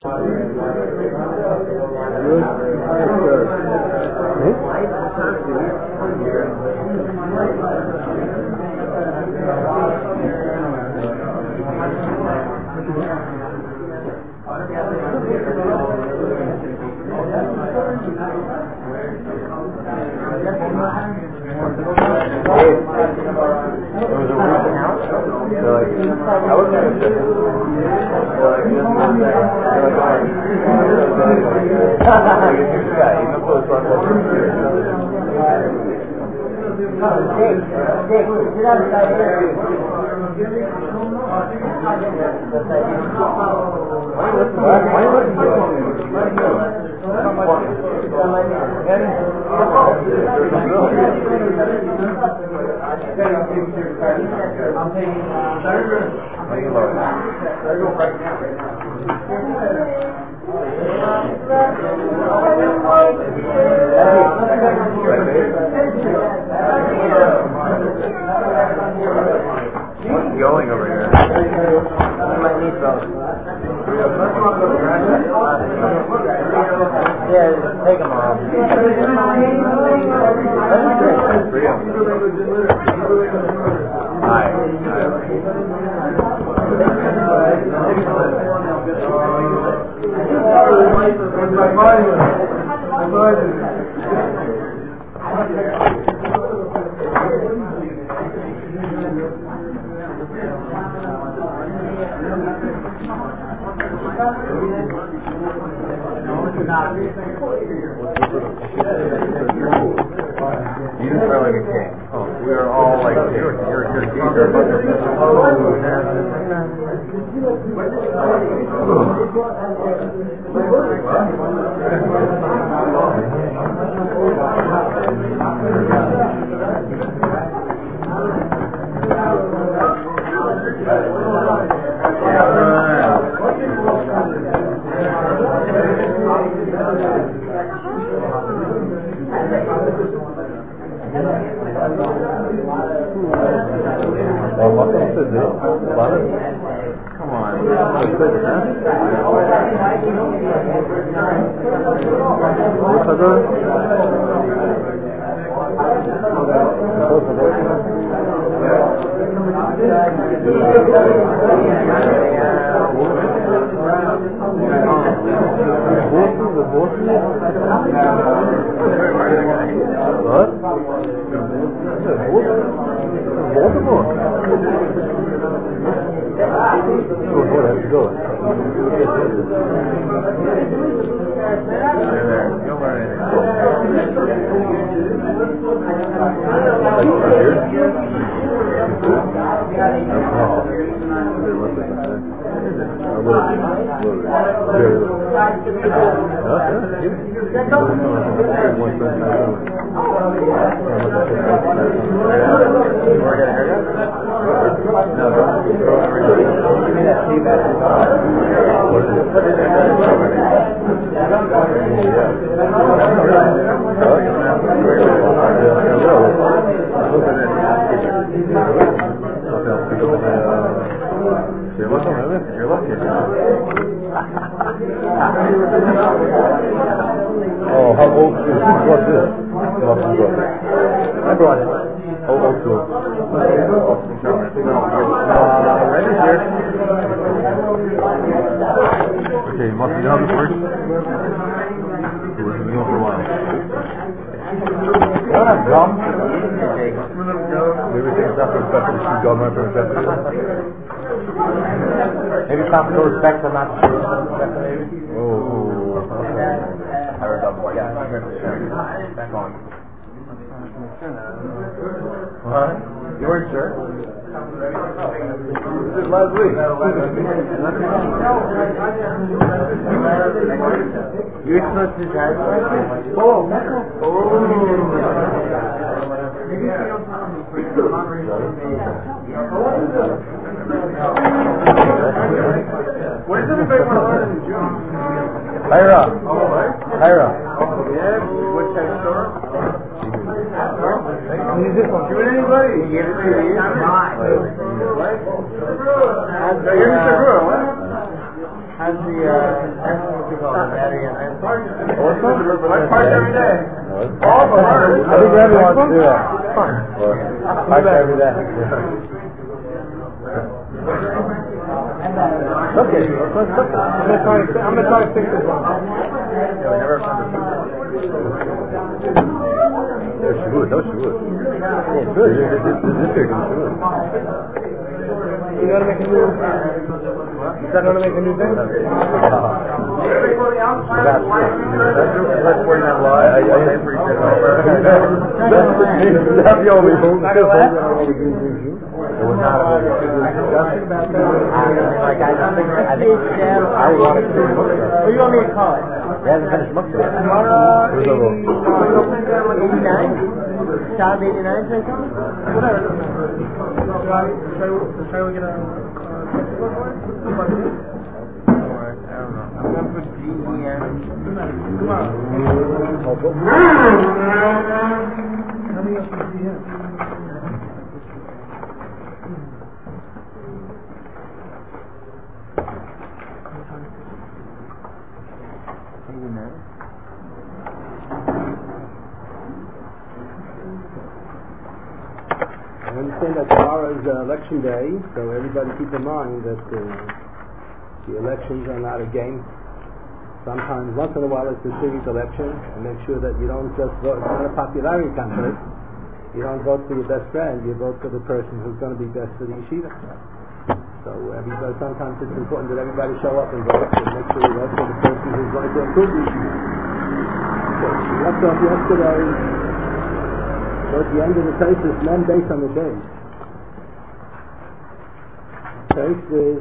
What's going over here? My knee froze. Yeah, take them off. You didn't feel like a king. Oh, we are all like, you're a king. Come on. Oh, how old is this? What's this? I brought it. How old is it? Okay, must be down the first. We're going to go for a while. You don't have gum? Maybe take that for a second to gum right for a second. Maybe stop to respect them, not to maybe. Oh, okay. I heard that boy. Yeah, back on. You weren't sure? This is last week. You supposed to drive license? Oh. Where's everybody want to learn in June? Hyra. Hyra. Yeah, what kind of store? Music. Give it anybody? Give it to you. What? No, you're Mr. Brewer, what? How's the, what you call it, Marion? I park every day. All the hard. I think everyone wants to do that. Fine. Park every day. Okay, I'm gonna try to fix this one. Those should. Yeah, good. This year can do it. You gotta make a new. Is that gonna make a new thing? That's $49 I appreciate it. That's the only thing. It was not a discussion about that. I want to do it. You don't need a card. He hasn't finished looking at it. Tomorrow, 89? Child 89, say something? Whatever. Shall we get a... I don't know. I'm going to put GEM. Come on. How many else is GEM? I understand that tomorrow is election day, so everybody keep in mind that the elections are not a game. Sometimes, once in a while, it's a serious election, and make sure that you don't just vote. It's not a popularity contest. You don't vote for your best friend, you vote for the person who's going to be best for the yeshiva. So everybody, sometimes it's important that everybody show up and vote, and make sure you vote for the person who's going to improve the yeshiva. So we left off yesterday. So at the end of the Taisus, men based on the day. Taisus,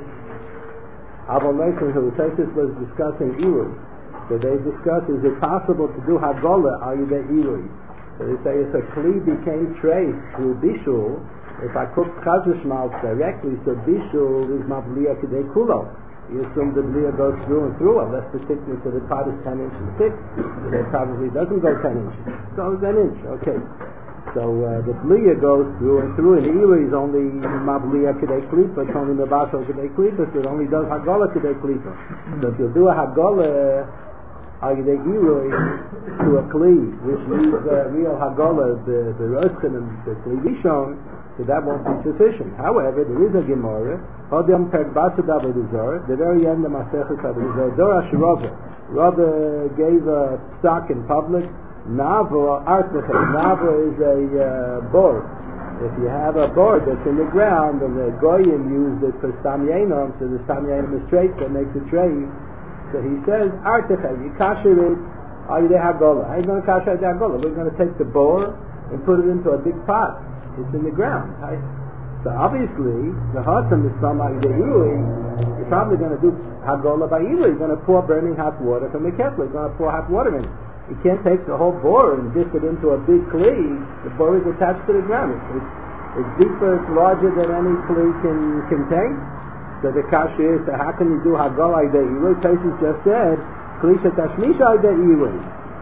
Abel Mason, who Taisus was discussing Irui. So they discussed, is it possible to do Hagolah, are you the Irui? So they say if a Kli became traced through Bishul, if I cook Chazashmalt directly, so Bishul is Mavliya Kidei Kulo. You assume the Blia goes through and through, unless the thickness of the pot is 10 inches thick. It probably doesn't go 10 inches. It goes an inch, okay. So the Blia goes through and through, and the Ira is only Mavliya Kidei Klipa, it's only Mabashal Kidei Klipa, so it only does Hagolah Kidei Klipa. So if you do a Hagolah, the Ira to a Kli, which needs real Hagolah, the Roshkin and the Kli Rishon, so that won't be sufficient. However, there is a Gemara, Hodem Perk Basad Avodah, the very end of Masechet Avodah, Dora Shirova. Rava gave a stock in public. Nava Artmeche. Nava is a board. If you have a board that's in the ground and the Goyim used it for Stam Yenom, so the Stam Yenom is straight, that makes a tray. So he says, Arteche, you kasher it, are you the Hagolah? How are you going to kasher the Hagolah? We're going to take the board and put it into a big pot. It's in the ground. Right? So obviously, the Hatam is from the Irui, you're probably going to do Hagolah by Irui. You're going to pour burning hot water from the kettle. You're going to pour hot water in. You can't take the whole bore and dip it into a big kli. The bore is attached to the ground. It's deeper, it's larger than any kli can contain. So the kasha is, so how can you do Hagolah de Irui? Taisus just said, Kli shetashmisha de Irui.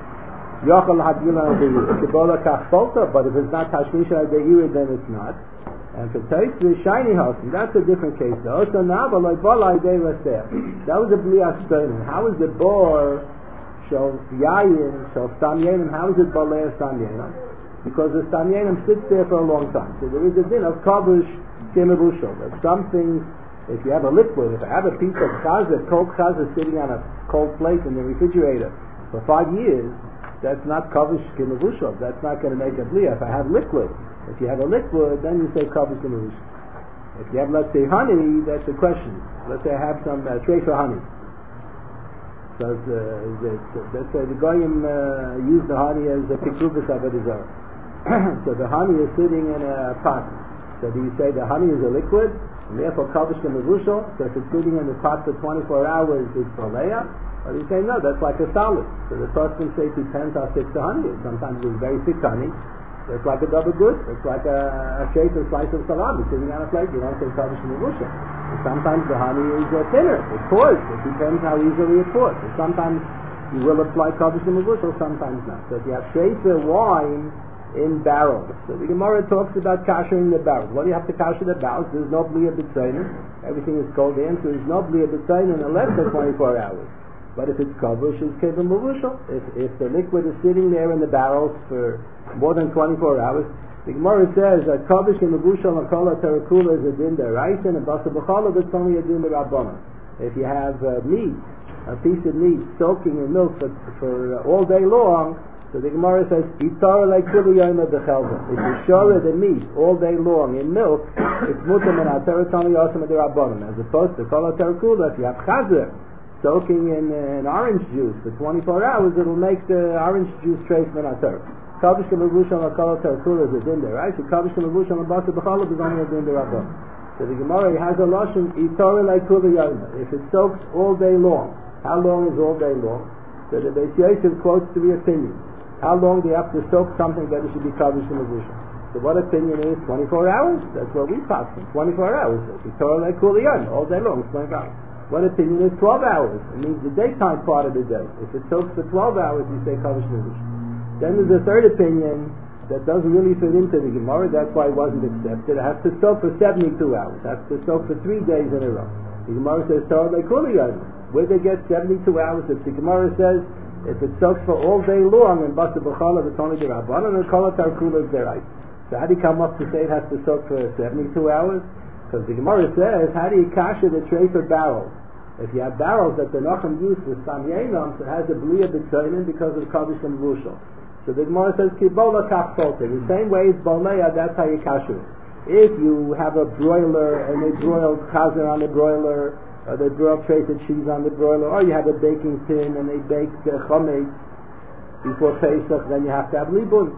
Yochel Hagila de Irui. Kibola kachfolta, but if it's not tashmisha de Irui, then it's not. And for Taisus, shiny house, that's a different case. Also, now, but like Bola de Raseh. That was a Blias Steinen. How is the bore? Shal Yayin, Shal Stam Yenim, how is it Balei Stam Yenim? Because the Stam Yenim sits there for a long time. So there is a din of Kavush Kemevushal. That something, if you have a liquid, if I have a piece of chazah, cold chazah sitting on a cold plate in the refrigerator for 5 years, that's not Kavush Kemevushal. That's not going to make a Blia. If I have liquid, if you have a liquid, then you say Kavush Kemevushal. If you have, let's say, honey, that's a question. Let's say I have some tray for honey. So let's say the Goyim use the honey as a kikrubis avodah. So the honey is sitting in a pot. So do you say the honey is a liquid, and therefore kavish mevushal? So if it's sitting in the pot for 24 hours, it's baleya? Or do you say no, that's like a solid? So the person says it depends how thick the honey is. Sometimes it's very thick honey. So it's like a double good. It's like a shape and slice of salami sitting on a plate. You don't say kavish mevushal. Sometimes the honey is thinner. It pours. It depends how easily it pours. And sometimes you will apply kavish and mevushal, sometimes not. So if you have shrefer wine, in barrels. So the Gemara talks about kashering the barrels. What do you have to kasher the barrels? There's no bliya b'tzaynin. Everything is cold in, so there's no bliya b'tzaynin unless for 24 hours. But if it's kavush, it's kevin mavushal. If the liquid is sitting there in the barrels for more than 24 hours, the Gemara says that kavush and mavushal and kol terakula is a din deraisa, and basa b'chala that's only a din derabbanan. If you have meat, a piece of meat soaking in milk for all day long, so the Gemara says, Itar like kuliyayna bechelva. If you shore the meat all day long in milk, it's mutam and ateratani yosem adirabbanan. As opposed to kol terakula, if you have chazer soaking in orange juice for 24 hours, it'll make the orange juice trace min ater. Kavish kemavushal akol terakula is a din there, right? So kavish kemavushal abasa b'chala is only a din derabbanan. So the Gemara has a lashon Itar like kuliyayna. If it soaks all day long, how long is all day long? So the Beis Yosef quotes three opinions. How long do you have to soak something that it should be kavush in mavushal? So what opinion is 24 hours? That's what we pass in. 24 hours. It's Torah like kuliyan, all day long, 24 hours. What opinion is 12 hours? It means the daytime part of the day. If it soaks for 12 hours, you say kavush in mavushal. Then there's a third opinion that doesn't really fit into the Gemara. That's why it wasn't accepted. It has to soak for 72 hours. It has to soak for 3 days in a row. The Gemara says Torah like kuliyan. Where they get 72 hours? If the Gemara says if it soaks for all day long in basa b'chala, it's only derabbanan, and kol terakula is deraisa. So how do you come up to say it has to soak for 72 hours? Because the Gemara says, how do you kasher the tray for barrels? If you have barrels that the Nachum used for Stam Yenam, so it has a bliya b'tzaynin because of kavish and mavushal. So the Gemara says, kibola kaf solta. The same way it's boleya, that's how you kasher it. If you have a broiler and they broil chazer on the broiler, or they broil trays of cheese on the broiler, or you have a baking tin and they bake chametz before Pesach, then you have to have libun.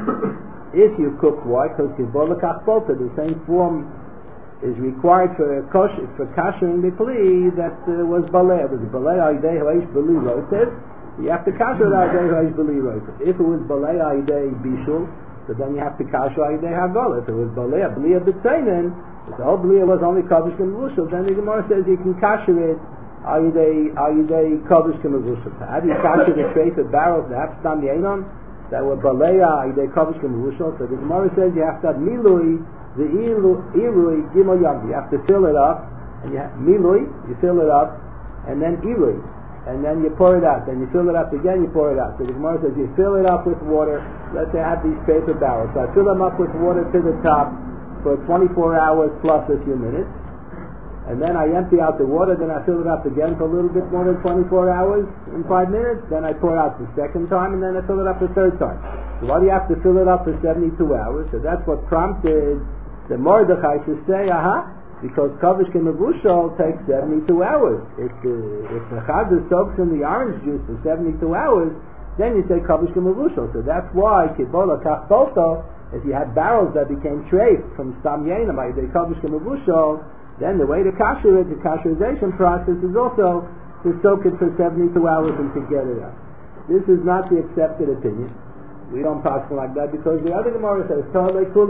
If you cook, why? Because kibola kaf solta, the same form is required for kashering the kli that was balei. It was balei aidei ha'esh b'li roted. You have to kasher aidei ha'esh b'li roted. If it was balei aidei bishul, so then you have to kasher aidei hagol. If it was balei b'li b'tzeinen, if the whole b'li was only kavish k'mavushal, then the Gemara says you can kasher it aidei kavish k'mavushal. How do you kasher the tray for barrels that have stam yenon that were balei aidei kavish k'mavushal? So the Gemara says you have to have milui. The irui gimel yam. You have to fill it up, and you have milui. You fill it up, and then irui, and then you pour it out. Then you fill it up again. You pour it out. So the Gemara says you fill it up with water. Let's say I have these paper barrels. So I fill them up with water to the top for 24 hours plus a few minutes, and then I empty out the water. Then I fill it up again for a little bit more than 24 hours in 5 minutes. Then I pour it out the second time, and then I fill it up the third time. So why do you have to fill it up for 72 hours? So that's what prompted the Mordechai to say, because kavish k'mavushal takes 72 hours. If the chazer soaks in the orange juice for 72 hours, then you say kavish k'mavushal. So that's why kibola kaf bolto. If you had barrels that became traced from stam yenim, they kavish k'mavushal, then the way to kasher it, the kasherization process is also to soak it for 72 hours and to get it out. This is not the accepted opinion. We don't pass like that because the other Gemara says, the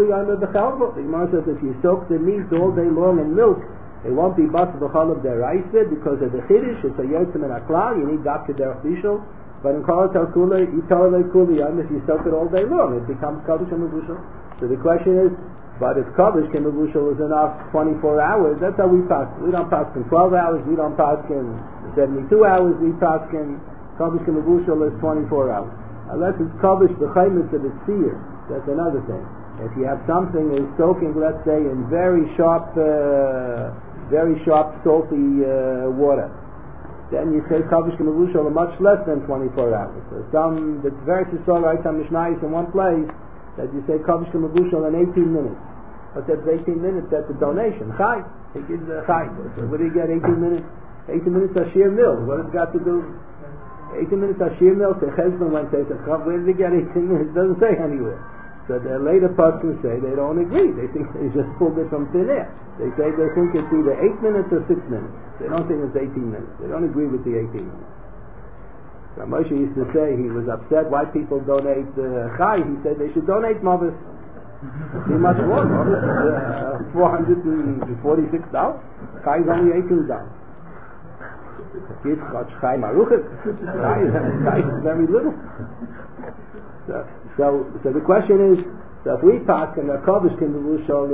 Gemara says if you soak the meat all day long in milk, it won't be basa b'chalav deraisa because of the chiddush. It's a yotzim and a klal. You need dafka derech bishul. But in kol terakula, itar le'kuliyam, if you soak it all day long, it becomes kavish and mavushal. So the question is, but if kavish and mavushal is enough 24 hours, that's how we pass. We don't pass in 12 hours. We don't pass in 72 hours. We pass in kavish and mavushal is 24 hours. Unless it's kavish the chaymis of the seer, that's another thing. If you have something is soaking, let's say, in very sharp, salty water, then you say kavish k'mavushal much less than 24 hours. So that's very sore, right? Some mishnayos in one place that you say kavish k'mavushal in 18 minutes. But that's 18 minutes. That's a donation. Chai, he gives a chai. So what do you get? 18 minutes. 18 minutes of sheer mill. What has it got to do? 18 minutes of sheer milk, the Cheshbon went to say, where did they get 18 minutes? It doesn't say anywhere. So the later persons say they don't agree. They think they just pulled it from thin air. They say they think it's either 8 minutes or 6 minutes. They don't think it's 18 minutes. They don't agree with the 18 minutes. So Moshe used to say he was upset why people donate chai. He said they should donate mavis. See much more. Mavis is $446. Chai is only $18. Chai is very little. So the question is, so if we talk and the Kovishkin Bevushal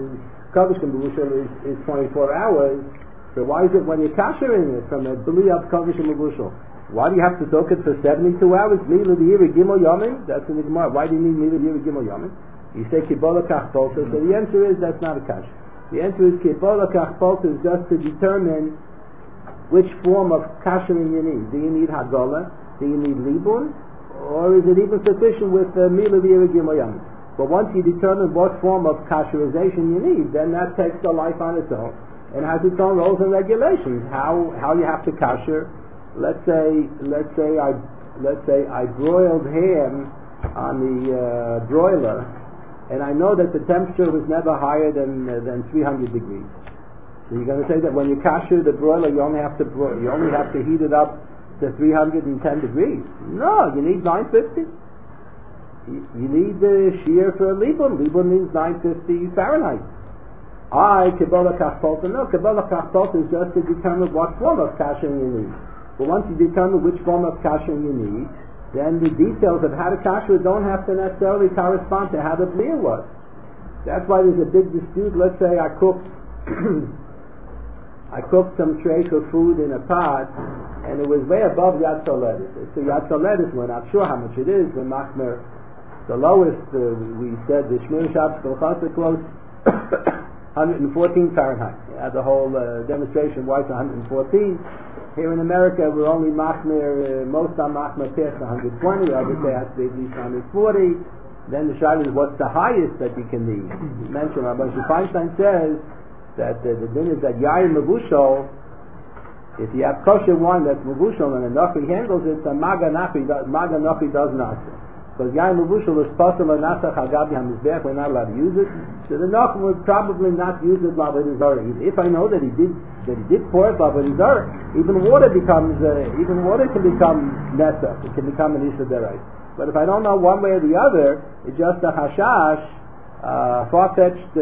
is 24 hours, so why is it when you're kashering it from a beli of Kovishkin Bevushal? Why do you have to soak it for 72 hours? Mila Yiri Gimel Yamin? That's in the Gemara. Why do you need Mila Yiri Gimel Yamin? You say Kibola Kach Polta. So the answer is that's not a kash. The answer is Kibola Kach Polta is just to determine which form of kashering you need. Do you need Hagola? Do you need Libun? Or is it even sufficient with Mila Yiri Gimel Yamin? But once you determine what form of kasherization you need, then that takes the life on its own and has its own rules and regulations. How you have to kasher. Let's say I broiled ham on the broiler, and I know that the temperature was never higher than 300 degrees. So you're going to say that when you kasher the broiler, you only have to heat it up to 310 degrees. No, you need 950. You need the shear for a libun. Libun means 950 Fahrenheit. Kabbalah Kachpolta. No, Kabbalah Kachpolta is just to determine what form of kashering you need. But once you determine which form of kashering you need, then the details of how to kasher don't have to necessarily correspond to how the beer was. That's why there's a big dispute. Let's say I cooked some treif of food in a pot, and it was way above Yad Soletis. So Yad Soletis, we're not sure how much it is. We're machmer. The lowest, we said, the Shmir Shabbos Kolchasa quotes 114 Fahrenheit. The whole demonstration was 114. Here in America, we're only machmer, most are machmer past 120, others say it has to be at least 140. Then the shayla is what's the highest that you can need. You mentioned, Rabbi Feinstein says that the din is that yayin mevushal, if you have kosher wine that's mevushal and a nochi handles it, then maga nochi does not. Because yayin mevushal is possible and nasach hagabi hamizbech, we're not allowed to use it. So the nochi would probably not use it lavid zara. If I know that he did pour it lavid zara, even water can become nesa. It can become an isa derai. But if I don't know one way or the other, it's just a hashash, far-fetched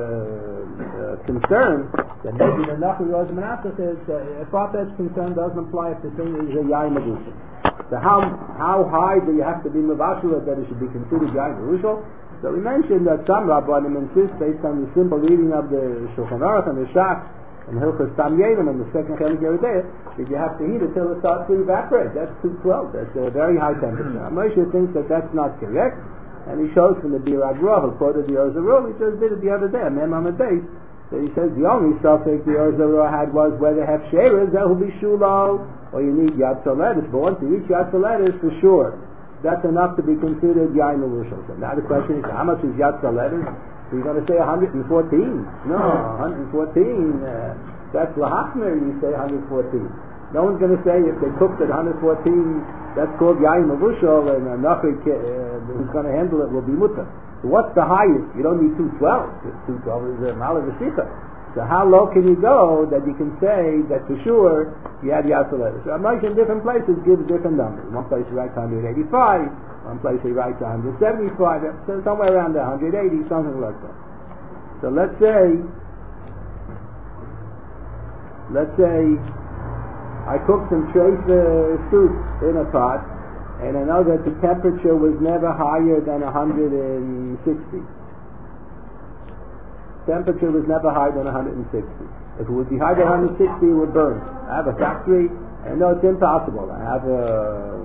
concern that maybe the Nachri Rosh Menashe says a far-fetched concern doesn't apply if the thing is a yayin mevushal. So how high do you have to be mevashel that it should be considered yayin mevushal? So we mentioned that some Rabbanim insist, based on the simple reading of the Shulchan Aruch and the Shach and Hilchos Tam Yedim and the second Chelik Yerideh, that you have to heat it till it starts to evaporate. That's 212. That's a very high temperature. Moshe thinks that that's not correct, and he shows from the Bir Agrah, who quoted the Orzarul, he just did it the other day, a mem on the base. So he says the only suffix the Orzarul had was whether have sheres, that will be shulo, or you need Yad Soletis. But once you reach Yad Soletis, for sure, that's enough to be considered yayin mevushal. So now the question is, how much is Yad Soletis? So you're going to say 114? No, 114. That's lahachmer. You say 114. No one's going to say if they cooked at 114, that's called yayin mevushal, and a nachri who's going to handle it will be mutter. So what's the highest? You don't need 212. 212 is a mal of so how low can you go that you can say that for sure you had Yad Soletis? So Moshe in different places gives different numbers. One place he writes 185, one place he writes 175, so somewhere around 180, something like that. So let's say I cooked some treif soup in a pot, and I know that the temperature was never higher than 160. Temperature was never higher than 160. If it would be higher than 160, it would burn. I have a factory, and no, it's impossible. I have a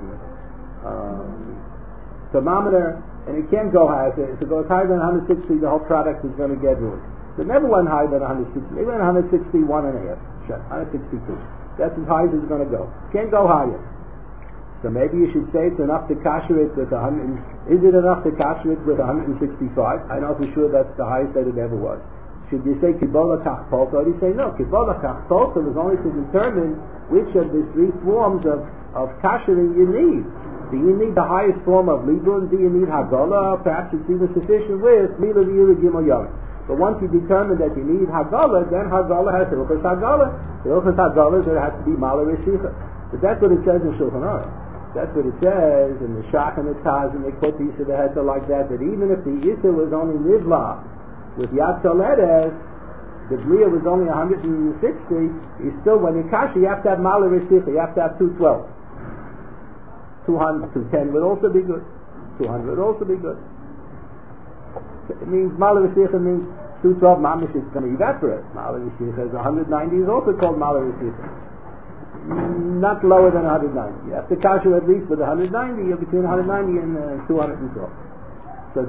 thermometer, and it can't go higher. If it goes higher than 160, the whole product is going to get ruined. So it never went higher than 160. It went 161 and a half. Sure, 162. That's as high as it's going to go. Can't go higher. So maybe you should say it's enough to kasher it with 100. Is it enough to kasher it with 165? I know for sure that's the highest that it ever was. Should you say Kibola Kachpolta, or do you say no? Kibola Kachpolta was only to determine which of the three forms of kashering you need. Do you need the highest form of libun? Do you need Hagolah? Perhaps it's even sufficient with Mila V'Yira Gimel Yom. But once you determine that you need Hagolah, then Hagolah has Hilchos Hagolah. The Hilchos Hagolah, there has to be Mala Rishicha. But that's what it says in Shulchan Aruch. That's what it says in the Shach and the Taz, and they put the Yisra Heta like that even if the Yisra was only Nivla with Yad Soletis, the Blia was only 160, you still, when you kasha, you have to have Mala Rishicha, you have to have 212. 210 would also be good. 200 would also be good. It means Mala V'Sicha means 212 Mamish is going to evaporate. Mala V'Sicha is 190 is also called Mala V'Sicha. Not lower than 190. You have to kasher at least with 190. You're between 190 and 212. So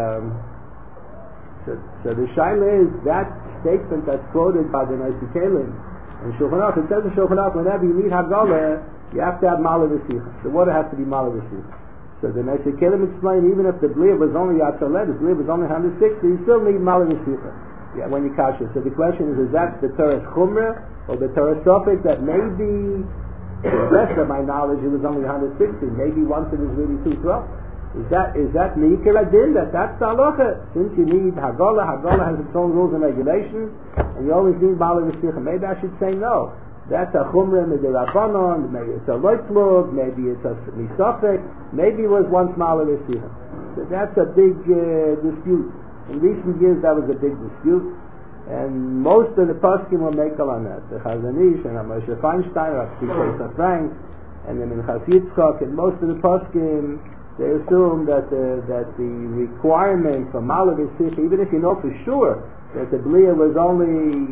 the shaila is that statement that's quoted by the Nosei Kelim in Shulchan Aruch. It says in Shulchan Aruch, whenever you need Hagala, you have to have Mala V'Sicha. The water has to be Mala V'Sicha. So the Nosei Kelim explain, even if the Blia was only Yatzalet, the Blia was only 160, you still need Mala V'Sicha. Yeah, when you kasher. So the question is that the Torah Chumrah or the Torah Sophic that maybe, to the best of my knowledge, it was only 160. Maybe once it was really 212. Is that Meikar Adin? That's the halacha. Since you need Hagala has its own rules and regulations, and you always need Mala V'Sicha. Maybe I should say no. That's a Chumrah Midirabbanon, maybe it's a Loitlug, maybe it's a Misafek, maybe it was once Mala V'Sicha. So that's a big dispute. In recent years that was a big dispute, and most of the poskim will make on that. The Chazon Ish and Moshe Feinstein, Rav Frank, and the Minchas Yitzchak, and most of the poskim, they assume that the requirement for Mala V'Sicha, even if you know for sure that the Blia was only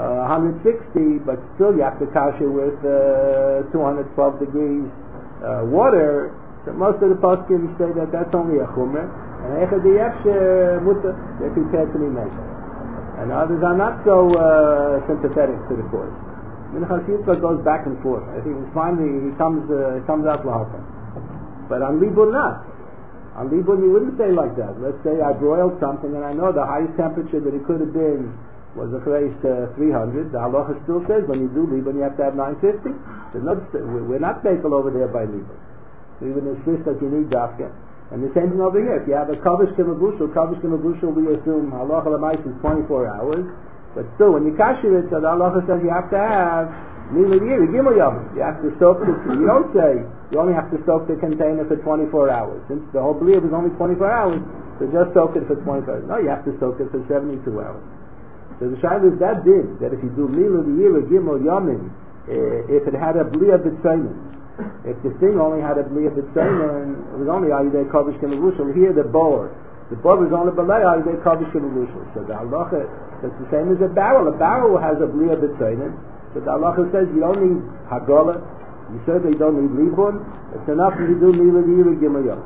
160, but still you have to kasher with 212 degrees water. So most of the poskim say that that's only a chumrah, and echad yefshe muta, they're prepared to be made. And others are not so sympathetic to the cause. Minchas Yitzchak goes back and forth. I think finally he comes out lahalta. But on Libun not. On Libun you wouldn't say like that. Let's say I broiled something and I know the highest temperature that it could have been was a place 300. The halacha still says when you do Libun you have to have 950. We're not faithful over there by Libun. We would insist that you need dafka. And the same thing over here. If you have a kavish kemabushel, we assume halacha l'mais is 24 hours. But still, when you kasher it, so the halacha says you have to have Mila Yiri, Gimel Yom. You have to soak it. You don't say you only have to soak the container for 24 hours. Since the whole belief is only 24 hours, so just soak it for 24 hours. No, you have to soak it for 72 hours. So the shayla is that big that if you do Mila Yiri, Gimel Yomim, if it had a Blia B'Tzaynim, if the thing only had a Blia B'Tzaynim, it was only Ayidei Kavish Kemavushel. Here the boar was only B'lei Ayidei Kavish Kemavushel. So the halacha, that's the same as a barrel. A barrel has a Blia B'Tzaynim. So the halacha says you don't need Hagala, you certainly don't need Libun. It's enough if you do Mila Yiri Gimel Yom.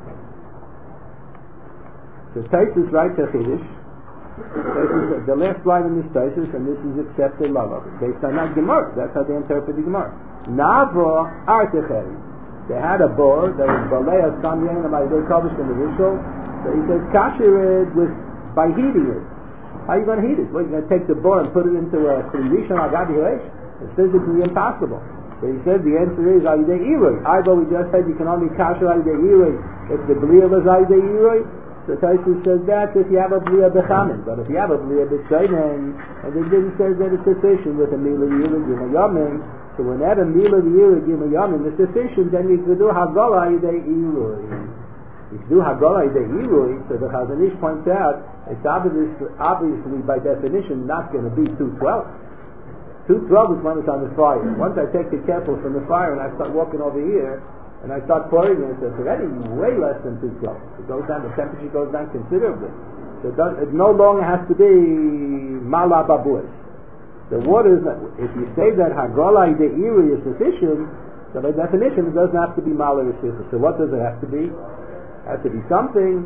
So Taisus writes a Chiddush. The last line in this Taisus, and this is accepted lava based on that Gemara. That's how they interpret the Gemara. Navo Artecheri. They had a boar that was Balei Sam Yein by the Kavish in the Rishol. So he says kasher it by heating it. How are you going to heat it? Well, you're going to take the boar and put it into a Rishon Agadi Horesh? It's physically impossible. So he said the answer is Ayidei Iroi. Although we just said you can only kasher Ayidei Iroi if the Blia was Ayidei Iroi. So Taisus says that if you have a Blia B'Chamin. But if you have a Blia B'Tzaynim, and the Din says that it's sufficient with a Mila Yiri Gimel Yomim. So whenever Mila Yiri Gimel Yomim is sufficient, then you can do Hagala Ayidei Iroi. If you do Hagala Ayidei Iroi, so the Chazon Ish points out, it's obviously by definition not going to be 212. 212 is when it's on the fire. Once I take the kettle from the fire and I start walking over here, and I start pouring it, it's already way less than 212. It goes down, the temperature goes down considerably. So it no longer has to be Mala Babuas. The water is not, if you say that Hagala Ayidei Iroi is sufficient, so by definition it doesn't have to be Mala V'Sicha. So what does it have to be? It has to be something.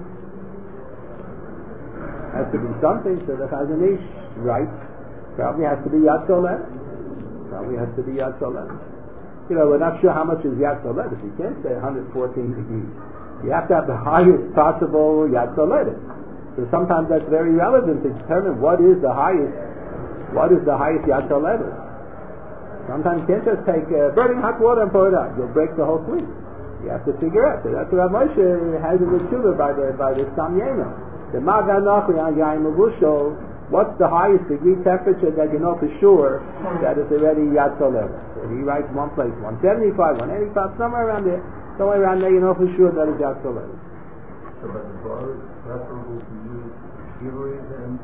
So the Chazon Ish writes, probably has to be Yad Solet. You know, we're not sure how much is Yad Solet. If you can't say 114 degrees, you have to have the highest possible Yad Solet. So sometimes that's very relevant to determine what is the highest Yad Solet. Sometimes you can't just take burning hot water and pour it out. You'll break the whole thing. You have to figure out. So that's what Rav Moshe has in the Tshuva by the Sam Yena. The Magan Nachri on Yaim Avushol. What's the highest degree temperature that you know for sure that it's already Yad Solet? So he writes one place, 175, 185, somewhere around there you know for sure that it's Yad Solet. So but the bar is preferable to use Iroi than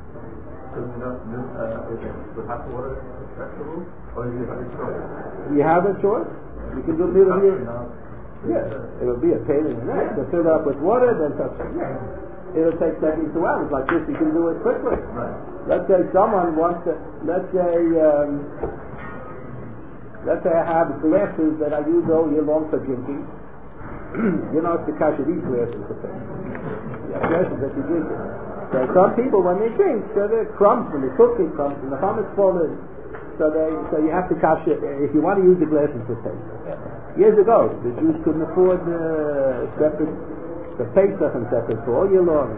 with hot water acceptable? Or do you have a choice? You have a choice? You can do Mila Yiri. Yeah, it'll be a pain in the neck to fill it up with water, then touch it. It'll take 72 hours. Like this, you can do it quickly. Let's say someone wants to, let's say I have glasses that I use all year long for drinking. You know, it's the kasha these glasses for things. Yeah, glasses that you drink in. So some people, when they drink, so they're crumbs, when they cook in crumbs, and the hummus fall in. So you have to kasha, if you want to use the glasses for taste. Years ago, the Jews couldn't afford separate, the Pesach and separate for all year long.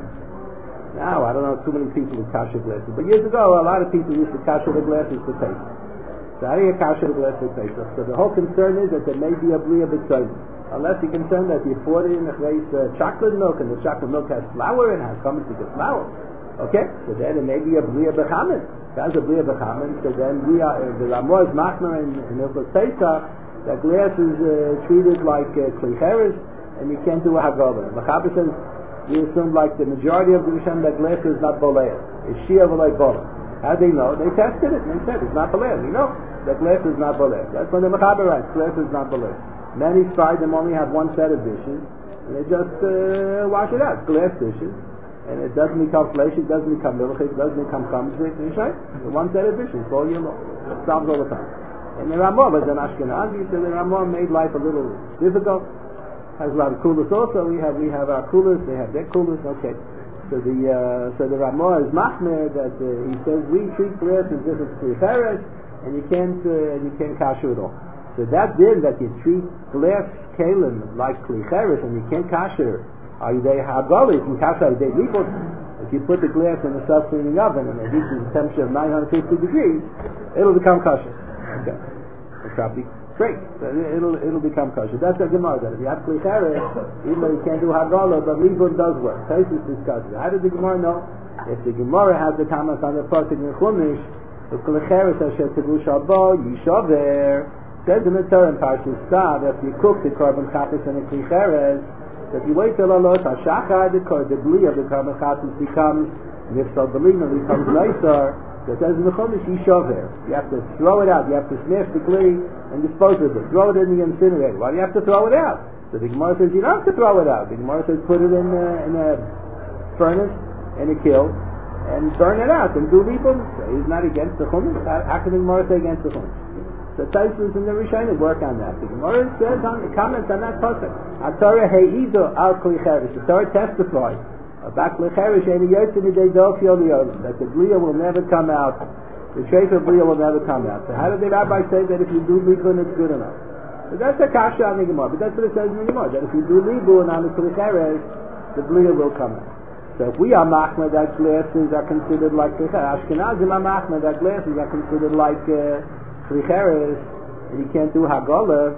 Now, I don't know too many people with kasha glasses, but years ago, a lot of people used to kasha the glasses for taste. So how do you kasha the glasses for taste? So the whole concern is that there may be a blia b'tzayim. Unless you're concerned that you poured it in a place chocolate milk, and the chocolate milk has flour in it, has come to the flour. Okay, so then it may be a blia b'chamen. That's a blia b'chamen. So then the Ramah is machmer in Ilchos Pesach that glass is treated like klicheres, and you can't do a haggalah. The Chaber says we assume like the majority of the Rishonim that glass is not boleh. It's shia v'loi boleh. How do they know? They tested it and they said it's not boleh. We know that glass is not boleh. That's when the Chaber writes glass is not boleh. Many tried them only have one set of dishes, and they just wash it out, glass dishes, and it doesn't become flesh, it doesn't become milk, it doesn't become kamzit, the one set of dishes, all year long. It solves all the time. And the Ramah was an Ashkenazi, so the Ramah made life a little difficult. Has a lot of coolers also. We have our coolers, they have their coolers. Okay. So the Ramah is machmer that he says we treat glass as if it's klicheres, and you can't kasher it all. So that din that you treat glass kalim like klicheres and you can't kasher, are you there haggalah? You can kasher they people. If you put the glass in a self-cleaning oven and it reaches a temperature of 950 degrees, it'll become kosher. Okay, it'll probably break. So it'll become kosher. That's the Gemara. That if you have klicheres, even though you can't do haggalah, but libun does work. Taisus discusses. How did the Gemara know? If the Gemara has the comments on the pasuk in Chumash, the klicheres asher tevush haba yishaver. Says in the Torah in Parshas Tzav, if you cook the korban chatas and the klicheres, if you wait till Allah hashachar the bli of the korban chatas becomes nifsal belim and becomes nicer. So it says in the Chumash yishaver. You have to throw it out. You have to smash the kli and dispose of it. Throw it in the incinerator. Why do you have to throw it out? So the Gemara says you don't have to throw it out. The Gemara says put it in a furnace in a kiln and burn it out and do libun. So he's not against the Chumash. How can the Gemara say against the Chumash? The Taisus and the Rishonim work on that. The Gemara says on the comments on that pasuk, "Atorah heido al klicheres." The Torah testifies about klicheres she'eni yotzei midei dofi oliyom, that the blia will never come out. The trace of blia will never come out. So how did the rabbi say that if you do libun it's good enough? So that's a kasha on the Gemara, but that's what it says in the Gemara, that if you do libun on the klicheres, the blia will come out. So if we are machmer that glasses are considered like klicheres, Ashkenazim are machmer that glasses are considered like klicheres, and you can't do haggalah.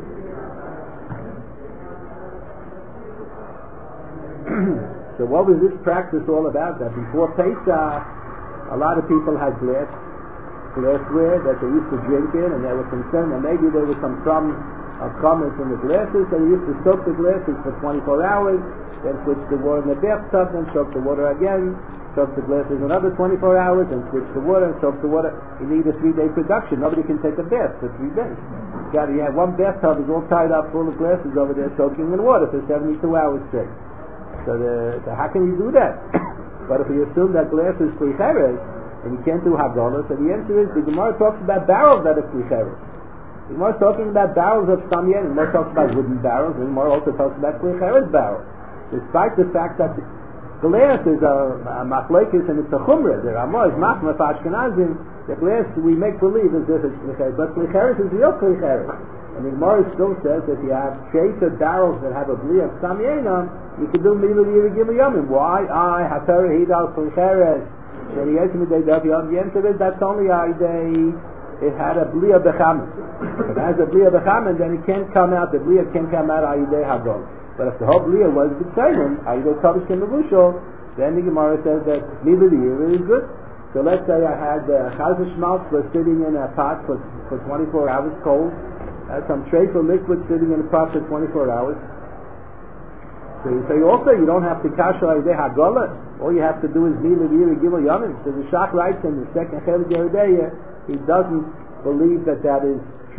So what was this practice all about? That before Pesach, a lot of people had glassware that they used to drink in, and they were concerned that maybe there was some crumb of chametz in the glasses, so they used to soak the glasses for 24 hours, then switch the water in the bathtub, then soak the water again, soak the glasses another 24 hours, and switch the water, and soak the water. You need a 3-day production. Nobody can take a bath for 3 days. You have one bathtub is all tied up full of glasses over there soaking in water for 72 hours straight. So how can you do that? But if you assume that glass is klicheres, and you can't do haggalah, so the answer is, the Gemara talks about barrels that are klicheres. The Gemara is talking about barrels of samyen, and the Gemara talks about wooden barrels, and the Gemara also talks about klicheres barrels. Despite the fact that glass is a machlekes and it's a chumrah, the Ramah is machmer for Ashkenazim, the glass we make believe as if it's klicheres, but klicheres is real klicheres. And the Gemara still says that if you have shaper barrels that have a bli of samyenam, you can do milu yirigim yomim. Why? Hatorah hidal klicheres. The answer is that's only it had a bli of bechamen. If it has a bli of bechamen, then it can't come out. The bli can't come out ayidei hagol. But if the whole blia was b'tzayim, ayidei kavish and mevushal, then the Gemara says that milu yir is good. So let's say I had chaz shmaltz was sitting in a pot for 24 hours cold. I had some trace of liquid sitting in a pot for 24 hours. So you say also you don't have to kasher ayidei hagol. All you have to do is milu yir gimel yomim. So the Shach writes in the second chelik Yeridei, he doesn't believe that is true.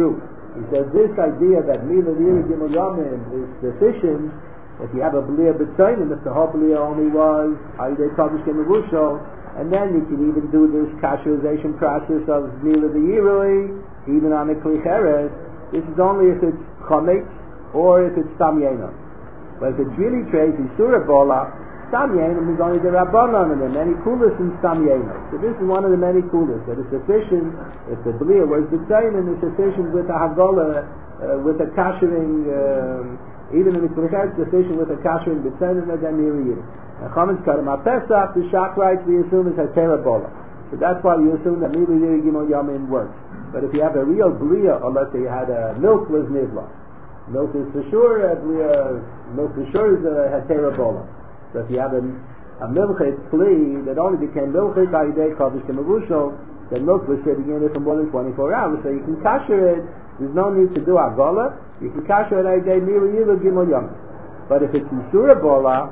He says this idea that Mila Yiri Gimel Yomim is sufficient if you have a B'liya B'tzaynim, if the whole B'liya only was Ayidei Kadosh Kemevushal, and then you can even do this kasherization process of Mila Yirui, even on a Kli Cheres. This is only if it's Chometz or if it's Stam Yenam. But if it's really trace Isura Bola, Stam Yenam is only the Rabbanon, and there are many kulas in Stam Yenam. So this is one of the many kulas, that it's sufficient, if the B'liya was the same, and it's sufficient with a Hagala, with a kashering, even in the Klicher, it's sufficient with a kashering B'tzenim and then Yiri. And Chometz Kadam HaPesach, the Shachrites, we assume is Hatera Bola. So that's why you assume that Mila Yiri Gimel Yomim works. But if you have a real B'liya, or let's say you had a milk was Nivla, milk is for sure, milk for sure is a Hatera Bola. So if you have a milchit flea that only became milchit by Yidei Kadosh Kemevushal, then milk was sitting in it for more than 24 hours. So you can kasher it. There's no need to do Agola. You can kasher it Yidei Mila Yiri Gimel Yomim. But if it's Yisura Bola,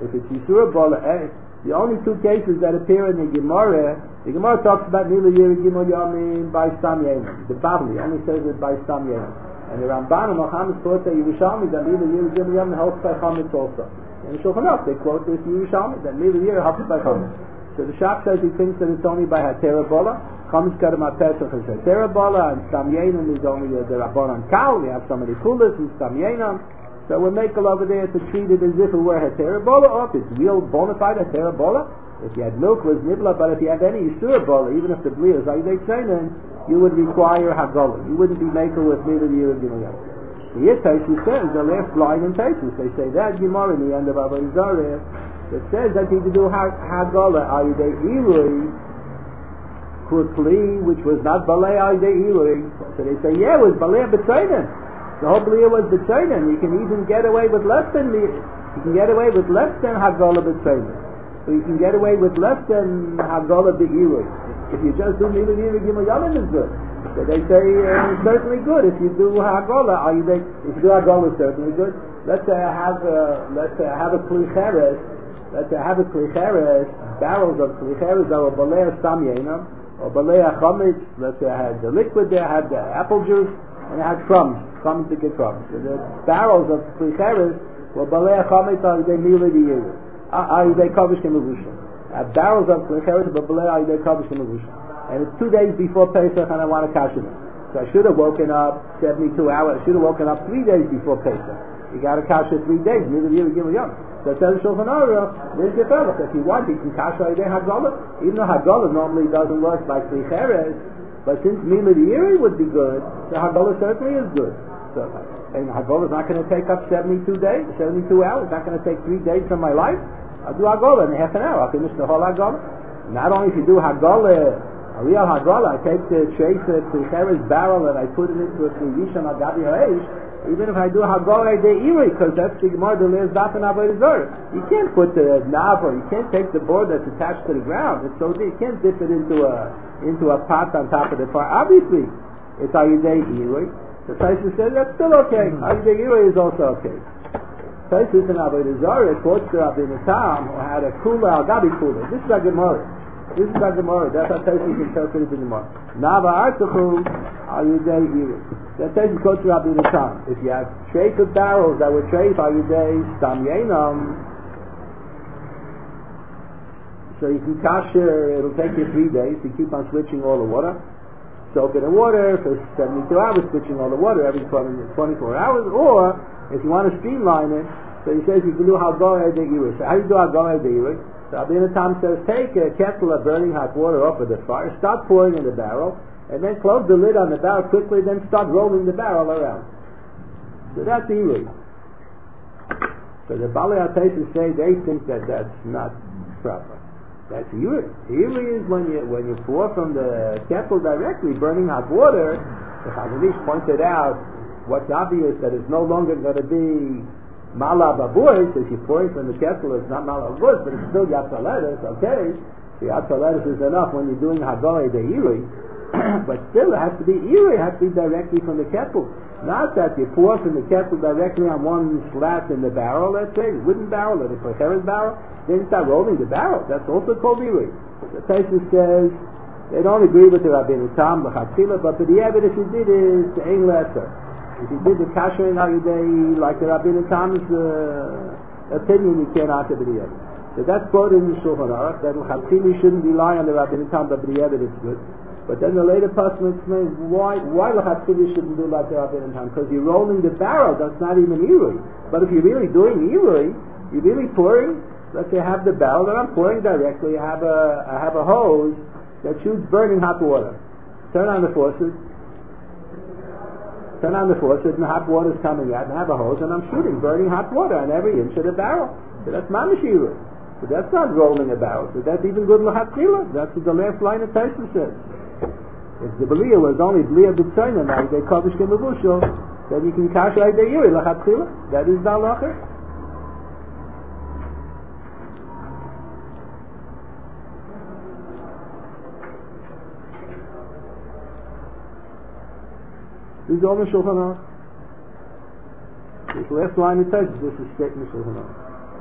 the only two cases that appear in the Gemara talks about Mila Yiri Gimel Yomim by Stam Yenam. The Bavli only says it by Stam Yenam. And the Ramban and Mohammed quote the Yerushalmi that Mila Yiri Gimel Yomim helps by Chometz also. And the Shulchan Aruch, they quote this Yerushalmi that Mila Yiri helps by Chometz. So the Shach says he thinks that it's only by Hatera Bola. Chometz Kadam HaPesach is Hatera Bola, and Stam Yenam is only the Rabbanon Kal. We have so many kulas in Stam Yenam. So we'll make it over there to treat it as if it were Hatera Bola, or if it's real bona fide Hatera Bola. If you had milk was Nibla, but if you had any Yisura Bola, even if the B'liya is Ayidei Tzaynim, you would require Hagala. You wouldn't be making with Mila Yiri Gimel Yomim. The Yitaisu says, the last line in Taisus, they say that Gemara in the end of Avodah Zarah, that says that you could do Hagala Ayidei Irui, Kutli, which was not Balei Ayidei Irui. So they say, yeah, it was Balei B'tzaynim. The whole B'liya was B'tzaynim. You can even get away with less than Hagala B'tzaynim. So you can get away with less than Hagala B'irui. If you just do Mila Yiri Gimel Yomim is good. So they say certainly good. If you do Hagala, if you do Hagala, certainly good. Let's have a Kli Cheres. Barrels of Kli Cheres that were Balei Stam Yenam or Balei Chometz. Let's say I had the liquid there, I had the apple juice, and I had crumbs to get crumbs. So the barrels of Kli Cheres were Balei Chometz or they Mila Yiri. Ayidei Kadosh Kemevushal. Barrels of Kli Cheres were Balei Ayidei Kadosh Kemevushal. And it's 2 days before Pesach, and I want to kasher them. So I should have woken up 72 hours. I should have woken up 3 days before Pesach. You got to kasher 3 days. Mila Yiri Gimel Yomim. So it says Shulchan Aruch, there's your fellow. If you want, you can kasher Ayidei Hagala. Even though Hagala normally doesn't work like Kli Cheres, but since Mila Yiri would be good, the Hagala certainly is good. So, and Hagala is not going to take up 72 hours. It's not going to take 3 days from my life. I'll do Hagala in half an hour. I'll finish the whole Hagala. Not only if you do Hagala, a real Hagala, I take the trace of the Klicheres barrel and I put it into a Klivisham Agabi Ha'esh, even if I do Hagala de Iri, because that's the Gemara, the Le's Daf and Avodah Zarah. You can't put the nav, or you can't take the board that's attached to the ground. It's so deep. You can't dip it into a pot on top of the fire. Obviously, it's Ayidei Iri. The Taisus says that's still okay. Ayidei Iri is also okay. Taisus and Avodah Zarah quotes the Rabbi Natam, who had a Kula Agabi Kula. This is a Gemara. That's how Taisus interpreted the Gemara. Nava Artuchu Ayidei Iri. That Taisus quotes Rabbi Natam. If you have trays of barrels that were trays Ayidei Stam Yenam, so you can kasher, it'll take you 3 days to keep on switching all the water. Soak it in water for 72 hours, switching all the water every 24 hours, or if you want to streamline it, so he says you can do Hagala de Iri. So how do you do Hagala de Iri? So Rabbi Natam says, take a kettle of burning hot water off of the fire, start pouring in the barrel, and then close the lid on the barrel quickly, then start rolling the barrel around. So that's Iri. So the Balei HaTaisus say they think that that's not proper. That's Iri. Iri is when you pour from the kettle directly, burning hot water. The Chazon Ish pointed out what's obvious, that it's no longer going to be Mala Babuis. If you're pouring from the kettle, it's not Mala Babuis, but it's still Yatzaletis, okay? The Yatzaletis is enough when you're doing Hagala de Iri, but still it has to be Iri, it has to be directly from the kettle. Not that you pour from the kettle directly on one slat in the barrel, let's say, wooden barrel, or the Klicheres barrel, then you start rolling the barrel. That's also called Iri. The Taisus says, They don't agree with the Rabbeinu Tam, l'chatchila, but the evidence he did is the ein lesser. If he did the kasher in Ayudei, like the Rabbeinu Tam's opinion, he can't answer the evidence. So that's quoted in the Shulchan Aruch, that l'chatchila shouldn't rely on the Rabbeinu Tam, but the evidence is good. But then the later person explains why l'chatchila shouldn't do like the Rabbeinu Tam, because you're rolling the barrel, that's not even irui. But if you're really doing irui, you're really pouring, let's say I have the barrel that I'm pouring directly, I have a hose that shoots burning hot water. Turn on the faucet, and the hot water is coming out, and I have a hose, and I'm shooting burning hot water on every inch of the barrel. So that's mamish irui. So that's not rolling a barrel. So that's even good l'chatchila. That's what the last line of Tosfos says. If the belia was only belia b'tzoyna, now they kodesh k'mevushel, then you can kash like the irui l'chatchila. That is the halacha. This is all the Shulchan Aruch. This last line of text, this is statement Shulchan Aruch.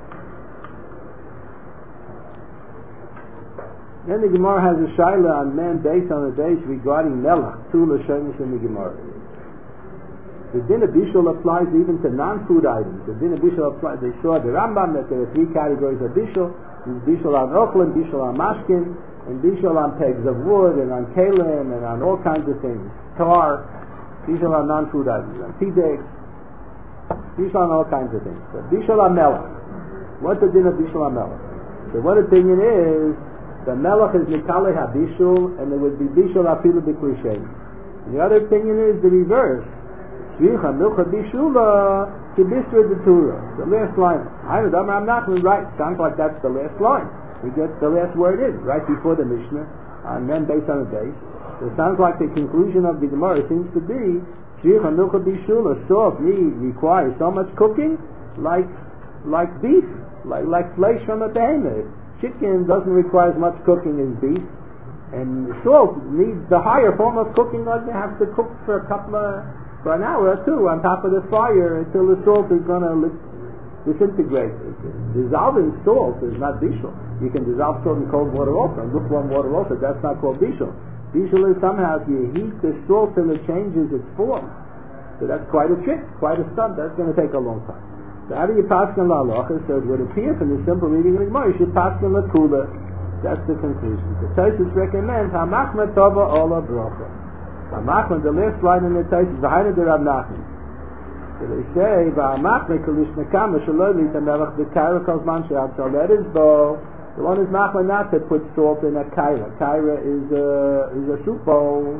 Then the Gemara has a shaila on man based on the days regarding melach, two lashonis in the Gemara. The din of bishul applies even to non-food items. The din of bishul applies. They saw the Rambam that there are three categories of bishul: bishul on ochlin, bishul on mashkin, and bishul on pegs of wood, and on kalim, and on all kinds of things. Tar. Bishul on non-food items, on pidek, bishul on all kinds of things. But bishul on melech. What's the din of bishul on melech? So one opinion is the melech is mikale ha-bishul, and there would be bishul afilu b'klishem. The other opinion is the reverse. Shvicha milcha bishula kibistra d'tura. The last line. I'm not right. Sounds like that's the last line. We get the last word in right before the Mishnah on men based on the base. So it sounds like the conclusion of the Gemara seems to be Shvicha milcha bishula, soft meat requires so much cooking like beef, like flesh from a behemoth. Chicken doesn't require as much cooking as beef, and salt needs the higher form of cooking, like you have to cook for an hour or two on top of the fire until the salt is going to disintegrate. Dissolving salt is not bishul. You can dissolve salt in cold water also, and lukewarm water also. That's not called bishul. Bishul is somehow if you heat the salt till it changes its form. So that's quite a trick, quite a stunt. That's going to take a long time. So how do you paskin la halacha? So it would appear from the simple reading of the Gemara, you should paskin la kula. That's the conclusion. The Tosfos recommends hamachma tova ola bracha. Hamachma, the last line in the Tosfos, is the Hainu de Rav Nachman. So they say v'hamachma kalishna kama shaloi lita melech b'kaira kol zman she'atzal. That is bo. The one is machma not to put salt in a kaira. Kaira is a soup bowl.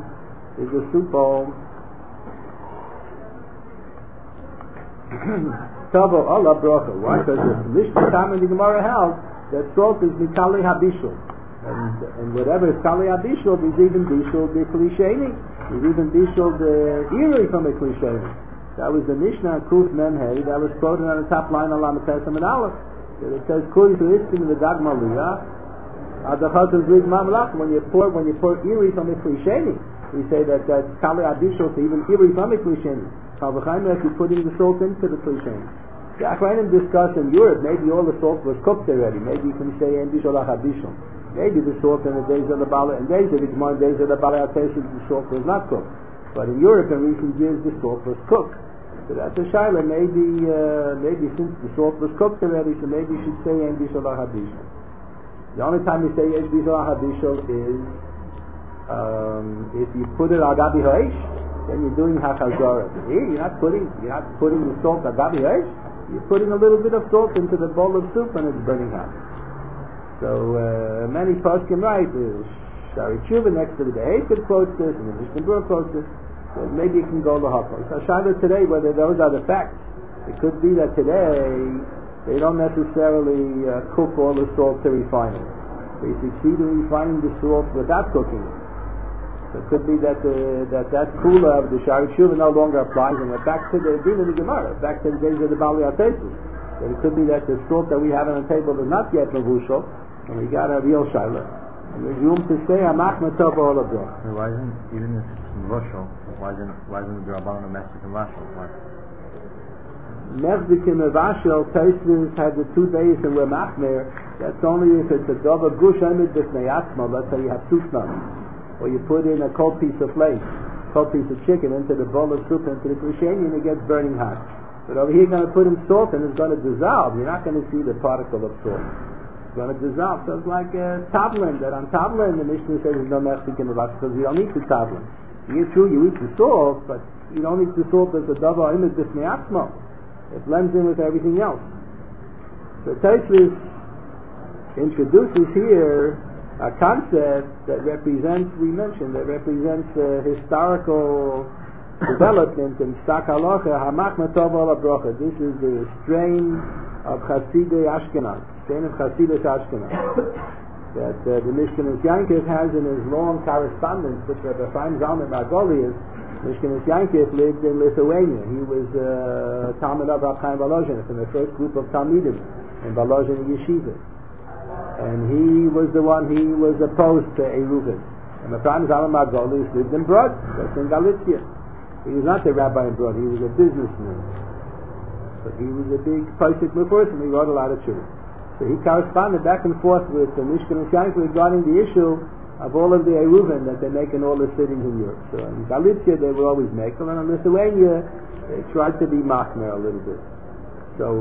Tavo Allah bracha. Why? Because the Mishnah time in the Gemara held that salt is mikali habishul, and whatever is kali habishul is even bishul the klisheni. Is even bishul the irui from a klisheni. That was the Mishnah Kuf Mem Hey that was quoted on the top line of Lamed Tesam and Aleph. It says, "Kuli to istim the dagma liya." Adachat is rig mamlach. When you pour iri from a klisheni, we say that kali adishul to even iri from a klisheni. Kavachayim if you're putting the salt into the klisheni. The Achrayim discuss in Europe. Maybe all the salt was cooked already. Maybe you can say endishul achadishul. Maybe the salt in the days of the Bala and days of the days of the Bala the salt was not cooked. But in Europe in recent years the salt was cooked. So that's a shaila. Maybe since the salt was cooked already, so maybe you should say Ein Bishul HaHabishul. The only time you say Ein Bishul HaHabishul is if you put it al gabi ha'esh, then you're doing hachazara. Here you're not putting the salt al gabi ha'esh. You're putting a little bit of salt into the bowl of soup and it's burning hot. So many poskim write Shari Tshuva next to the Heifer quotes this and the Mishnah Berurah quotes this. So maybe you can go to Hafal. So Shaila today, whether those are the facts, it could be that today they don't necessarily cook all the salt to refine it. They succeed in refining the salt without cooking it. So it could be that that kula of the Shari Tshuva no longer applies, and we're back to the din of the Gemara, back to the days of the Bali Atesis. But it could be that the salt that we have on the table is not yet Mavushal, and we got a real Shaila. And there's room to say Amachma Tova all of them. Why isn't, even if it's Mavushal, why isn't the Rabbanan a Mexican Mashal? Mevdikim Evashel, Tosfos had the 2 days and we're Machmer. That's only if it's a Dova Gush Emid B'fnei Atzma. Let's say you have 2 sons. or you put in a cold piece of flesh, cold piece of chicken into the bowl of soup, into the krisheni, and it gets burning hot. But over here you're going to put in salt and it's going to dissolve. You're not going to see the particle of salt. It's going to dissolve. So it's like tavlin, that on tavlin the Mishnah says there's no Mexican about because you don't eat the tavlin. It's true you eat the salt, but you don't eat the salt as a davar imid b'fnei atzmo. It blends in with everything else. So Tosfos introduces here a concept that represents, we mentioned, that represents historical development in Stak Halacha, Hamachma Tov Al Brocha. This is the strain of Chasidei Ashkenaz, strain of Chasidus Ashkenaz, that the Mishkenos Yankov has in his long correspondence with Rebbe Chaim Zalman Margolius. Mishkenos Yankov lived in Lithuania. He was Talmid of Rav Chaim Volozhin from the first group of Talmidim in Volozhin Yeshiva. And he was opposed to Eruvin. And Rebbe Chaim Zalman Margolius lived in Brod, that's in Galicia. He was not a rabbi in Brod, he was a businessman. But he was a big Pesach Mephorim, he wrote a lot of truth. So he corresponded back and forth with the Mishkenos Yankov regarding the issue of all of the Eruvin that they make in all the cities in Europe. So in Galicia they would always make them, and in Lithuania they tried to be machmer a little bit. So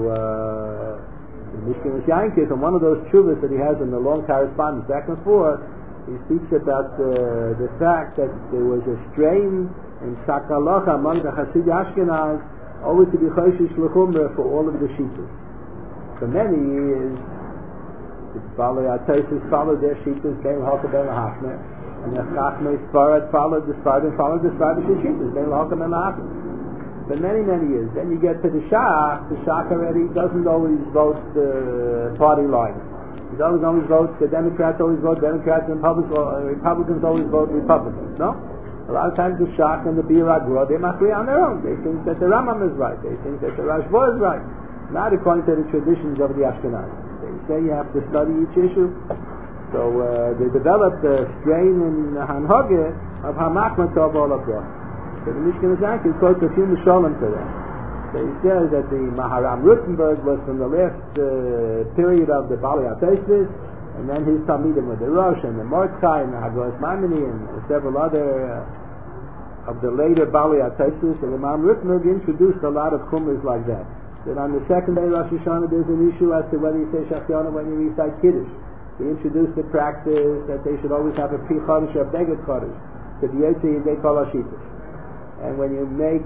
the Mishkenos Yankov, from one of those tshuvas that he has in the long correspondence back and forth, he speaks about the fact that there was a strain in Stak Halacha among the Hasid Ashkenaz always to be Choshesh L'chumra for all of the Shittas. For many years the Balei HaTosfos followed their Shittas, Bein L'Halka Bein L'Hachmer, and the Chachmei Sfarad followed the Sfardim Shittas, Bein L'Halka Bein L'Hachmer. For many years. Then you get to the Shach already doesn't always vote the party line. He always votes, the Democrats always vote Democrats, and Republicans always vote Republicans, no? A lot of times the Shach and the Bir Agro, they machli on their own. They think that the Rambam is right. They think that the Rashba is right. Not according to the traditions of the Ashkenazim. They say you have to study each issue. So they developed a strain in Hanhage of Hamachma Tov Al Brocha. So the Mishkenos Yankov quotes a few Mishalim to that. So he says that the Maharam Rutenberg was from the last period of the Balei HaTosfos, and then his Talmidim with the Rosh and the Mordechai and the Hagos Maimoni and several other of the later Balei HaTosfos. And the Maharam Rutenberg introduced a lot of chumras like that. That on the second day of Rosh Hashanah there's an issue as to whether you say Shachyanim when you recite Kiddush. He introduced the practice that they should always have a Pri Chodesh or a Beged Chodesh to be Yotze Yidei Kol HaShittos. And when you make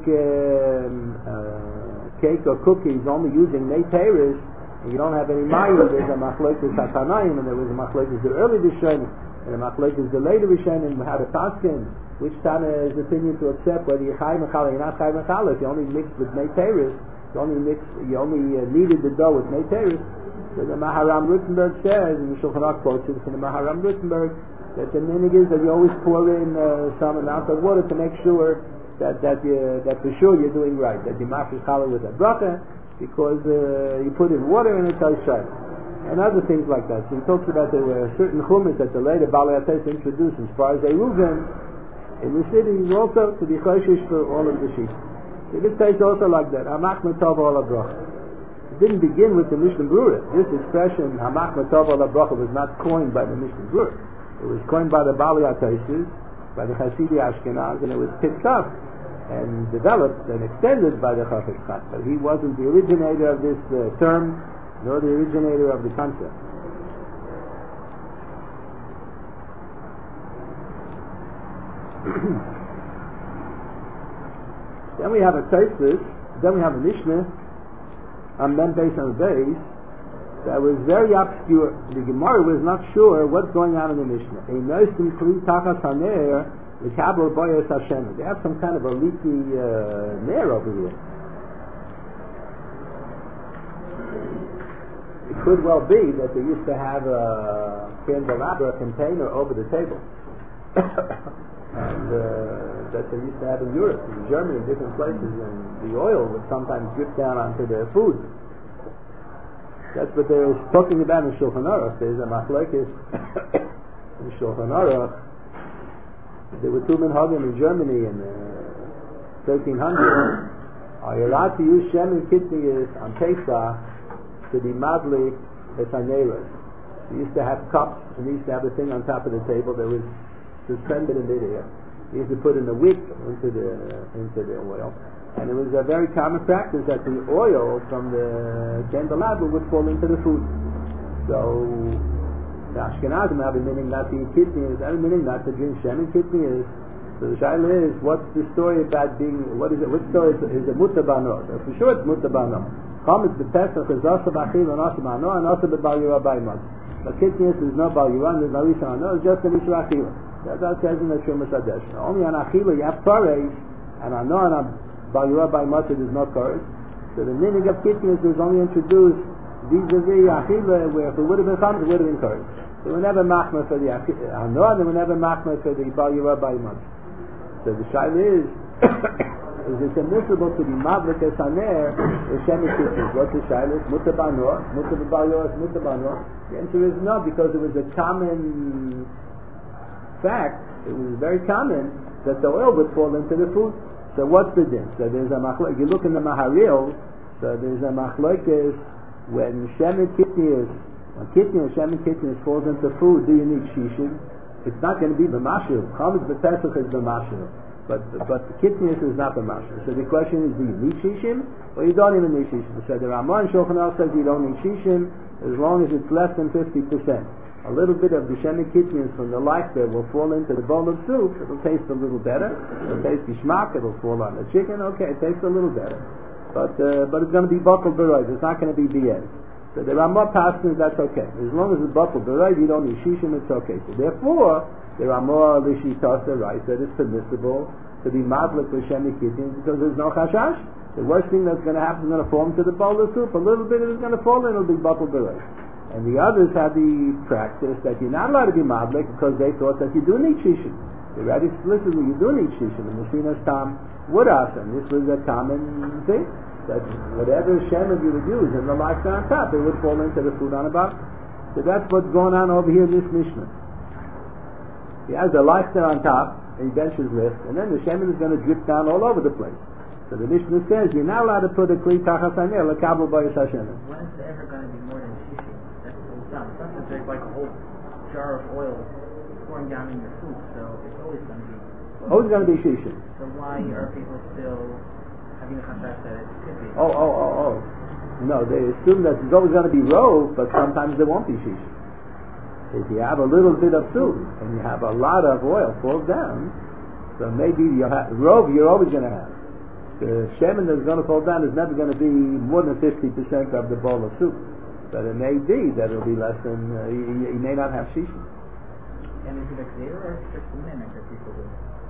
cake or cookies only using Neiteris, and you don't have any mayim, there's a machlokes Hatanaim, and there was a machlokes the early Rishonim, and a machlokes the later Rishonim, how to paskin, which Tana is opinion to accept, whether you're Chai Mechala, you're not Chai Mechala. If you only mixed with Neiteris, you only kneaded the dough with Neiteris. So the Maharam Rutenberg says, and the Shulchan Aruch quotes it from the Maharam Rutenberg, that the minhag is that you always pour in some amount of water to make sure that for sure you're doing right, that you mafresh challah with a bracha, because you put in water and it does shine, and other things like that. So he talks about there were certain chumas that the later Balei HaTosfos introduced as far as Eruvin in the cities also to be choshesh for all of the sheep. So this takes also like that, Hamachma Tov Al Brocha. It didn't begin with the Mishnah Berurah. This expression, Hamachma Tov Al Brocha, was not coined by the Mishnah Berurah. It was coined by the Balei HaTosfos, by the Hasidei Ashkenaz, and it was picked up and developed and extended by the Chafetz Chaim. But he wasn't the originator of this term, nor the originator of the concept. Then we have a Tosfos, then we have a Mishnah, and then based on the base, that was very obscure. The Gemara was not sure what's going on in the Mishnah. A nosim kli tachas haner l'kabel boyos Hashem. They have some kind of a leaky nair over here. It could well be that they used to have a candelabra container over the table, and that they used to have in Europe, in Germany, in different places, and the oil would sometimes drip down onto their food. That's what they're talking about in Shulchan Aruch. There's a machlokes in Shulchan Aruch. There were two minhagim in Germany in 1300. Are you allowed to use Shem and Kitniyas on Pesach to be madlik esaneras? They used to have cups, and they used to have a thing on top of the table. There was suspended in midair. You have to put in a wick into the oil. And it was a very common practice that the oil from the candelabra would fall into the food. So the Ashkenazim have a meaning not to eat kidneys, have a meaning not to drink shem and kidneys. So the shaila is, what's the story about being, what story is it mutar bano? For sure it's mutar bano. Chametz b'Pesach is also b'achil and also b'ano and also b'bal yirah b'imot. But kidneys is no bal yirah, there's no rishon ano, it's just a rishon achila. That's what it says in the Shumas Hadesh. Only on achila you have torah, and ano and bal yirah b'imot there's no torah. So the meaning of kidneys is only introduced vis-a-vis achila, where if it would have been chametz, it would have been torah. They were never machmer for the ano, and they were never machmer for the bal yirah b'imot. So the shaila is it admissible to be mavlik as haner the shemesh kidneys? What's the shaila? Mutar b'ano, mutar b'bal yirah, mutar b'ano. The answer is no, because it was a common fact. It was very common that the oil would fall into the food. So what's the din? So there's a machlok. You look in the Maharil. So there's a machlokes when shemen kidneys, when shemen kidneys falls into food. Do you need shishim? It's not going to be b'mashil. Chametz b'Pesach is b'mashil, but the kidneys is not b'mashil. So the question is, do you need shishim or you don't even need shishim? So the Ramah and Shulchan Aruch says you don't need shishim as long as it's less than 50%. A little bit of the shemen kidneys from the life there will fall into the bowl of soup. It'll taste a little better. It'll taste gishmak. It'll fall on the chicken. Okay, it tastes a little better, but it's going to be batel b'roiv. It's not going to be BS. So the Ramah passes that's okay. As long as it's batel b'roiv, you don't need shishim. It's okay. So therefore, the Ramah l'shitas right that it's permissible to be madlik with shemen kidneys because there's no chashash. The worst thing that's going to happen is going to fall into the bowl of soup. A little bit of it is going to fall in. It'll be batel b'roiv. And the others had the practice that you're not allowed to be madlik because they thought that you do need shishim. They read explicitly you do need shishim. And the Mesinas Tam would ask them. This was a common thing that whatever shemen you would use in the lifestyle on top, it would fall into the food on the bottom. So that's what's going on over here in this Mishnah. He has the lifestyle on top, and he benches lift, and then the shemen is going to drip down all over the place. So the Mishnah says you're not allowed to put a kli tachas haner lekabel b'yis hashemen. When is it ever going to be more than shishim? That's what it's done. Sometimes there's like a whole jar of oil pouring down in your food, so it's always going to be. Always going to be shishim. So why are people still having a chashash that it could be? Oh. No, they assume that it's always going to be rove, but sometimes there won't be shishim. If you have a little bit of soup and you have a lot of oil falls down, so maybe you'll have rove. You're always going to have the shemen that's going to fall down is never going to be more than 50% of the bowl of soup, but it may be that it'll be less than. You may not have shishim. And is it a clear or just a minute that people do?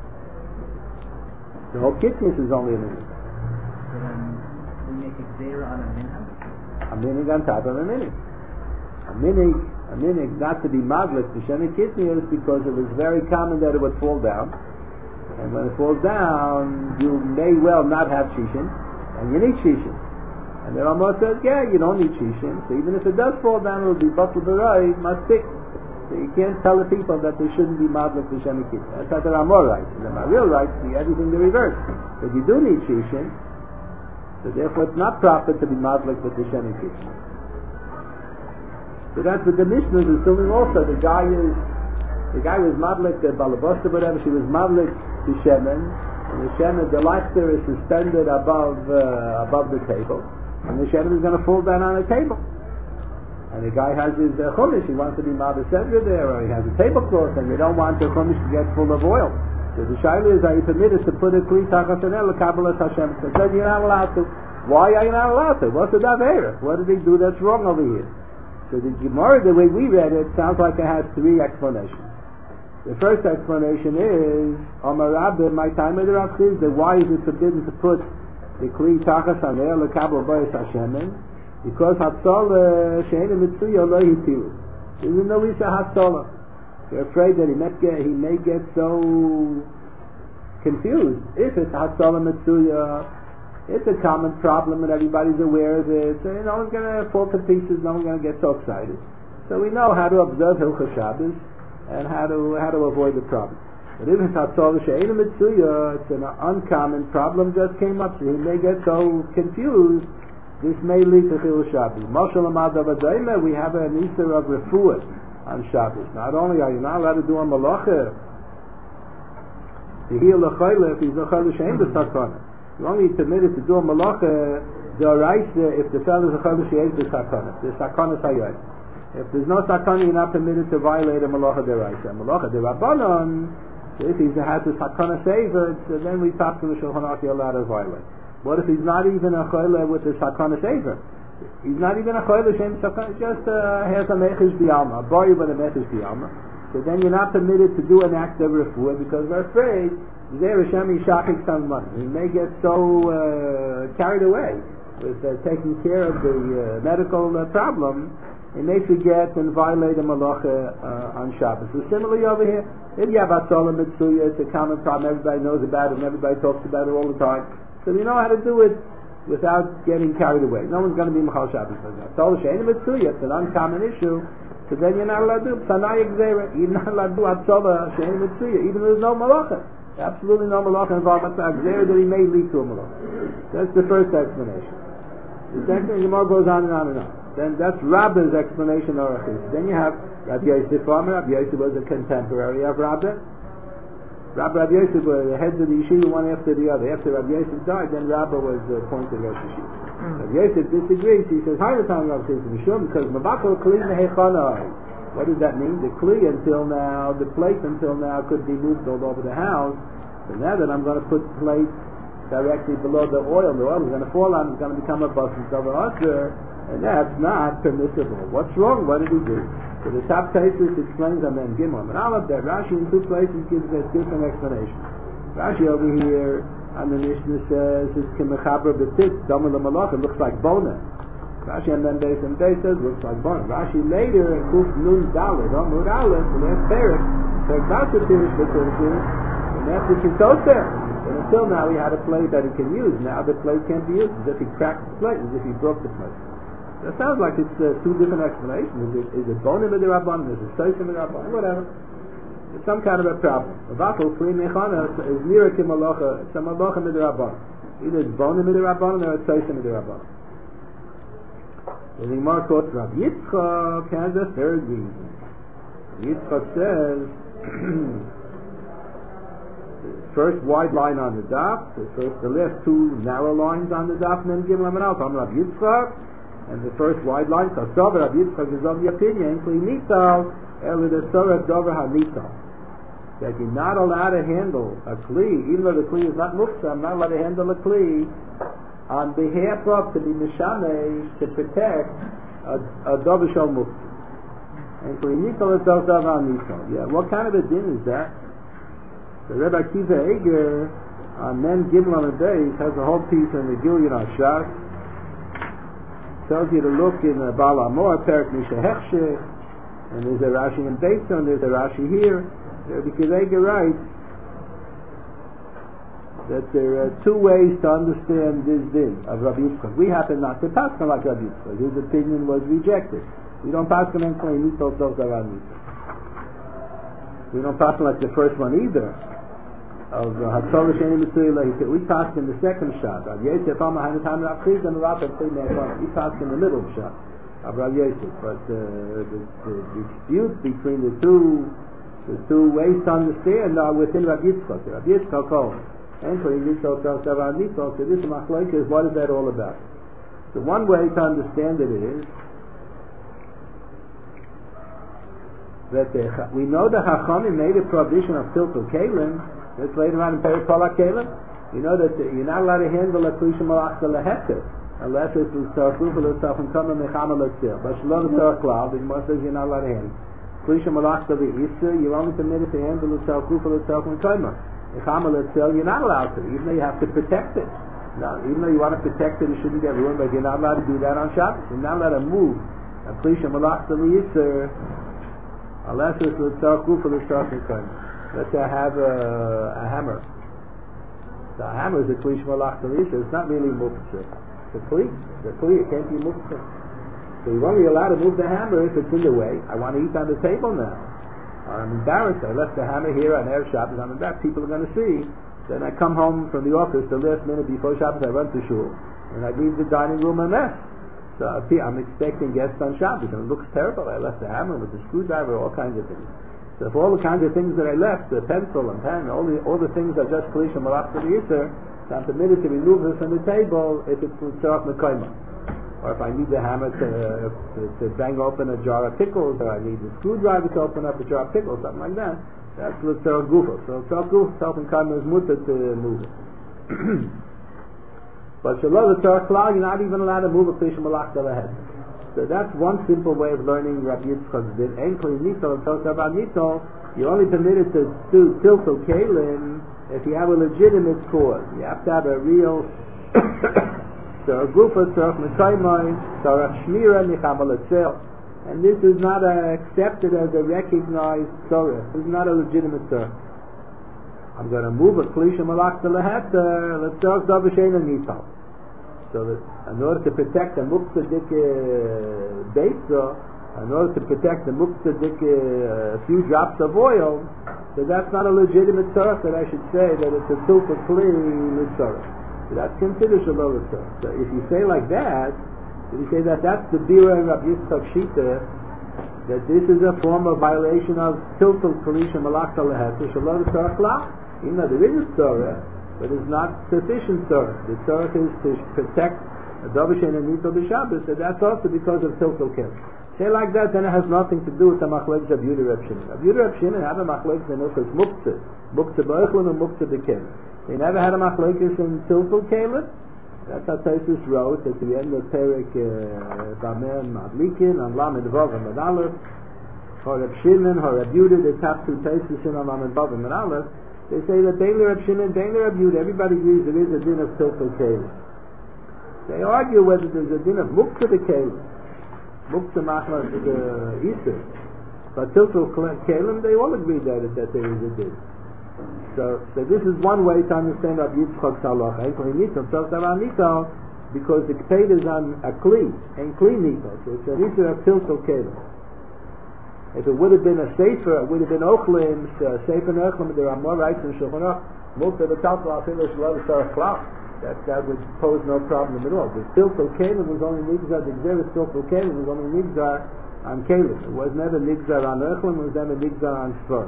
The whole kidneys is only a minute. So then we make a zera on a minhag? A minhag on top of a minhag. A minhag not to be maglit to shemen kidneys because it was very common that it would fall down. And when it falls down, you may well not have shishim, and you need shishim. And the Ramah says, yeah, you don't need shishim. So even if it does fall down, it will be batel b'roiv, must stick. So you can't tell the people that they shouldn't be madlik with shemen kidneys. That's how the Ramah writes. And the Maharil writes, everything the reverse. But you do need shishim, so therefore it's not proper to be madlik with the shemen kidneys. So that's what the Mishnah is assuming also. The guy was madlik, the balabosta, whatever, she was madlik to shemen, and the shemen, the lighter is suspended above the table, and the shemen is going to fall down on the table. And the guy has his chumash, he wants to be mother center there, or he has a tablecloth, and you don't want the chumash to get full of oil. So the shaila is, are you permitted to put a kli tachas haner lekabel Hashem? So said you're not allowed to. Why are you not allowed to? What's the daveira? What did he do that's wrong over here? So the Gemara, the way we read it, sounds like it has three explanations. The first explanation is, Amar Rabbi, my time of the Rav Chizda, why is it forbidden to put the kli tachas haner lekabel b'yis Hashem? Because hatzalah she'ena mitzuya lo hitiru. There's no isa hatzalah. They're afraid that he may get so confused. If it's hatzalah mitzuya, it's a common problem and everybody's aware of it. So no one's going to fall to pieces. No one's going to get so excited. So we know how to observe Hilchos Shabbos and how to avoid the problem. But if it's hatzalah she'ena mitzuya, it's an uncommon problem just came up. So he may get so confused. This may lead to Chilul Shabbos. Mashal Amad Avadayma, we have an Easter of Refuah on Shabbos. Not only are you not allowed to do a malacha The heal if he's a chayla shein b'sakana. You're only permitted to do a malacha d'oraisa if the fellow is a chayla shein b'sakana. The sakana sayed. If there's no sakana, you're not permitted to violate a malacha d'oraisa. A malacha d'rabbanon, if he has a sakana saved, so then we talk to the Shulchan Aruch, you're allowed to violate. What if he's not even a chayla with the sakana saved? He's not even a chayla shein b'sakana. Just has a mechish b'yalma, a boy with a mechish b'yalma. So then you're not permitted to do an act of refuah because we're afraid Zeh Hashem Yishachik some money. He may get so carried away with taking care of the medical problem, he may forget and violate a malacha on Shabbos. So similarly over here, if you have Atzola Mitzuya, it's a common problem, everybody knows about it and everybody talks about it all the time. So you know how to do it without getting carried away. No one's going to be Machal Shabbos for that. Atzola Shein Mitzuya, it's an uncommon issue. So then you're not allowed to do Sanayik Zera. You're not allowed to do Atzola Shein Mitzuya, even though there's no malacha. Absolutely no malacha involved with the Zera that he may lead to a malacha. That's the first explanation. The second, the Gemara goes on and on and on. Then that's Rabba's explanation of Arachis. Then you have Rabbi Yosef Farmer. Rabbi Yosef was a contemporary of Rabba. Rabbi Yosef were the heads of the yeshiva one after the other. After Rabbi Yosef died, then Rabba was appointed Rosh Yeshiva. Rabbi Yosef disagrees. He says, "Hi, the time Rabbi says Mishum because Mabakol Kli Mehechanai." What does that mean? The Kli until now, the plate until now could be moved all over the house. So now that I'm going to put plates directly below the oil is going to fall on. It's going to become a basket of usher, and that's not permissible. What's wrong? What did he do? So the top Taisus explains on then Gimel and all of that. Rashi in two places gives us different explanations. Rashi over here on the Mishnah says it's Kimechabra B'Tzitz Dama L'Malach. It looks like Bona. Rashi and then Beis and Beis says looks like Bona. Rashi later in Kuf Nun Dalet Amud Aleph the last parak says that's a Pirish B'Tzitz and that's the Kintoser. And until now he had a plate that he can use. Now the plate can't be used. As if he cracked the plate, as if he broke the plate. That sounds like it's two different explanations. Is it bonim midirabbanan? Is it soisim midirabbanan? Whatever. It's some kind of a problem. A vatal free mechana is nearer to malacha. It's a malacha midirabbanan. Either it's bonim midirabbanan or it's soisim midirabbanan. The Gemara quotes Rabbi Yitzchak has a third reason. Yitzchak says first wide line on the daf, the last two narrow lines on the daf, and then give them an out. I'm Rabbi Yitzchak, and the first wide line, so Rabbi Yitzchak is of the opinion, that you're not allowed to handle a kli, even though the kli is not muktzah, I'm not allowed to handle a kli on behalf of, to be mishameh, to protect a dover shel muktzah. And kli nikol is davar nikol. Yeah, what kind of a din is that? The Rebbe Akiva Eger on Men Gimel on the days has a whole piece in the Gilyon Ashar. Tells you to look in Baal Amor, Perak Misha Hechsheh, and there's a Rashi in Beison, there's a Rashi here. The Rebbe Akiva Eger writes that there are two ways to understand this din of Rabbi Yitzchak. We happen not to pass him like Rabbi Yitzchak. His opinion was rejected. We don't pass him and claim Nitol Tov Zavar Nitol. We don't pass him like the first one either. Of Hatzolah Sheni Mitzuyah, we passed in the second shot. Rav Yosef Amar Hanatan Rav Chiz and Rav we passed in the middle shot of Rav Yosef. But the dispute between the two ways to understand are within Rav Yitzchak. Rav Yitzchak calls and for Yitzchak Zavar Nitol. So this machlokes is what is that all about? So one way to understand it is that we know the Chachamim made a prohibition of tiltul kelim. That's later on in Perek Polak Kelim. You know that you're not allowed to handle a klisha malachta leheter unless it's l'tzarfu v'l'tzarfu and kama mechama l'tzir. But shalom l'tzarfu klal, the Gemara says you're not allowed to handle. Klisha malachta v'isr, you're only permitted to handle l'tzarfu v'l'tzarfu and kama. Mechama l'tzir, you're not allowed to, even though you have to protect it. Now, even though you want to protect it, it shouldn't get ruined, but you're not allowed to do that on Shabbos. You're not allowed to move a klisha malachta v'isr unless it's l'tzarfu v'l'tzarfu and kama. Let's say I have a hammer. The hammer is a kli shmalach talisa. It's not really muktzah. It's a kli. The kli, it can't be muktzah. So you're only allowed to move the hammer if it's in the way. I want to eat on the table now. I'm embarrassed. I left the hammer here on Erev Shabbos. I'm embarrassed. People are going to see. Then I come home from the office the last minute before Shabbos. I run to shul and I leave the dining room a mess. So I'm expecting guests on Shabbos and it looks terrible. I left the hammer with the screwdriver, all kinds of things. So if all the kinds of things that I left, the pencil and pen, all the things are just Kli Shemalach to the Yisr, so I'm permitted to remove it from the table if it's L'tzorach Mekayma. Or if I need the hammer to bang open a jar of pickles, or I need the screwdriver to open up a jar of pickles, something like that, that's L'tzorach Gufa. So L'tzorach Gufa, self-Mekayma is mutter to move it. But Shalom L'tzorach Klal, you're not even allowed to move a Kli Shemalach to the head. So that's one simple way of learning Rabbi Yitzchak's din. En Kli Nitol, and Tosar Bar Nitol, you're only permitted to do Tiltul Kalim if you have a legitimate cause. You have to have a real Tzorach Gufa, Tzorach Mekayma, Tzorach Shmira, Nichama L'Tzel. And this is not accepted as a recognized Tzorach. This is not a legitimate Tzorach. I'm going to move a Kli Shemalach to Leheter, L'Tzorach Davar She'eino Nitol. So that in order to protect the Muktzah Beitza, in order to protect the Muktzah a few drops of oil, so that's not a legitimate Tzorach that I should say that it's a Tiltul Kli L'Tzorach. So that's considered Shalom L'Tzorach. So if you say like that, if you say that that's the Bira and Rabbi Yitzchak Shita, that this is a form of violation of Tiltul Kli Shemalach to Leheter, Shalom L'Tzorach La, even though there is a Tzorach, but it's not sufficient Tzorach. The Tzorach is to protect a Davar She'eino Nitol b'Shabbos, so that's also because of Tiltul Kli. Say like that, then it has nothing to do with the machlokes of Yehuda Reb Shimon. Of Yehuda Reb Shimon have a machlokes in Ilchos Muktzah, Muktzah B'Oichlin and Muktzah B'Kelim. They never had a machlokes in Tiltul Kelim. That's how Tosfos wrote at the end of Perek Bamer Madlikin on Lamed Vav and Aleph. For Reb Shimon, or Reb Yehuda, the top two Tosfos in on Lamed Vav and Aleph. They say that Bein Reb Shimon, Bein Reb Yehuda, everybody agrees there is a din of Tiltul Kelim. They argue whether there's a din of Muktzah B'Kelim. Muktzah Machmas is Easter. But Tiltul Kelim, they all agree that there is a din. So this is one way to understand Rabbi Yitzchak's halacha. Because the K'ped is on a Kli, and Kli Nitol. So it's an Easter of Tiltul Kelim. If it would have been a Sefer, it would have been Ochlim, Sefer and Ochlim, there are more rights in Shulchan Aruch. Muktzah B'Taltal Afilu Shalom L'Tzorach Klal. That would pose no problem at all. The Tiltul Kelim was only Nigzar, the Gzeres Tiltul Kelim was only Nigzar on Kelim. It was never Nigzar on Echlim, it was never Nigzar on Svar.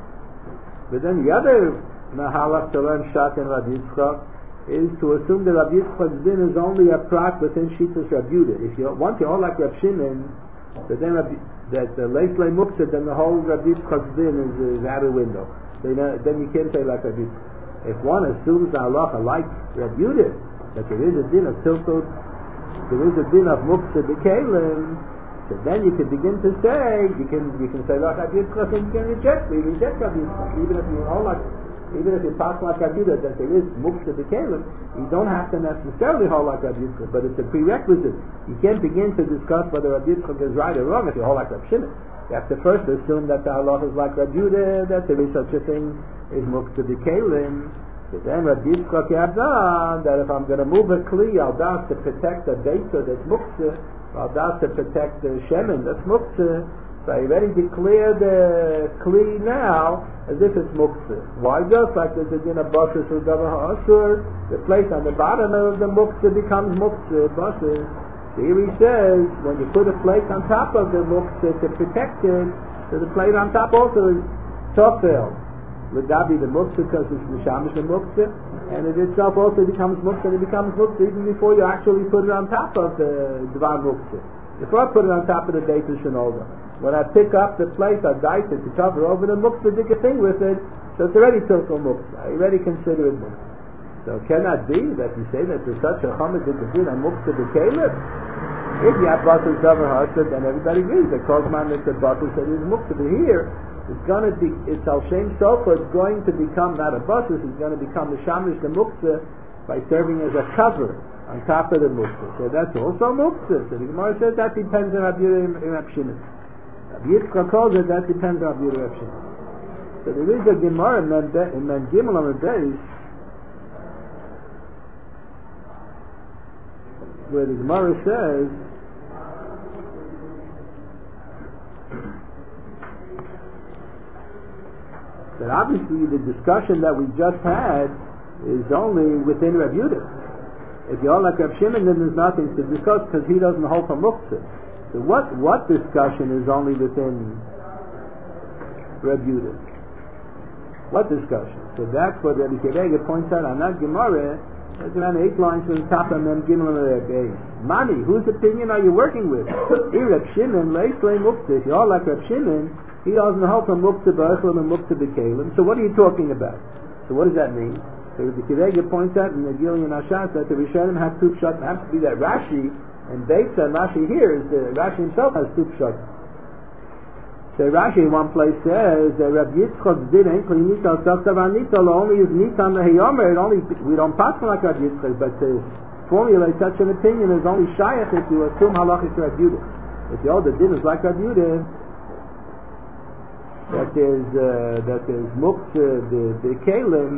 But then the other Mahalach to learn Shat and Rabbi Yitzchak is to assume that Rabbi Yitzchak's din is only a prat within Shitas Rabbi Yehuda. If you want to all like Rabbi Shimon, but then that Leislei Muktzah, then the whole Rabbi Yitzchak's din is out of the window. Then you can't say like Rabbi Yitzchak. If one assumes the halacha like Rabbi Yehuda, that there is a din of Tiltul, there is a din of Muktzah B'Kelim, so then you can begin to say, you can say like Rabbi Yitzchak, and you can reject Rabbi Yitzchak, even if you pass like Rabbi Yehuda that there is Muktzah B'Kelim, you don't have to necessarily hold like Rabbi Yitzchak, but it's a prerequisite. You can't begin to discuss whether Rabbi Yitzchak is right or wrong if you hold like Rabbi Shimon. You have to first assume that the halacha is like Rabbi Yehuda, that there is such a thing is Muktzah B'Kelim. So then Rabbi Yitzchak Yabdan, that if I'm going to move a Kli, I'll das to protect the Beitza that's Muktzah, I'll das to protect the Shemen that's Muktzah. So I already declare the Kli now as if it's Muktzah. Why? Just like there's a din of Bashar or Davar Ha'asur, the place on the bottom of the Muktzah becomes Muktzah, Bashar. So here he says, when you put a plate on top of the Muktzah to protect it, so the plate on top also is Tofel. Would that be the Muktzah because it's Mishamish the Muktzah? And it itself also becomes Muktzah, and it becomes Muktzah even before you actually put it on top of the Dvar Muktzah. Before I put it on top of the Beit Shenolda. When I pick up the plate, I dice it to cover over the Muktzah, dig a thing with it, so it's already Tiltul Muktzah. I already consider it Muktzah. So can that be that you say that there's such a Chomet Dikadin on Muktzah B'Kelim? If you have Batul Davar Ha'asur, then everybody agrees that Kozman is the Batul said is Muktzah. But here, it's Al Shem Sofa, it's going to become not a Batul, it's going to become the Shamish, the Muktzah, by serving as a cover on top of the Muktzah. So that's also Muktzah. So the Gemara says that depends on Rabbi Yehuda and Rabbi Shimon. Rabbi Yitzchak calls it that depends on Rabbi Yehuda and Rabbi Shimon. So there is a Gemara in Men Gimel on the base where the Gemara says that obviously the discussion that we just had is only within Rabbi Yehuda. If you hold like Rabbi Shimon, then there's nothing to discuss because he doesn't hold from Muktzah. So what discussion is only within Reb Yehuda. What discussion? So that's what Rabbi Akiva points out on that Gemara. There's around 8 lines from the top of them, Gimel and Reb Beis. Mani, whose opinion are you working with? Reb Shimon, Leislei Muktzah. If you're all like Reb Shimon, he doesn't hold from Muktzah B'Echel and Muktzah B'Kelim. So what are you talking about? So what does that mean? So Rabbi Akiva points out in the Gilyon Ashas that the Rishonim have two pshat. It has to be that Rashi and Beitza and Rashi here is Rashi himself has two pshat. So Rashi in one place says that Rabbi Yitzchak did Enkel Nital Saktavan Nital only is Nitan Leheyomer. We don't pass like Rabbi Yitzchak, but to formulate such an opinion is only Shayach if you assume halachic Rabbi Yehuda. If the older din is like Rabbi Yehuda, that there's Muktzah the Kelim.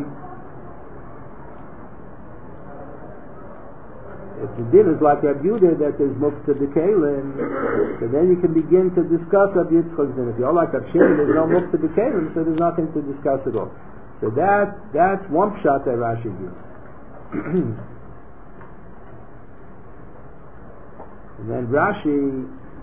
If the din is like Rabbi Yehuda, that there's Muktzah B'Kelim, so then you can begin to discuss Rabbi Yitzchak's din. If you're like Rabbi Shimon, there's no Muktzah B'Kelim, so there's nothing to discuss at all. So that's one pshat that Rashi gives. And then Rashi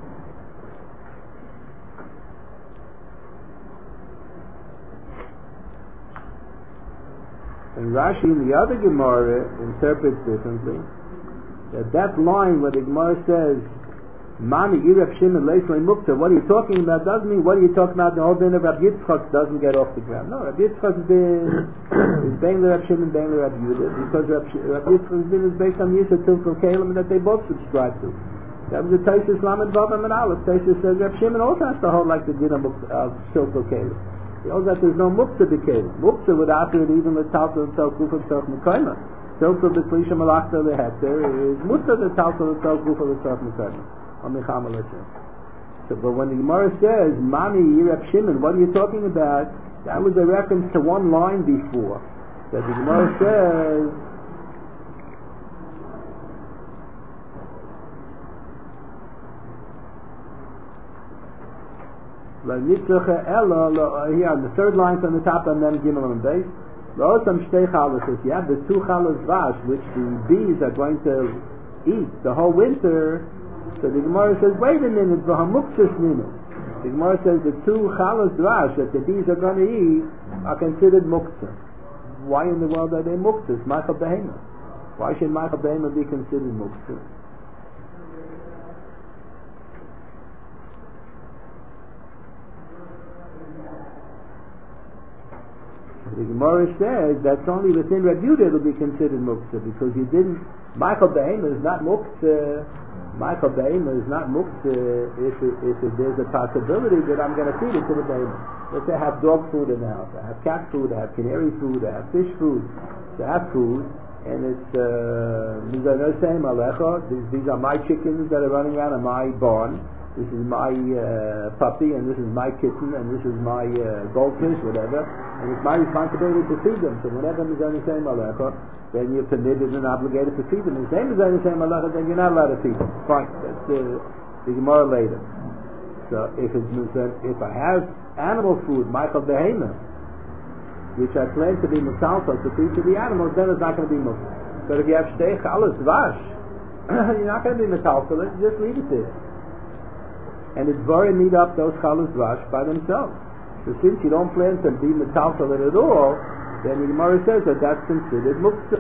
in the other Gemara interprets differently. That line where the Gemara says, Mani Irab Shimon Leislei Muktzah, what are you talking about? Doesn't mean what are you talking about? The whole din of Rabbi Yitzchak doesn't get off the ground. No, Rabbi Yitzchak's din is Bein L'Rab Shimon, Bein L'Rab Yehuda, because Rabbi Yitzchak's din is based on Yisra Tilkel Kelim that they both subscribe to. That was the Taisus Lamed Vavam and Aleph. Taisus says Rabbi Shimon also has to hold like the din of Tilkel Kelim. He holds that there's no Muktzah B'Kelim. Muktzah would offer it even the Taltel himself, Guf himself, Mekayma. Tilkel B'Klisha Malachta Leheter is Muktzah the Taltel himself, Guf himself, Mekayma. So, but when the Gemara says Mani Yirab Shimon, what are you talking about? That was a reference to one line before. That the Gemara says here on the third line from the top and then Gimel and Beis. If you have the 2 chalas vash which the bees are going to eat the whole winter. So the Gemara says, wait a minute, the Gemara says the 2 chalas drash that the bees are going to eat are considered muktzah. Why in the world are they muktzah? It's Ma'achal Behema. Why should Ma'achal Behema be considered muktzah? The Gemara says that's only within Rabbi Yehuda it'll be considered muktzah because you didn't. Ma'achal Behema is not muktzah. Ma'achal Behema is not muktzah if there's a possibility that I'm going to feed it to the Behema. Let's say I have dog food in the house, I have cat food, I have canary food, I have fish food. So I have food, and it's these are my chickens that are running around in my barn. This is my puppy, and this is my kitten, and this is my goldfish, whatever. And it's my responsibility to feed them. So whenever Mizani Shem Alecha, then you're permitted and obligated to feed them. If they Mizani Shem Alecha, then you're not allowed to feed them. Fine. That's the Gemara later. So if I have animal food, Ma'achal Behema, which I plan to be Musalfa to feed to the animals, then it's not going to be Muslim. But if you have Shtei Chalas Vash, you're not going to be Musalfa, just leave it there. And it's very meet up those chalas dvash by themselves. So since you don't plan to be metaltal at all, then the Gemara says that that's considered muktzah.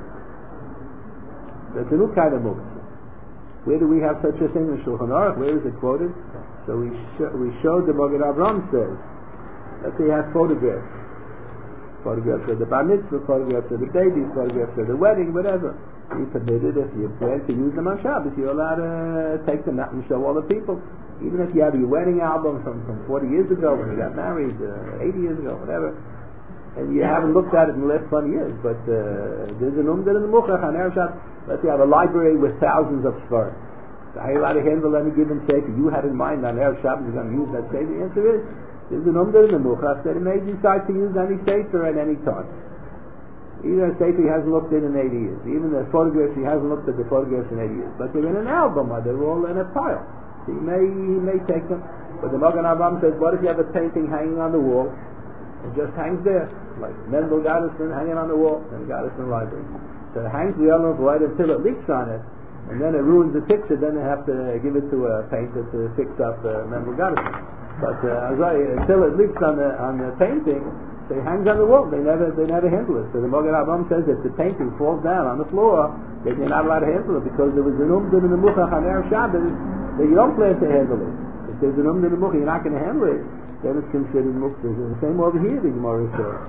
That's a new kind of muktzah. Where do we have such a thing in Shulchan Aruch? Where is it quoted? So we showed the Magen Avraham says. Let's say you have photographs. Photographs of the bar mitzvah, photographs of the baby, photographs of the wedding, whatever. You're permitted if you plan to use them on Shabbos. You're allowed to take them out and show all the people. Even if you have your wedding album from 40 years ago when you got married, 80 years ago, whatever, and you haven't looked at it in the last 20 years, but there's an umdar in the Muchach on Erev Shabbos. Let's say you have a library with thousands of svarim. So how are you allowed to handle any given sefer you had in mind on Erev Shabbos you're going to use that sefer? The answer is, there's an umdar in the Muchach that it may decide to use any sefer at any time. Even a sefer he hasn't looked in 80 years. Even the photographs he hasn't looked at the photographs in 80 years. But they're in an album, or they're all in a pile. He may take them, but the Magen Avraham says, what if you have a painting hanging on the wall? It just hangs there, like Mendel Gottesman hanging on the wall in the Gottesman library. So it hangs the element right until it leaks on it. and then it ruins the picture. Then they have to give it to a painter to fix up Memorgadis. But until it leaks on the painting, it hangs on the wall. They never handle it. So the Mogen Avraham says if the painting falls down on the floor, then you're not allowed to handle it because there was an umdin in the muchach on Erev Shabbos that you don't plan to handle it. If there's an umdin in the muchach, you're not going to handle it. Then it's considered muktzah. And the same over here, the Gemara says.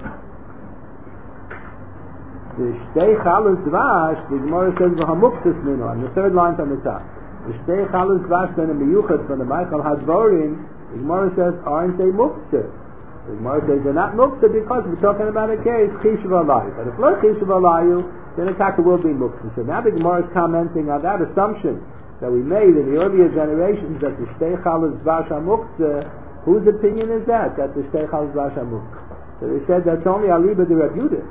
The shtei chalus dvash, the Gemara says v'hamuktzas mino, on the third line from the top. The shtei chalus dvash then a miyuchat from the Michael Hadvorin, the Gemara says, aren't they muktzah? The Gemara says they're not muktzah because we're talking about a case, chishav alayu. But if not chishav alayu, then the taka will be muktzah. So now the Gemara is commenting on that assumption that we made in the earlier generations that the shtei chalus dvash are muktzah. Whose opinion is that? That the shtei chalus dvash are muktzah. So they said that's only aliba de Reb Yudah.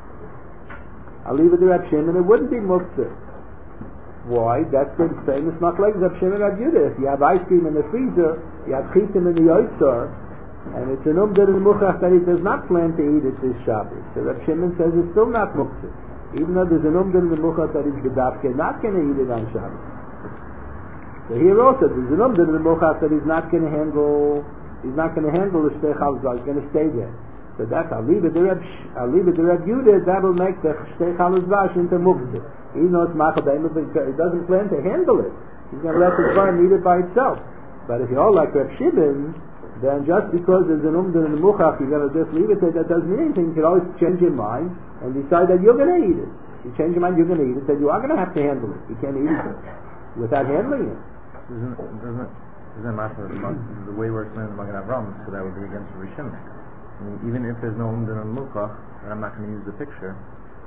Aliba de Reb Shimon, it wouldn't be muktzah. Why? That's the famous machlekes of Shimon Reb Yudah. If you have ice cream in the freezer, you have chitim in the yotzar, and it's an umdin in the muchach that he does not plan to eat it this Shabbos. So Reb Shimon says it's still not muktzah, even though there's an umdin in the muchach that he's bedafke not going to eat it on Shabbos. So here also there's an umdin in the muchach that he's not going to handle. He's not going to handle the shtei chalus. He's going to stay there. So that's aliba de Reb Yudah. That will make the shtei chalus into muktzah. Even though it's machabem, he doesn't plan to handle it. He's going to let the farm eat it by itself. But if you're all like Reb Shimon, then just because there's an umdin in the muchach, you're going to just leave it there, that doesn't mean anything. You can always change your mind and decide that you're going to eat it. You change your mind, you're going to eat it, then you are going to have to handle it. You can't eat it without handling it. Doesn't matter the way we're explaining the Mogen Avraham, so that would be against Reb Shimon. I mean, even if there's no umdin in the muchach, then I'm not going to use the picture.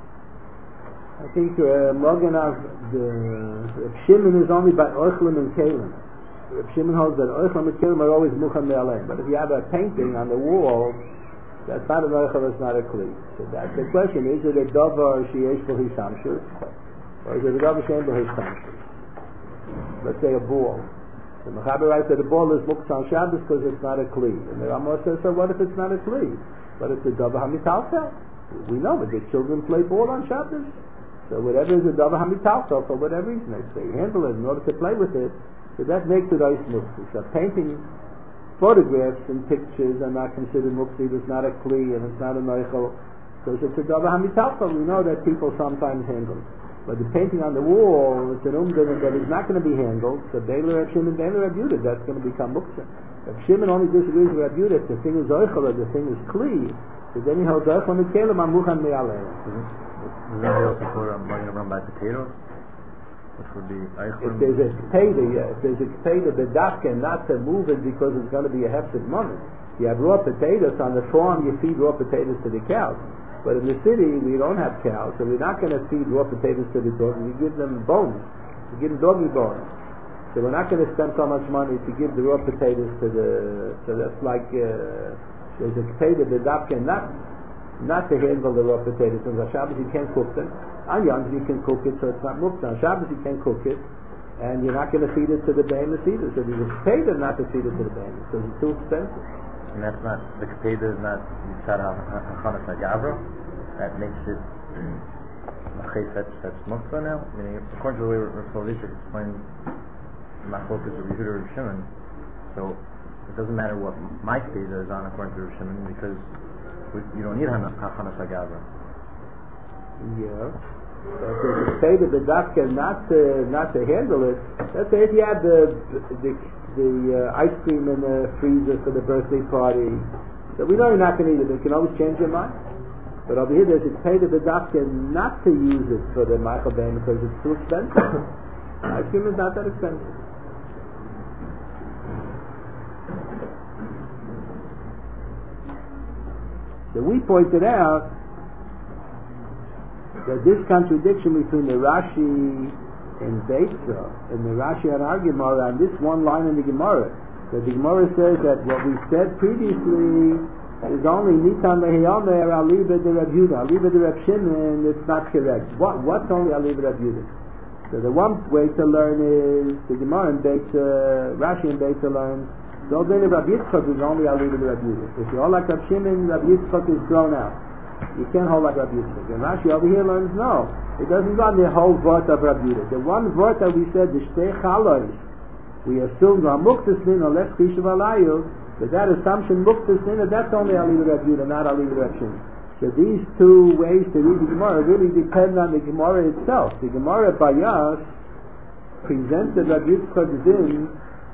I think Mogen Reb Shimon is only by Oichlim and Kalim. Reb Shimon holds that Oichlim and Kalim are always Mucham Me'aleim. But if you have a painting on the wall, that's not an Oichlim, it's not a Kli. So that's the question, is it a Dover Sheyesh Bo Hishamshus, or is it a Dover Sheyesh Bo Hishamshus? Let's say a ball. The Mechaber writes that the ball is Muktzah on Shabbos because it's not a Kli. And the Ramah says, so what if it's not a Kli? But it's a Dover HaMitaltel. We know that the children play ball on Shabbos. So whatever is a Dover HaMitaltel, for whatever reason, they handle it in order to play with it. So that makes it Ois Muktzah. So painting photographs and pictures are not considered Muktzah. It's not a Kli and it's not a Noichel. Because it's a Dover HaMitaltel. We know that people sometimes handle it. But the painting on the wall, it's an umdin that is not going to be handled. So Beiler Reb Shimon, Beiler Reb Yudah, that's going to become muktzah. Reb Shimon only disagrees with Reb Yudah if the thing is oichel or the thing is kli. So then he holds oichel and kelim amuchan me'aleh. Does that also for Mogen Avraham by potatoes? Which would be If there's a potato, if there's a potato, the dafka not to move it because it's going to be a hefted money. You have raw potatoes on the farm, you feed raw potatoes to the cows. But in the city, we don't have cows, so we're not going to feed raw potatoes to the dogs. We give them bones. We give them doggy bones. So we're not going to spend so much money to give the raw potatoes to the... So that's like... there's a potato, the dafka not to handle the raw potatoes. On Shabbos you can't cook them. On Yom you can cook it, so it's not muktzah. On Shabbos you can't cook it, and you're not going to feed it to the behemoth either. So there's a potato not to feed it to the behemoth, because it's too expensive. And that's not, the potato is not Yitzhar HaChanukah Gavra. That makes it a chayes that's muktzah now. I mean, according to the way Rav Soloveitchik explained Machlokas of Yehuda Reb Shimon, so it doesn't matter what my potato is on according to Reb Shimon because you don't need HaChanukah Gavra. Yeah. So if there's a potato, the dafka not to handle it. Let's say if you have the ice cream in the freezer for the birthday party. So we know you're not going to eat it. You can always change your mind. But over here there's a pay to the doctor not to use it for the Michael Bain because it's too expensive. Ice cream is not that expensive. So we pointed out that this contradiction between the Rashi and Beitza, and the Rashi and our Gemara, and this one line in the Gemara, that the Gemara says that what we said previously is only Nitan Lehiyomer Aliba de Reb Yudah, Aliba de Reb Shimon, it's not correct. What's only Aliba de Reb Yudah? So the one way to learn is the Gemara and Beitza, Rashi and Beitza learn. The Oldeni Reb Yitzchak is only Aliba de Reb Yudah. If you're all like Reb Shimon, Reb Yitzchak is thrown out. You can't hold like Rabbi Yitzchak. And Rashi over here learns no. It doesn't go on the whole vort of Rabbi Yehuda. The one vort that we said, the shtei chalois, we assume the muktas nina less chishav alayu, but that assumption muktas nina, that's only Aliva Rabbi Yehuda, not Aliva Rabbi Shimon. So these two ways to read the Gemara really depend on the Gemara itself. The Gemara Bayas presented Rabbi Yitzchak's din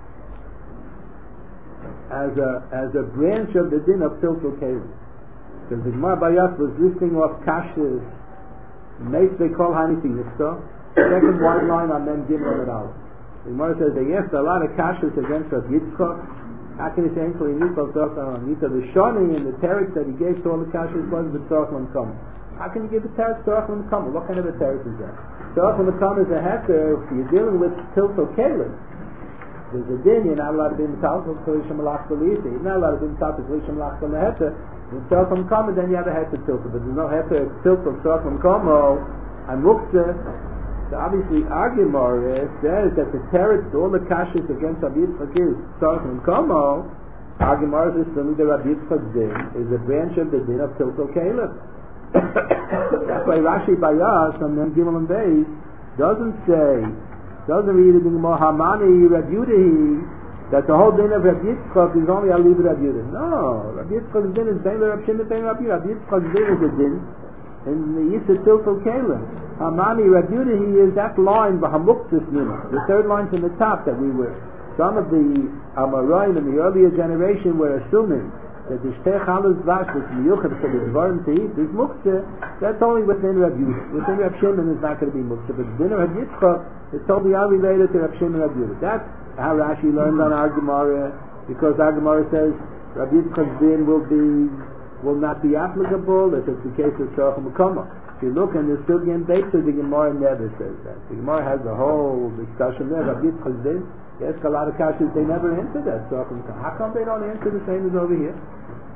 as a branch of the din of Tiltul Kelim. Because the Gemara Bayas was listing off kashas, Meis they call Haniti Yisra, second white line on them Gimel and Aleph. The Gemara says they asked a lot of kashas against Rabbi Yitzchak. How can you say Enkel Yisrael Tzorach on Nita? The Shoni and the Teretz that he gave to all the kashas was the Tzorach L'Mkom. How can you give the Teretz Tzorach L'Mkom? What kind of a Teretz is that? Tzorach L'Mkom is a heter if you're dealing with Tiltul Kelim. There's a din, you're not allowed to be metallic for Kalisha Malach Belisa. You're not allowed to be metallic for Kalisha Malach Belisa. In Tzorach L'Mkom, then you have a heter tilted. But there's no heter tilted Tzorach L'Mkom and Muktzah. So obviously, our Gemara says that the Teretz, all the kashas against Rabbi Yitzchak is Tzorach L'Mkom. Our Gemara is assuming that Rabbi Yitzchak's din is a branch of the din of Tiltul Kelim. That's why Rashi Bayas on Mem Gimel and Beis doesn't read it in the Gemara Hamani Rabbi Yehuda that the whole din of Rabbi Yitzchak is only Aliva Rabbi Yehuda. No, Rabbi Yitzchak's din is Bein Rabbi Shimon Bein Rabbi Yehuda. Rabbi Yitzchak's din is a din in the Yisra Tiltul Kelim. Hamani Rabbi Yehuda is that line B'Hamuktzis Nina, the third line from the top that we were. Some of the Amoraim in the earlier generation were assuming that the Shtei Chalus Vash was Miyuchad for the Dvarim to eat, this Muktzah, that's only within Rabbi Yehuda. Within Rabbi Shimon is not going to be Muktzah, but the din of Rabbi Yitzchak is totally unrelated to Rabbi Shimon and Rabbi Yehuda. That's how Rashi learned on our Gemara, because our Gemara says Rabbi Yitzchak's din will not be applicable if it's the case of Tzorach L'Mkom. If you look in the Sugya and Beitza, the Gemara never says that. The Gemara has a whole discussion there. Rabbi Yitzchak's din, they ask a lot of kashas, they never answer that Tzorach L'Mkom. How come they don't answer the same as over here?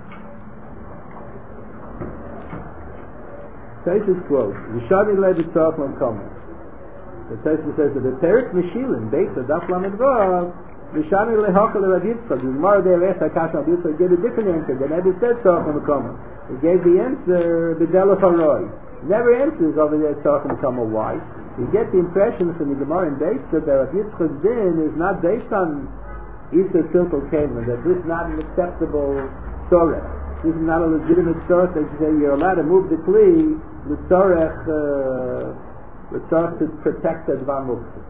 Taisus quotes, V'shani le b'Tzorach L'Mkom. The Taisus says that the Teretz Meshilin, Beitza, Daf Lamed Vav, V'shani le Hokel le Rabbi Yitzchak. The Gemara there asked Akash Rabbi Yitzchak, gave a different answer. They never said Tzorach L'Mkom. He gave the answer, B'Delach HaRoi. Never answers over there Tzorach L'Mkom. Why? You get the impression from the Gemara in Beitza that Rabbi Yitzchak's din is not based on Yisra Tiltul Kelim, that this is not an acceptable Tzorech. This is not a legitimate Tzorech that you say you're allowed to move the Kli, the Tzorech to protect the Dvar Muktzah.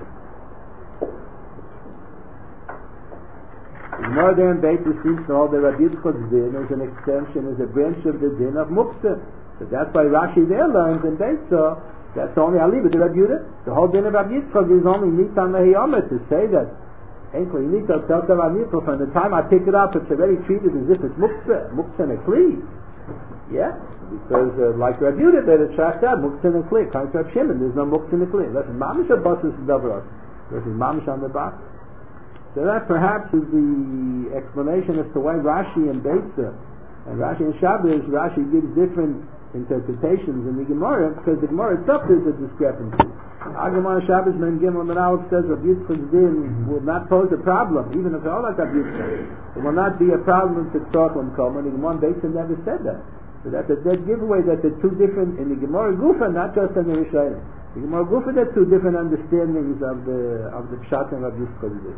The Gemara there in Beitza seems to hold that Rabbi Yitzchak's din is an extension, is a branch of the din of Muktzah. So that's why Rashi there learns in Beitza that's only Aliva to Rabbi Yehuda. The whole din of Rabbi Yitzchak is only Nitan Lehiyomah to say that Enkel Yinita tells Rabbi Yitzchak from the time I pick it up it's already treated as if it's Muktzah and a Kli. Yeah? Because like Rabbi Yehuda they attract that Muktzah and a Kli. According to Rabbi Shimon there's no Muktzah and a Kli. That's Mamish Abbasis Davros versus Mamish on the box. So that perhaps is the explanation as to why Rashi and Beitza and Rashi and Shabbos, Rashi gives different interpretations in the Gemara, because the Gemara itself is a discrepancy. Our Gemara Shabbos Mem Gimel and Aleph says Rabbi Yitzchak's din will not pose a problem, even if all like Rabbi Yitzchak. It will not be a problem to Tzorach L'Mkom, and the Gemara Beitza never said that. So that's a dead giveaway that the two different, in the Gemara Gufa, not just in the Rishayim. The Gemara Gufa, there are two different understandings of the Pshat and Rabbi Yitzchak's din.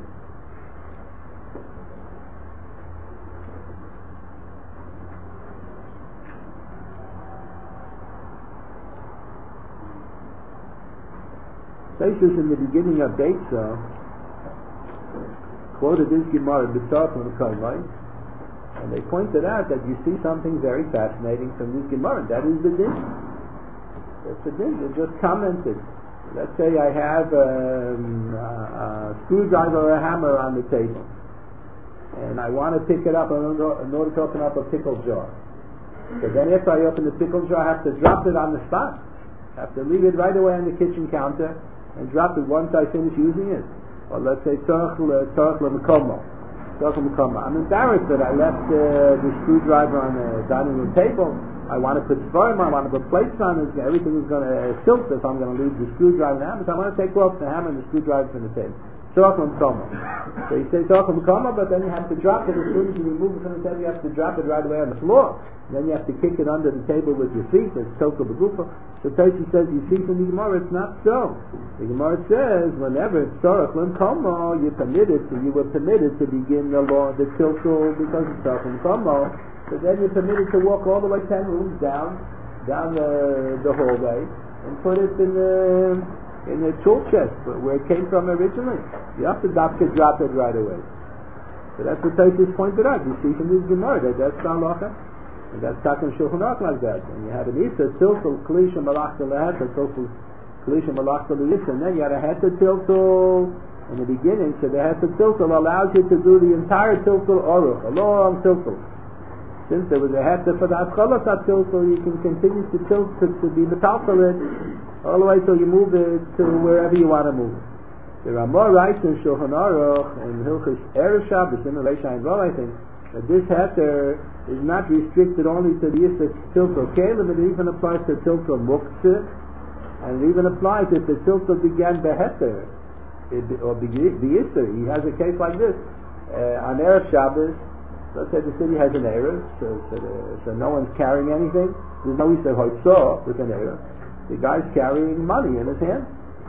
Taisus in the beginning of Beitza quoted this Gemara B'Tzorach L'Mkom, and they pointed out that you see something very fascinating from this Gemara. That is the din. That's the din. They just commented. Let's say I have a screwdriver or a hammer on the table, and I want to pick it up in order to open up a pickle jar. So then after I open the pickle jar, I have to drop it on the spot. I have to leave it right away on the kitchen counter and drop it once I finish using it. Or let's say Tzorach L'Mkom. I'm embarrassed that I left the screwdriver on the dining room table. I want to put sforim on, I want to put plates on it. Everything is going to tilt if I'm going to leave the screwdriver and the hammer. So I want to take off the hammer and the screwdriver from the table. Tzorach L'Mkomo. So you say Tzorach L'Mkomo, but then you have to drop it as soon as you remove it from the table. You have to drop it right away on the floor. Then you have to kick it under the table with your feet. It's Tilkel B'Gufa. So Tosfos says, you see from the Gemara, it's not so. The Gemara says, whenever it's Tzorach L'Mkomo, you were permitted to begin the Tilkel because it's Tzorach L'Mkomo. So then you're permitted to walk all the way 10 rooms down the hallway and put it in the tool chest where it came from originally. You have to drop it right away. So that's what Tosfos pointed out. You see from this Gemara that's halacha, and that's Takan Shulchan Aruch like that. And you had an Issa Tiltul Klisha Malachta Leheta Tiltul Klisha Malachta Leheta, and then you had a Heta Tiltul in the beginning. So the Heta Tiltul allows you to do the entire Tiltul Aruch, a long Tiltul. Since there was a Heta for the Atchalas Tiltul, you can continue to tilt to be metaltal it all the way till you move it to wherever you want to move it. There are more rights in Shulchan Aruch and Hilchos Erev Shabbos in the Leisha and Rol, I think, that this heter is not restricted only to the Yisra Tiltul Kelim, but it even applies to Tiltul Muktzah, and it even applies if the Tiltul began beheter, or the Yisra. He has a case like this. On Erev Shabbos, let's say the city has an Erev, so no one's carrying anything. There's no Yisra Hotzah with an Erev. The guy's carrying money in his hand.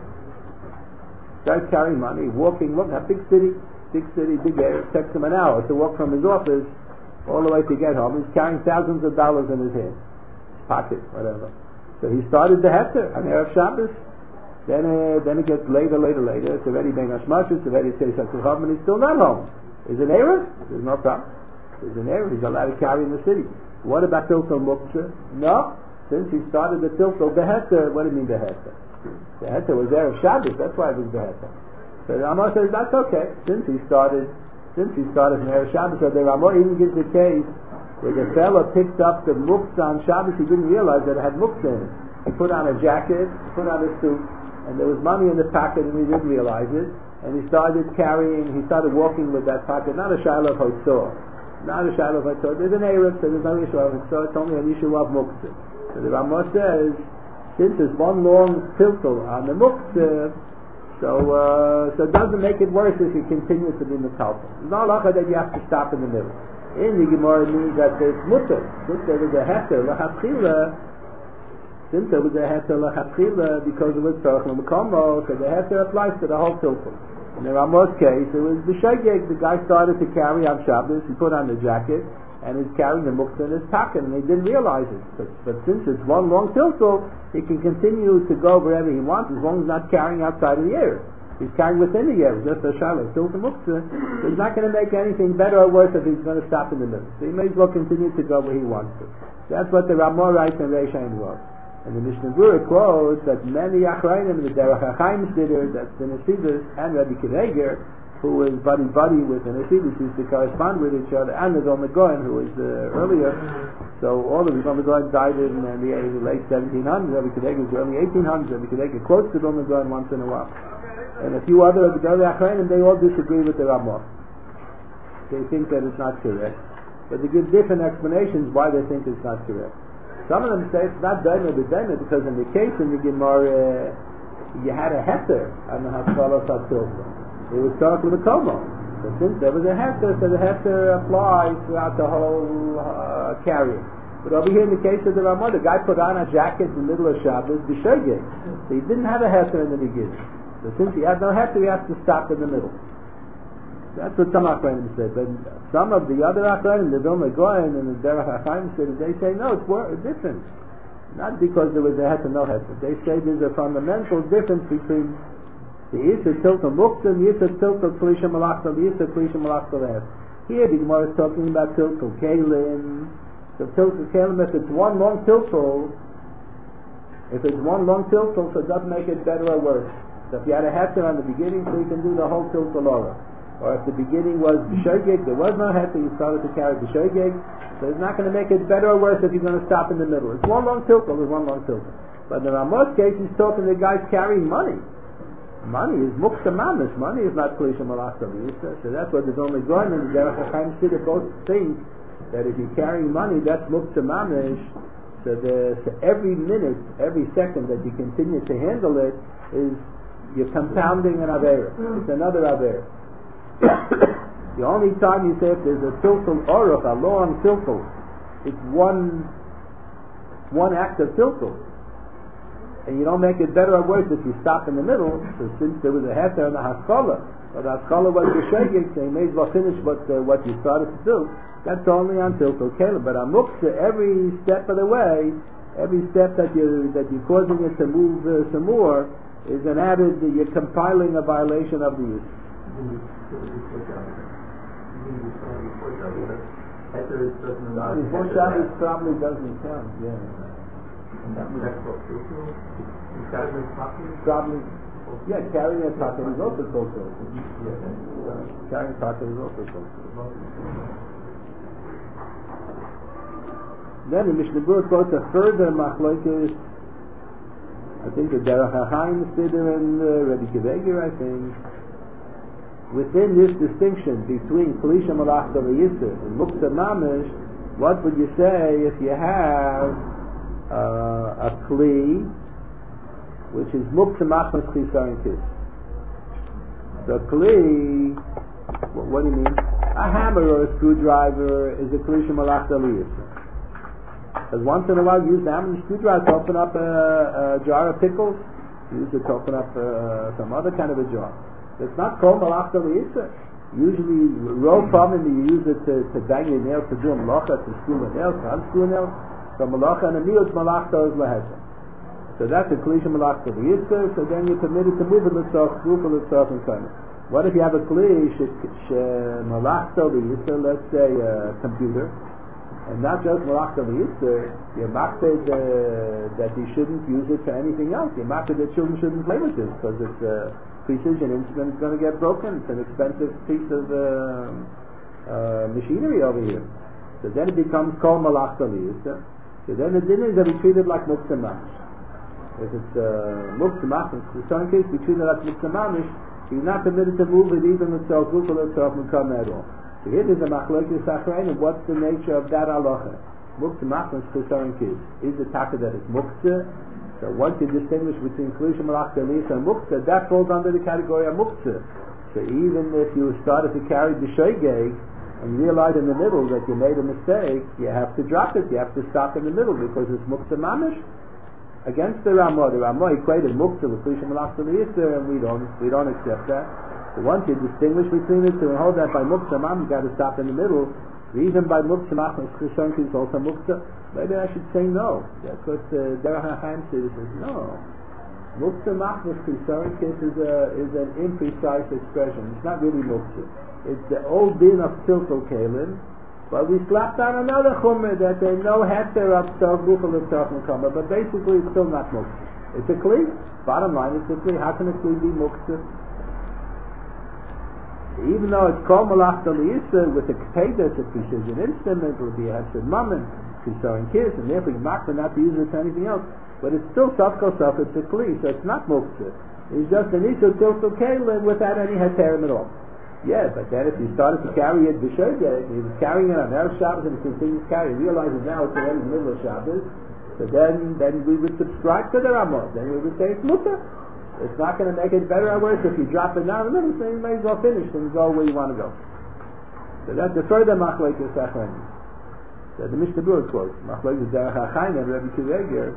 Guy's carrying money, walking, look, a big city, big area. It takes him an hour to walk from his office all the way to get home. He's carrying thousands of dollars in his hand, pocket, whatever. So he started the heter on Erev Shabbos. Then it gets later. It's already being Hashmashus, it's already Tzeitzat Tzacham, and he's still not home. Is it Erev? There's no problem. There's an Erev. He's allowed to carry in the city. What about Tiltul Muktzah? No. Since he started the Tiltul Beheter, what do you mean Beheter? The Heter was Erev Shabbos, that's why it was Beheter. So the Ramah says that's okay. Since he started from Erev Shabbos, so the Ramah even gives the case where the fellow picked up the Muktzah on Shabbos, he didn't realize that it had Muktzah in it. He put on a jacket, put on a suit, and there was money in the pocket and he didn't realize it, and he started walking with that pocket, not a Shiloh of Hotzor. There's an Erev, so there's no issue of Hotzor, it's only an issue of Muktzah. So the Ramah says, since there's one long tiltul on the muktzah, so it doesn't make it worse if you continue to be metaltal. There's no halacha that you have to stop in the middle. In the Gemara it means that there's mutter. Since there was a heter l'chatchila, because it was tzorach l'mkomo, so the heter applies to the whole tiltul. In the Ramah's case, it was b'shegeg. The guy started to carry on Shabbos. He put on the jacket and is carrying the muktzah in his pocket, and he didn't realize it. But since it's one long tiltul, he can continue to go wherever he wants as long as he's not carrying outside of the area. He's carrying within the area, just a shiloh, tiltul muktzah. So he's not going to make anything better or worse if he's going to stop in the middle. So he may as well continue to go where he wants to. That's what the Ramah writes in Reisha and Rov. And the Mishnah Berurah quotes that many Achrayim, the Derech HaChaim Siddur, that's the Nesidus, and Rabbi Kiveger, who was buddy with the Nesidus, used to correspond with each other, and the Vilna Gaon, who was earlier. So all of the Vilna Gaon died in the late 1700s. Rabbi Kiveger was early 1800s. Rabbi Kiveger quotes the Vilna Gaon once in a while. And a few other of the Achrayim, they all disagree with the Ramah. They think that it's not correct. But they give different explanations why they think it's not correct. Some of them say it's not daima because in the case in the Gemara you had a heter on the Hatzalas HaTilta. It was tzorach l'mkomo. So since there was a heter, so the heter applies throughout the whole carrier. But over here in the case of the Ramah, the guy put on a jacket in the middle of Shabbos, b'shegeg. So he didn't have a heter in the beginning. So since he had no heter, he has to stop in the middle. That's what some Achrayim said. But some of the other Achrayim, the Vilna Gaon and the Derech HaChaim said, they say no, it's different. Not because there was a heter, no heter. They say there's a fundamental difference between the Yisra Tiltul Muktzah and the Yisra Tiltul Klisha Malachta, the Yisra Klisha Malachta Lehet. Here the Gemara is talking about Tiltul Kelim. So Tiltul Kelim, if it's one long Tiltul, so it doesn't make it better or worse. So if you had a heter on the beginning, so you can do the whole Tiltul Aruch. Or if the beginning was b'shogeg, there was no heter, you started to carry b'shogeg, so it's not going to make it better or worse if you're going to stop in the middle. It's one long tiltul. But in the Ramah's case, he's talking the guy's carrying money. Money is muktzah mamish. Money is not klisha malachta v'yisa. So that's what there's only going in the Derech HaChaim Siddur both think that if you're carrying money, that's muktzah mamish. So every minute, every second that you continue to handle it is You're compounding an Avera. It's another Avera. The only time you say if there's a tiltul orach, a long tiltul, it's one act of tiltul. And you don't make it better or worse if you stop in the middle. So since there was a heter and a haskalah, but the haskalah was the shegeg, so you may as well finish what you started to do. That's only on tiltul kelim. But on muktzah, every step of the way, every step that you're causing it to move some more, is an added. You're compiling a violation of the use. Before Shabbos probably doesn't count. Yeah. Probably. Yeah, carrying a tackle is also kosher. Carrying a tackle is also kosher. Then the Mishnah Berurah quotes a further machlokes. I think the Derech HaChaim Siddur and Rabbi Kiveger, I think. Within this distinction between Klisha Malachta V'Yisr and Muktzah Mamish, what would you say if you have a Kli which is Muktzah Machmas Chisaron Kis? The Kli, what do you mean? A hammer or a screwdriver is a Klisha Malachta V'Yisr. Because once in a while you use the hammer and screwdriver to open up a jar of pickles, use it to open up some other kind of a jar. It's not called malachta l'yisr. Usually, roll problem, you use it to bang your nails, to do a malacha, to screw a nail, to unscrew a nail. So malacha and a meal is malachta is laheta. So that's a kli malachta l'yisr. So then you're permitted to move it l'tzorch, screw for l'tzorch and kind of. What if you have a kli malachta l'yisr, let's say a computer, and not just malachta l'yisr, you're makted that you shouldn't use it for anything else. You're makted that children shouldn't play with this because it's precision instrument is going to get broken. It's an expensive piece of machinery over here. So then it becomes kol malachta l'yisr. So then the din is that we treat it like muktzah mamish. If it's muktzah mamish, in some case we treat it like muktzah mamish, you're not permitted to move it even with self guf or self mukam at all. So here there's a machlokes achrein, and what's the nature of that halacha? Muktzah mamish chisaron kis. Is the taka that it's muktzah? So once you distinguish between Klisha Malachta L'Yisr and Muktzah, that falls under the category of Muktzah. So even if you started to carry the shogeg and you realize in the middle that you made a mistake, you have to drop it, you have to stop in the middle because it's Muktzah Mamish against the Ramah. The Ramah equated Muktzah with Klisha Malachta L'Yisr, and we don't accept that. So once you distinguish between the two and hold that by Muktzah Mamish, you've got to stop in the middle. Even by Muktzah Machmas Chisaron Kis is also Muktzah. Maybe I should say no. Because Derech HaChaim says no. Muktzah Machmas Chisaron Kis is an imprecise expression. It's not really Muktzah. It's the old din of Tiltul Kalim, but we slapped on another Chumrah that they know heter of Tzov Buchel of Tzov Mekama, but basically it's still not Muktzah. It's a Kli. Bottom line, it's a Kli. How can a Kli be Muktzah? Even though it's called malachta l'yisr with a k'peda, it's a precision instrument, it would be a hesed mammon, chisaron kis, and therefore you makta not to use it for anything else. But it's still self, it's a kli, so it's not muktzah. It's just an issue tiltul kelim without any heterim at all. Yeah, but then if you started to carry it b'shogeg, he was carrying it on Erev Shabbos and he continues carrying, realizes now it's already in the middle of Shabbos, so then we would subscribe to the Ramah. Then we would say it's mutter. It's not going to make it better or worse if you drop it down in the middle, so you may as well finish and go where you want to go. So that's the further machlokes achrein. So the Mishnah Berurah quotes machlokes Derech HaChaim and Rabbi Kiveger.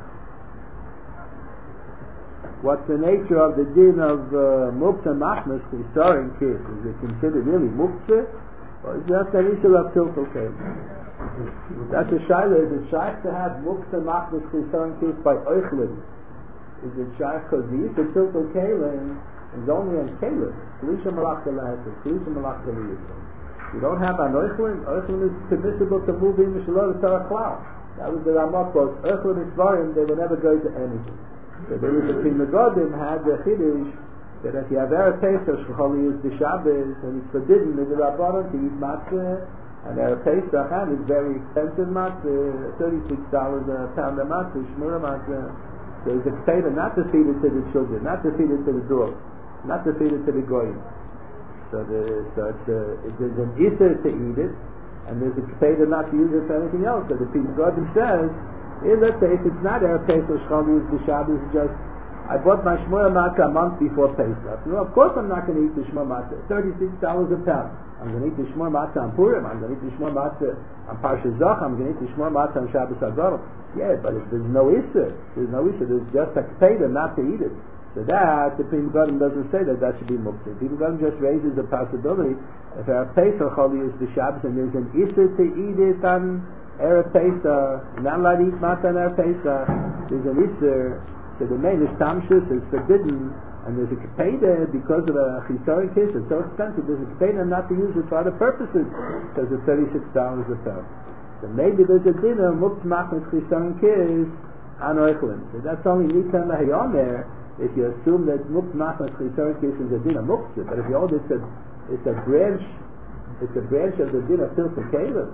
What's the nature of the din of muktzah machmas chisaron kis? Is it considered really muktzah, or is it just an issue of tiltul kelim? That's a shaila. Is it shaykh to have muktzah machmas chisaron kis by oichlin? Is it shaykh because the issue of tiltul kelim is only on kelim? Klisha malachta l'hesed, klisha malachta l'yisr. You don't have an oichlin. Oichlin is permissible to move in mishalot tzarach klal. That was the Ramah quote. Oichlin is varim, they will never go to anything. So there was a Pri Megadim had the chiddush that if you have Erev Pesach, Shecholi is the Shabbos, and it's forbidden in the Rabbanon to eat matzah, and Erev Pesach, and it's very expensive matzah, $36 a pound of matzah, shmura matzah. So it's a k'teva not to feed it to the children, not to feed it to the dogs, not to feed it to the goyim. So there's an issur to eat it, and there's a k'teva not to use it for anything else. So the Pri Megadim says, let's say if it's not Erev Pesach, Shecholi is the Shabbos, just I bought my shmura matzah a month before Pesach. No, of course I'm not going to eat the shmura matzah. $36 a pound. I'm going to eat the shmura matzah on Purim. I'm going to eat the shmura matzah on Parshat Zoch. I'm going to eat the shmura matzah on Shabbos HaGadol. Yeah, but if there's no issur, there's just a k'peda not to eat it. So that, the Pri Megadim doesn't say that should be muktzah. Pri Megadim just raises the possibility if our Pesach Choli is the Shabbos and there's an issur to eat it on Erev Pesach, not allowed to eat matzah on Erev Pesach, there's an issur, so the main is tamshus, it's forbidden, and there's a k'peda because of a chisaron kish, it's so expensive, there's a k'peda not to use it for other purposes, because it's $36 a pound. So maybe there's a dinner, muktzah machmas chisaron kish, on oichlin. So that's only nitan lahayon there, if you assume that muktzah machmas chisaron kish is a dinner muktzah, but if you hold it's a branch of the dinner filled with kalim.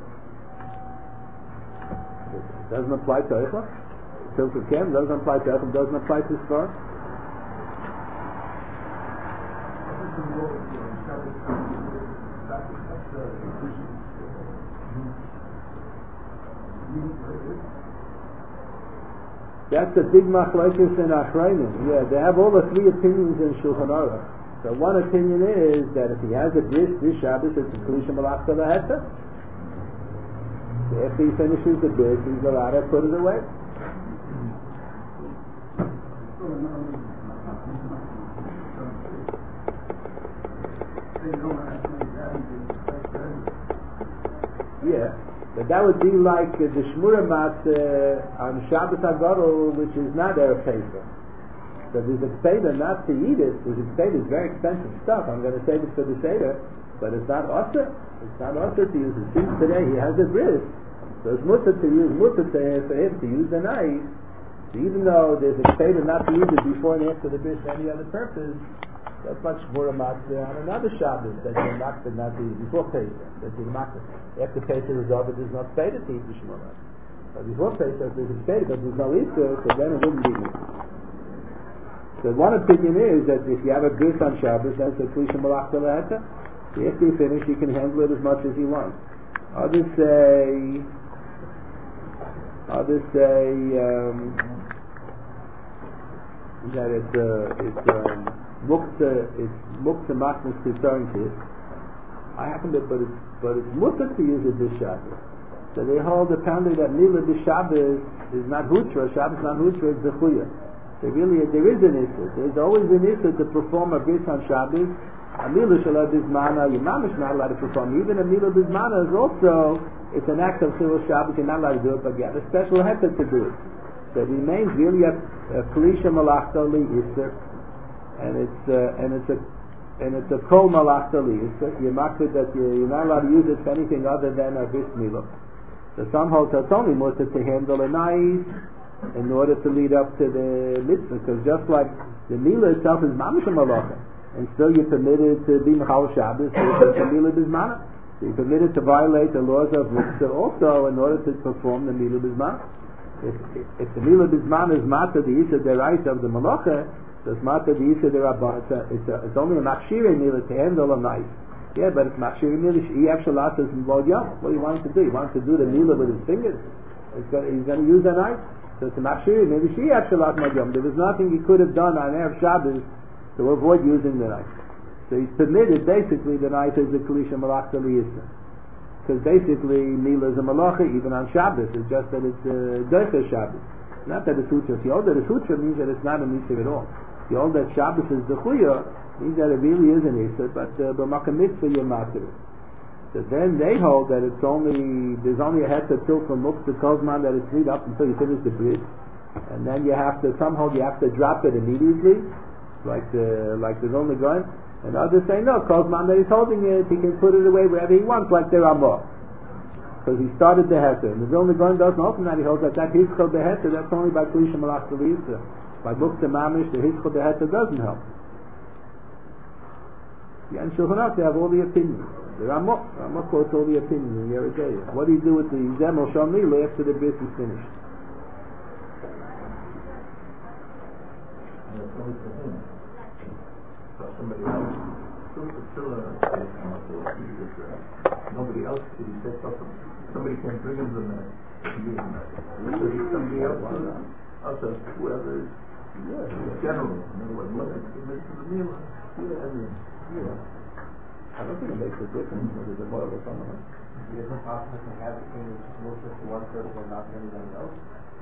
It doesn't apply to oichlin. Tilted Kem doesn't apply to Echem, doesn't apply to Sfar. That's a big machlokes in Achronim. Yeah, they have all the three opinions in Shulchan Aruch. So one opinion is that if he has a bris this Shabbos, it's a Kedusha Malachta Laheta. After he finishes the bris, he's allowed to put it away. Yeah, but that would be like the shmura matzah on Shabbos HaGadol, which is not Erev Pesach. So there's a k'peda not to eat it. There's a k'peda, it's very expensive stuff. I'm going to save it for the Seder, but it's not osir. It's not osir to use it. Since today he has a bris, so it's mutter for him to use the knife. So even though there's a k'peda not to use it before and after the bris for any other purpose, that's much shmura matzah on another Shabbos that you're not to eat before Pesach. That you're not after Pesach is over, there's no k'peda to eat the shmura matzah. But before Pesach there's a k'peda, but there's no issur, so then it wouldn't be eaten. So one opinion is that if you have a bris on Shabbos, that's a Kedusha Malachta Laheta. So after you finish, you can handle it as much as you want. Others say that it's muktzah machmas chisaron kish. I happen to, but it's mutter to use it this Shabbos. So they hold apparently that Mila this Shabbos is not hutra. Shabbos not hutra, it's zechuya. There is an issur. There's always an issur to perform a bris on Shabbos. A Mila shalad bismana, your mamish not allowed to perform. Even a Mila bismana is also, it's an act of chilul Shabbos. You're not allowed to do it, but you have a special heter to do it. So it remains really a Kedusha Malachta li issur. And it's a kol malachta li. You're makbid that you're not allowed to use it for anything other than a bris milah. So some hold it's only mutter to handle a knife in order to lead up to the mitzvah, because just like the milah itself is mamish a malacha, and still you're permitted to be mechal Shabbos, so it's a milah bismana. So you're permitted to violate the laws of mitzvah also in order to perform the milah bismana. If the milah bismana is matter the issur deraisa of the malacha, so it's matter the issur derabban. It's only a machshirei milah to handle a knife. Yeah, but it's machshirei milah she'iev shalat is involved. What do you want to do? You want to do the milah with his fingers? He's going to use a knife. So it's a machshirei milah she'iev shalat magyom. There was nothing he could have done on Erev Shabbos to avoid using the knife. So he's permitted. Basically, the knife is the Kedusha Malachta li issur. Because basically, milah is a malacha even on Shabbos. It's just that it's doicha Shabbos. Not that it's hutra. If you hold that it's hutra, means that it's not a mitzvah at all. If you hold that Shabbos is the chuya, means that it really is an issur, but b'makam mitzvah you're matir. So then they hold that there's only a heter till from muktzah kozman that it's lead up until you finish the bris, and then you have to drop it immediately, like the Vilna Gaon. And others say no, kozman that he's holding it, he can put it away wherever he wants, like the Ramah. Because he started the heter, and the Vilna Gaon doesn't open that. He holds that hiskol the heter, that's only by Kedusha Malachta li issur. By muktzah mamish, the hiskol the heter doesn't help. Yeah, and Shulchan Aruch they have all the opinions. The Ramah quotes all the opinions in Yoreh De'ah. What do you do with the zemel shamila after the bris is finished? Somebody else, nobody else, he said something. Somebody can bring him the knife. So somebody else, also whoever Generally, in other words, look at the meal. I don't think it makes a difference whether it's a moil or something else. Is it possible to have the king move to one person and not to anybody else?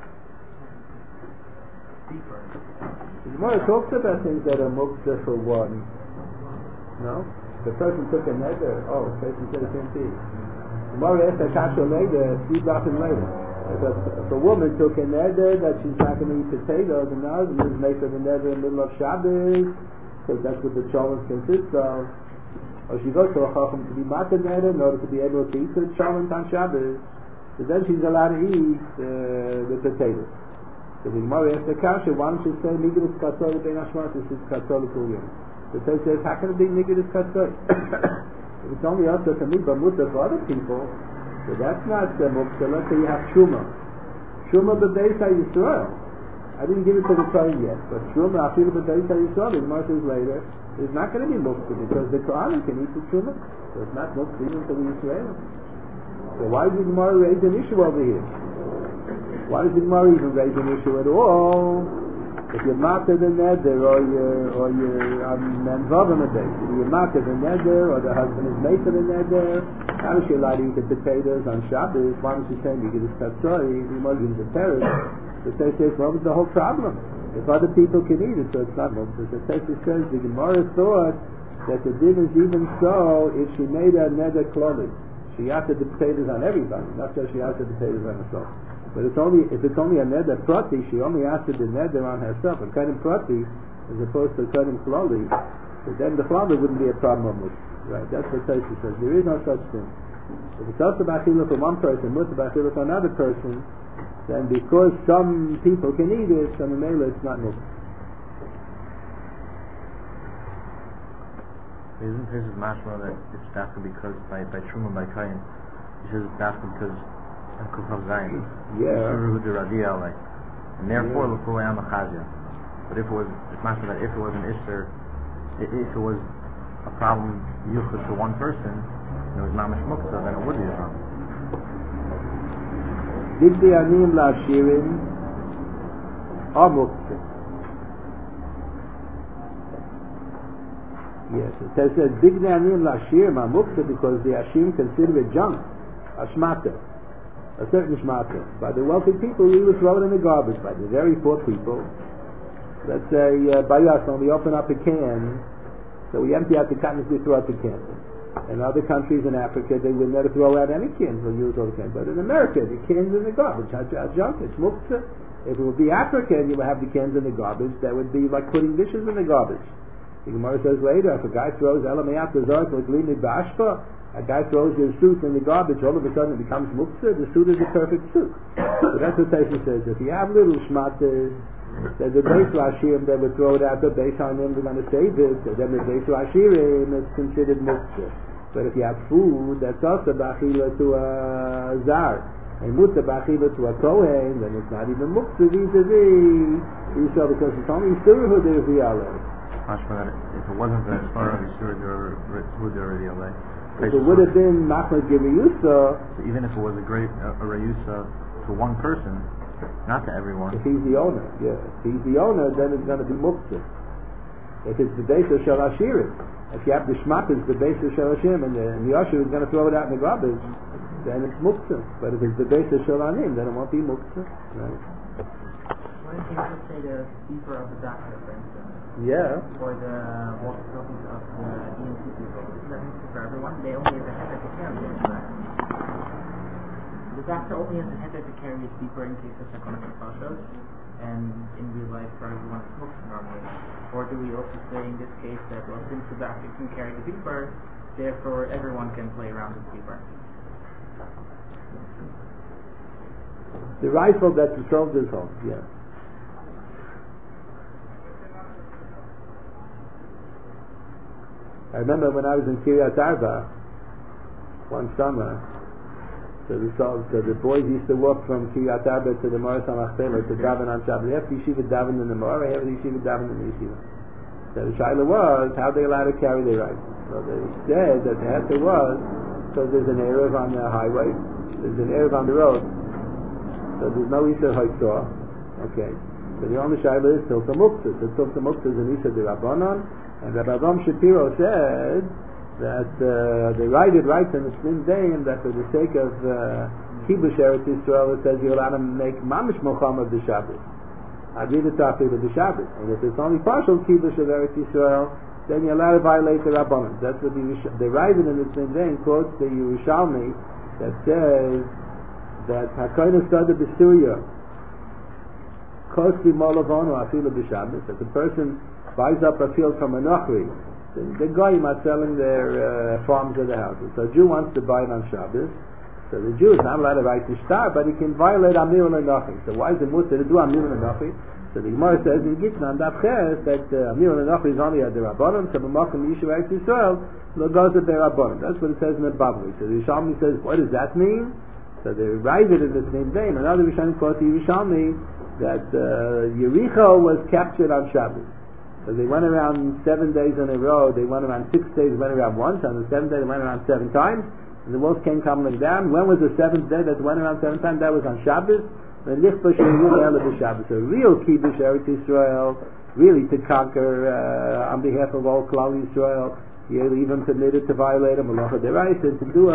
Deeper. The Gemara talks about things that are muktzah for one. No? The person took a neder. Oh, the person said the same thing. The Gemara asked a kasha later, 3 blocks later. If a woman took a neder that she's not going to eat potatoes, and now the husband makes her the neder in the middle of Shabbos, because that's what the cholent consists of. Or she goes to a chacham to be matzah neder in order to be able to eat the cholent on Shabbos. So then she's allowed to eat the potatoes. So the Gemara asked the kasha, why don't you say nigidus katzor bein hashmat? This is katzor l'kulim. The Torah says, how can it be nigidus katzor? If it's only also for me, but mutter for other people, so that's not the muktzah. Let's say you have shuma. Shuma b'beis Yisrael. I didn't give it to the Torah yet, but shuma afilu b'beis Yisrael. The Gemara says later, it's not going to be muktzah because the Kohanim can eat the shuma, so it's not muktzah even for the Yisrael. So why did the Gemara raise an issue over here? Why does the Gemara even raise an issue at all? If you're matter the neder, or you're menvavim a base, if you're matter the neder, or the husband is made for the neder, how is she allowed to eat the potatoes on Shabbos? Why don't you say you get a katzori, you must give the terror? The Torah says, what was the whole problem? If other people can eat it, so it's not muktzah. The Torah says the Gemara thought that the din is even so if she made a neder kloli. She asked the potatoes on everybody, not just she asked the potatoes on herself. But if it's only a neder prati, she only asked the neder on herself. A kadim prati, as opposed to a kadim kloli, so then the father wouldn't be a problem with. Right? That's what Tosha says. There is no such thing. If it's also b'achila for one person, mutter b'achila for another person, then because some people can eat it, so memela it's not muktzah. Isn't this mashma that it's dafka because by truma by kain? He says it's dafka because of Zayin. Yeah. And therefore l'kulei amachazia. But if it was, it's mashma that if it was an isser, if it was a problem yuchad to one person, and it was mamash muktzah, then it would be a problem. Digdi anim la'ashirim are muktzah. Yes, it says digdi anim la'ashirim are muktzah because the ashim consider it junk, ashmata, a certain shmata. By the wealthy people, we would throw it in the garbage. By the very poor people, let's say by us, when we open up a can, so we empty out the can, we throw out the can. In other countries in Africa, they would never throw out any cans, they'll use all the cans. But in America, the cans in the garbage, junk, it's muktzah. If it would be Africa and you would have the cans in the garbage, that would be like putting dishes in the garbage. The Gemara says later, if a guy throws elameyat azar to glimi b'ashpa, a guy throws his suit in the garbage, all of a sudden it becomes muktzah. The suit is a perfect suit. So that's what Tosha says. If you have little shmatas, then the Beis Rashirim, they would throw it out. The Beis Hanim, they're going to save it. So then the Beis Rashirim is considered muktzah. But if you have food, that's also b'achila to a zar, and mutzah b'achila to a kohen, then it's not even muktzah vis-a-vis Yisrael, because it's only Yisrael who is the Allah. Mashma that if it wasn't the Yisrael of Yisrael, who they're already Allah. If it would have been Machmas Geviyusa, even if it was a Reyusa to one person, not to everyone. If he's the owner, yeah. If he's the owner, then it's going to be muktzah. If it's the Beis Shel Ashirim, if you have the shmatas, the Beis Shel Ashirim, and the Yashir is going to throw it out in the garbage, then it's muktzah. But if it's the Beis Shel Anim, then it won't be muktzah. Right? Why don't you just say the keeper of the doctor, for instance? Yeah. Or the walkie-talkies of the EMT people. Isn't that muktzah for everyone? They only have a header to carry it. The doctor only has a header to carry his beeper in case of second pashas, and in real life for everyone it's muktzah normally. Or do we also say in this case that, well, since the doctor can carry the beeper, therefore everyone can play around with the beeper? The rifle that controls his home, yeah. I remember when I was in Kiryat Arba one summer, so the boys used to walk from Kiryat Arba to the Moras HaMachpelah to daven on Shabbat. They have yeshiva daven in the Morah, they have yeshiva daven in the yeshiva. So the shaila was, how they allowed to carry their rifle. So they said that the answer was, because there's an Erev on the highway, there's an Erev on the road, so there's no Isser Hoitzor, okay. But the only shaila is tilta muktzah. The tilta muktzah is an isha de Rabbanon, and Rabbi Avram Shapiro said that they write in the Slim Dame that for the sake of Kibush Eretz Yisrael, it says you're allowed to make mamish mocham of the Shabbos. Agida tafil of the Shabbos. And if it's only partial Kibush of Eretz Yisrael, then you're allowed to violate the Rabbanon. That's what the Ravid in the Slim Dame quotes the Yerushalmi that says that Hakoyna Sada B'Surya Kosti Molavonu Afilu B'Shabbos, that the person buys up a field from a Nochri. The goyim are selling their farms or their houses. So a Jew wants to buy it on Shabbos. So the Jew is not allowed to write to shtar, but he can violate Amir L'Nochi. So why is it mutter to do Amir L'Nochi? So the Gemara says in Gitna and Daf Ches that Amir L'Nochi is only at the Rabbanon, so B'Makom Yishu Eretz Yisrael, lo goes at the Rabbanon. That's what it says in the Bavli. So the Yerushalmi says, what does that mean? So they write it in the same vein. Another Yerushalmi quotes the Yerushalmi that Yericho was captured on Shabbos. So they went around 7 days in a row. They went around 6 days, went around once. On the 7th day, they went around 7 times. And the wolves came tumbling down. When was the 7th day that went around 7 times? That was on Shabbos. The Nichbash Shabbos. So real Kibush Eretz Yisrael, really to conquer on behalf of all Klal Yisrael. You're even permitted to violate a Malacha Deraisa, to do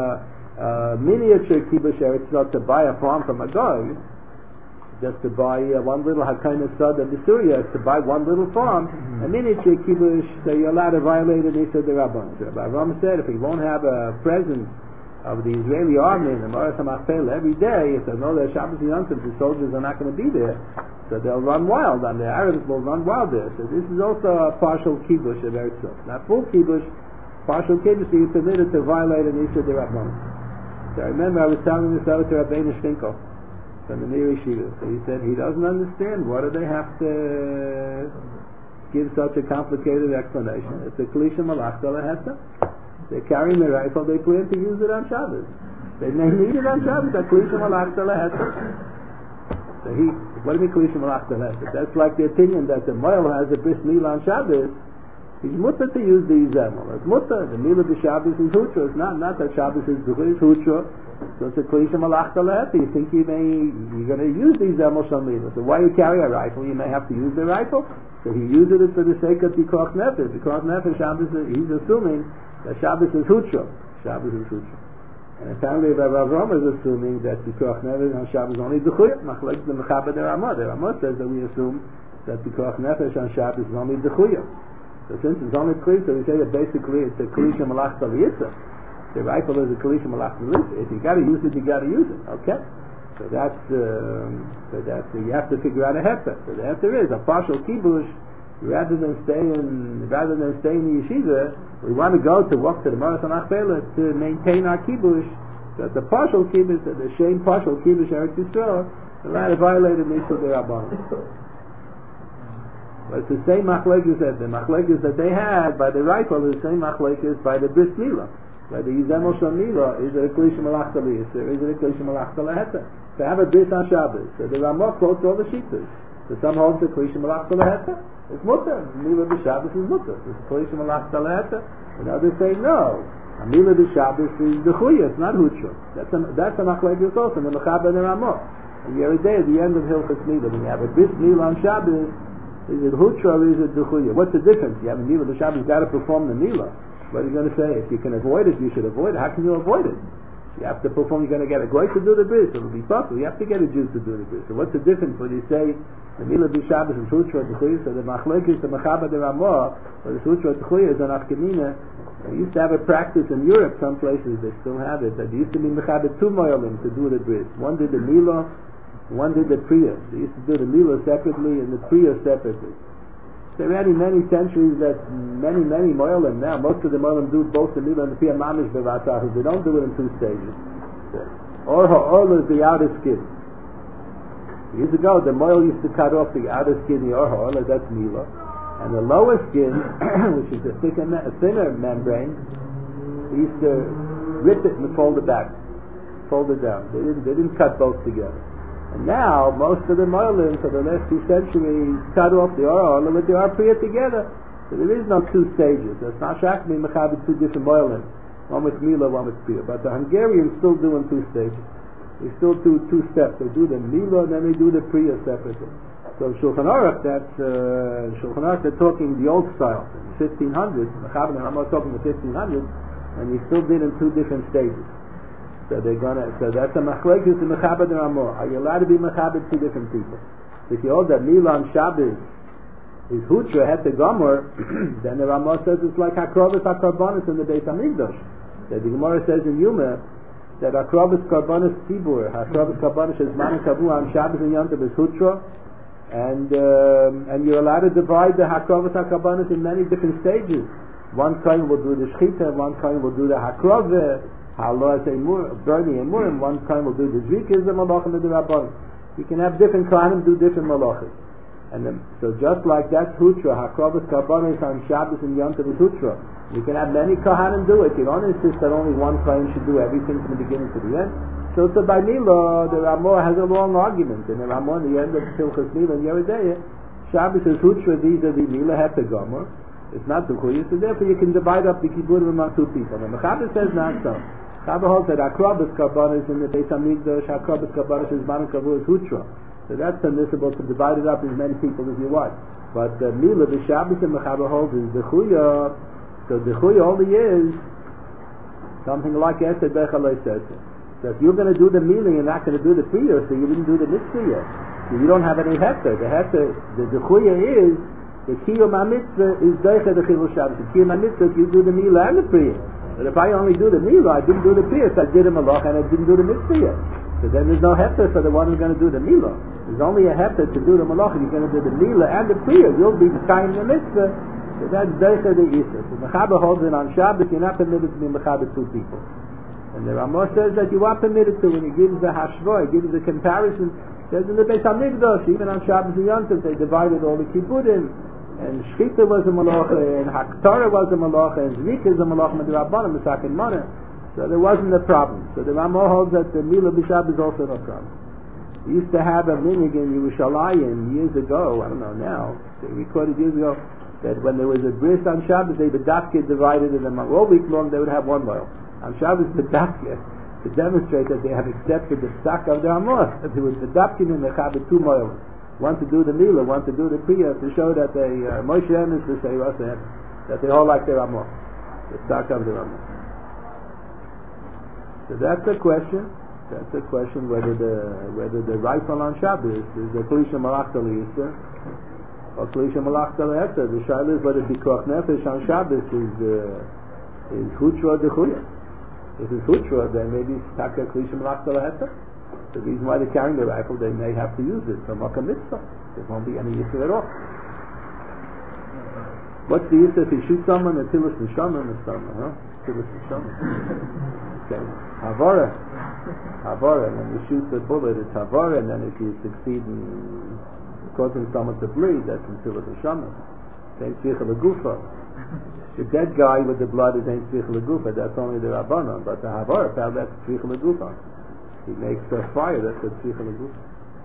a miniature Kibush Eretz Yisrael, to buy a farm from a guy. Just to buy one little Hakayna Sada B'Surya, to buy one little farm, a miniature kibush, so you're allowed to violate an Issa de Rabban. So Rabbi Avram said, if he won't have a presence of the Israeli army in the Maras HaMachpelah every day, if they know their Shabbos and Yom Tov, the soldiers are not going to be there, so they'll run wild, and the Arabs will run wild there. So this is also a partial kibush of Eretz Yisrael. Not full kibush, partial kibush, so you're permitted to violate an Issa de Rabban. So I remember I was telling this over to Rabbeinu Shtinkel from the Mir Yeshiva. So he said he doesn't understand. Why do they have to give such a complicated explanation? It's a Kalisha Malachta Laheta. They're carrying the rifle, they plan to use it on Shabbos. They may need it on Shabbos, a Kalisha Malachta Laheta. So what do you mean Kalisha Malachta Laheta? That's like the opinion that the Moel has a bris milah on Shabbos. He's mutter to use the Zemel. It's mutter. The milah b'Shabbos is hutra. It's not that Shabbos is hutra. So it's a Kalisha Malachta Laheta. You think you're going to use these Zemel Shalmilah. So why you carry a rifle? You may have to use the rifle. So he uses it for the sake of Pikuach Nefesh. Pikuach Nefesh, Shabbos, he's assuming that Shabbos is hutra. Shabbos is hutra. And apparently Rabbi Avram is assuming that Pikuach Nefesh on Shabbos is only D'chuyah. Machlek the Mechaber der Ramah. The Ramah says that we assume that Pikuach Nefesh on Shabbos is only D'chuyah. So since it's only Kli, so we say that basically it's a Kalisha Malachta L'Yitzah. The rifle is a Kalisha Malachta L'Yitzah. If you got to use it, you got to use it. Okay? So that's you have to figure out a heter. So the heter is a partial kibush. Rather than stay in the yeshiva, we want to go to walk to the Maras HaMachpelah to maintain our kibush. So it's a partial kibush, the same partial kibush Eretz Yisrael, allowed to violate the Mishul D'Rabbanan. But it's the same machlekes that the machlekes that they had by the rifle is the same machlekes by the bris milah. By the Yizemel Shamila, is it a Kalisha Malachta L'Yisr, is it a Kalisha Malachta L'Heta? To have a bris on Shabbos. So the Ramah quotes all the Shitas. So some hold the Kalisha Malachta L'Heta. It's mutter. Milah b'Shabbos is mutter. It's Kalisha Malachta L'Heta. And others say no. Milah b'Shabbos is the Chuya, it's not Hutra. That's a machlekes also, the Mechaber and the Ramah. And the other day at the end of Hilchos Milah, when you have a bris milah on Shabbos, is it Hutra or is it D'chuya? What's the difference? You have a Milah b'Shabbos, you've got to perform the Milah. What are you going to say? If you can avoid it, you should avoid it. How can you avoid it? You have to perform, you're going to get a goy to do the bris. It'll be possible. You have to get a Jew to do the bris. So what's the difference when you say the Milah b'Shabbos and Hutra D'chuya? So the machlekes, the Mechaber the Ramah, or the Hutra D'chuya is an Afkamina. They used to have a practice in Europe, some places they still have it, that they used to be Mechaber two moyalim to do the bris. One did the Milah, one did the Priya. They used to do the Milah separately and the Priya separately. There are many centuries that many moyalim now, most of the moyalim do both the Milah and the Priya Mamish Bevatahus. They don't do it in two stages. Or ha'ol is the outer skin. Years ago, the moil used to cut off the outer skin, the or ha'ol, that's Milah. And the lower skin, which is a thinner membrane, they used to rip it and fold it back. Fold it down. They didn't cut both together. And now, most of the moilim for the last 2 centuries cut off the or with the or priya together. So there is no 2 stages. That's not shakmi mechaber 2 different moilim. One with Milah, one with priya. But the Hungarians still do in 2 stages. They still do 2 steps. They do the Milah and then they do the priya separately. So Shulchan Aruch, Shulchan Aruch, they're talking the old style, 1500s. Mechaber I'm not talking the 1500s, and you still did in two different stages. So that's a machlekes in Mechaber and Ramah. Are you allowed to be Mechaber two different people? If you hold that Milah on Shabbos is Hutra Het Gomer, then the Ramah says it's like Hakrovus HaKarbonis in the Beis Hamikdash. That the Gemara says in Yuma that Hakrovus Karbonis Tibur, Hakrovus Karbonis is Man Kavu on Shabbos and Yom Tov is Hutra. And you're allowed to divide the Hakrovas HaKarbanos in many different stages. One kind will do the Shchita, one kind will do the Hakrova, Halos Emur, Bernie Emur, and one kind will do the Zrikas, the Malachim, and the Rabbanim. You can have different Kohanim do different Malachim. And then, so just like that's Hutra, Hakrovas Karbanos on Shabbos and Yom Tov is Hutra. You can have many Kohanim do it. You don't insist that only one Kohen should do everything from the beginning to the end. So by Mila, the Ramah has a long argument, and the Ramah, in the end of Hilchos Mila and Yeridea, Shabbos is Hutra vis-a-vis Mila Het Gomer. It's not Duchuya, so therefore you can divide up the Kibburim among two people. And Mechaber says not so. Mechaber holds that Akrobus Karbanis in the Beis Hamikdash, Akrobus Karbanis is Man Kavu is Hutra. So that's permissible to divide it up as many people as you want. But Mila, the Shabbos and Mechaber holds is Duchuya. So Duchuya only is something like Esed Bechalei says. So if you're going to do the mealing, you're not going to do the priya, so you didn't do the mitzvah yet. So you don't have any hefter. The hefter, the chuya is, the kiyum ha-mitzvah is deicha the chilul Shabbos. The kiyum ha-mitzvah, you do the meal and the priya. But if I only do the meal, I didn't do the priya, so I did a malach and I didn't do the mitzvah yet. So then there's no hefter for the one who's going to do the meal. There's only a hefter to do the malach, and you're going to do the meal and the priya. You'll be time the mitzvah. So that's deicha the isa. So Mechaber holds it on Shabbos, you're not permitted to be Mechaber two people. And the Ramah says that you are permitted to when he gives the hashvah, he gives the comparison. Says in the Beis Hamikdash, even on Shabbos and Yom Tov, they divided all the kibburim, and Shchita was a malacha, and Haktara was a malacha, and Zrika is a malacha, and the Rabbanim, Misak and Mana. So there wasn't a problem. So the Ramah holds that the Milah B'Shabbos is also no problem. We used to have a minig in Yerushalayim years ago, I don't know now, they recorded years ago, that when there was a bris on Shabbos, they Bedafka divided it among, all week long they would have one mile. On Shabbos Bedafka, to demonstrate that they have accepted the psak of the Amos, that there was Bedafkin in the Chabad 2 miles. One to do the Mila, one to do the Priya, to show that they, Moshe Emes to say, that they all like their Amos, the psak of the Amos. So that's the question. That's the question whether the rifle on Shabbos is the Klisha Malachta L'Yisra or Klisha Malachta L'Etzer. The Shaila is whether Bikuach Nefesh on Shabbos is Hutra or Dechuya. If it's Hutra, then maybe it's Taka Klisha Malachta L'Etzer. The reason why they're carrying the rifle, they may have to use it for Makkah Mitzvah. There won't be any Yisra at all. What's the Yisra if you shoot someone? A Tilis Neshama or someone, huh? Tilis Neshama. Okay. Havara, when you shoot the bullet, it's Havara, and then if you succeed in causing someone to bleed, that's until it's a shaman. It's ain't Tzricha L'Gufa. The dead guy with the blood is ain't Tzricha L'Gufa, that's only the Rabbanon, but the Havara, that's Tzricha L'Gufa. He makes a fire, that's a Tzricha L'Gufa.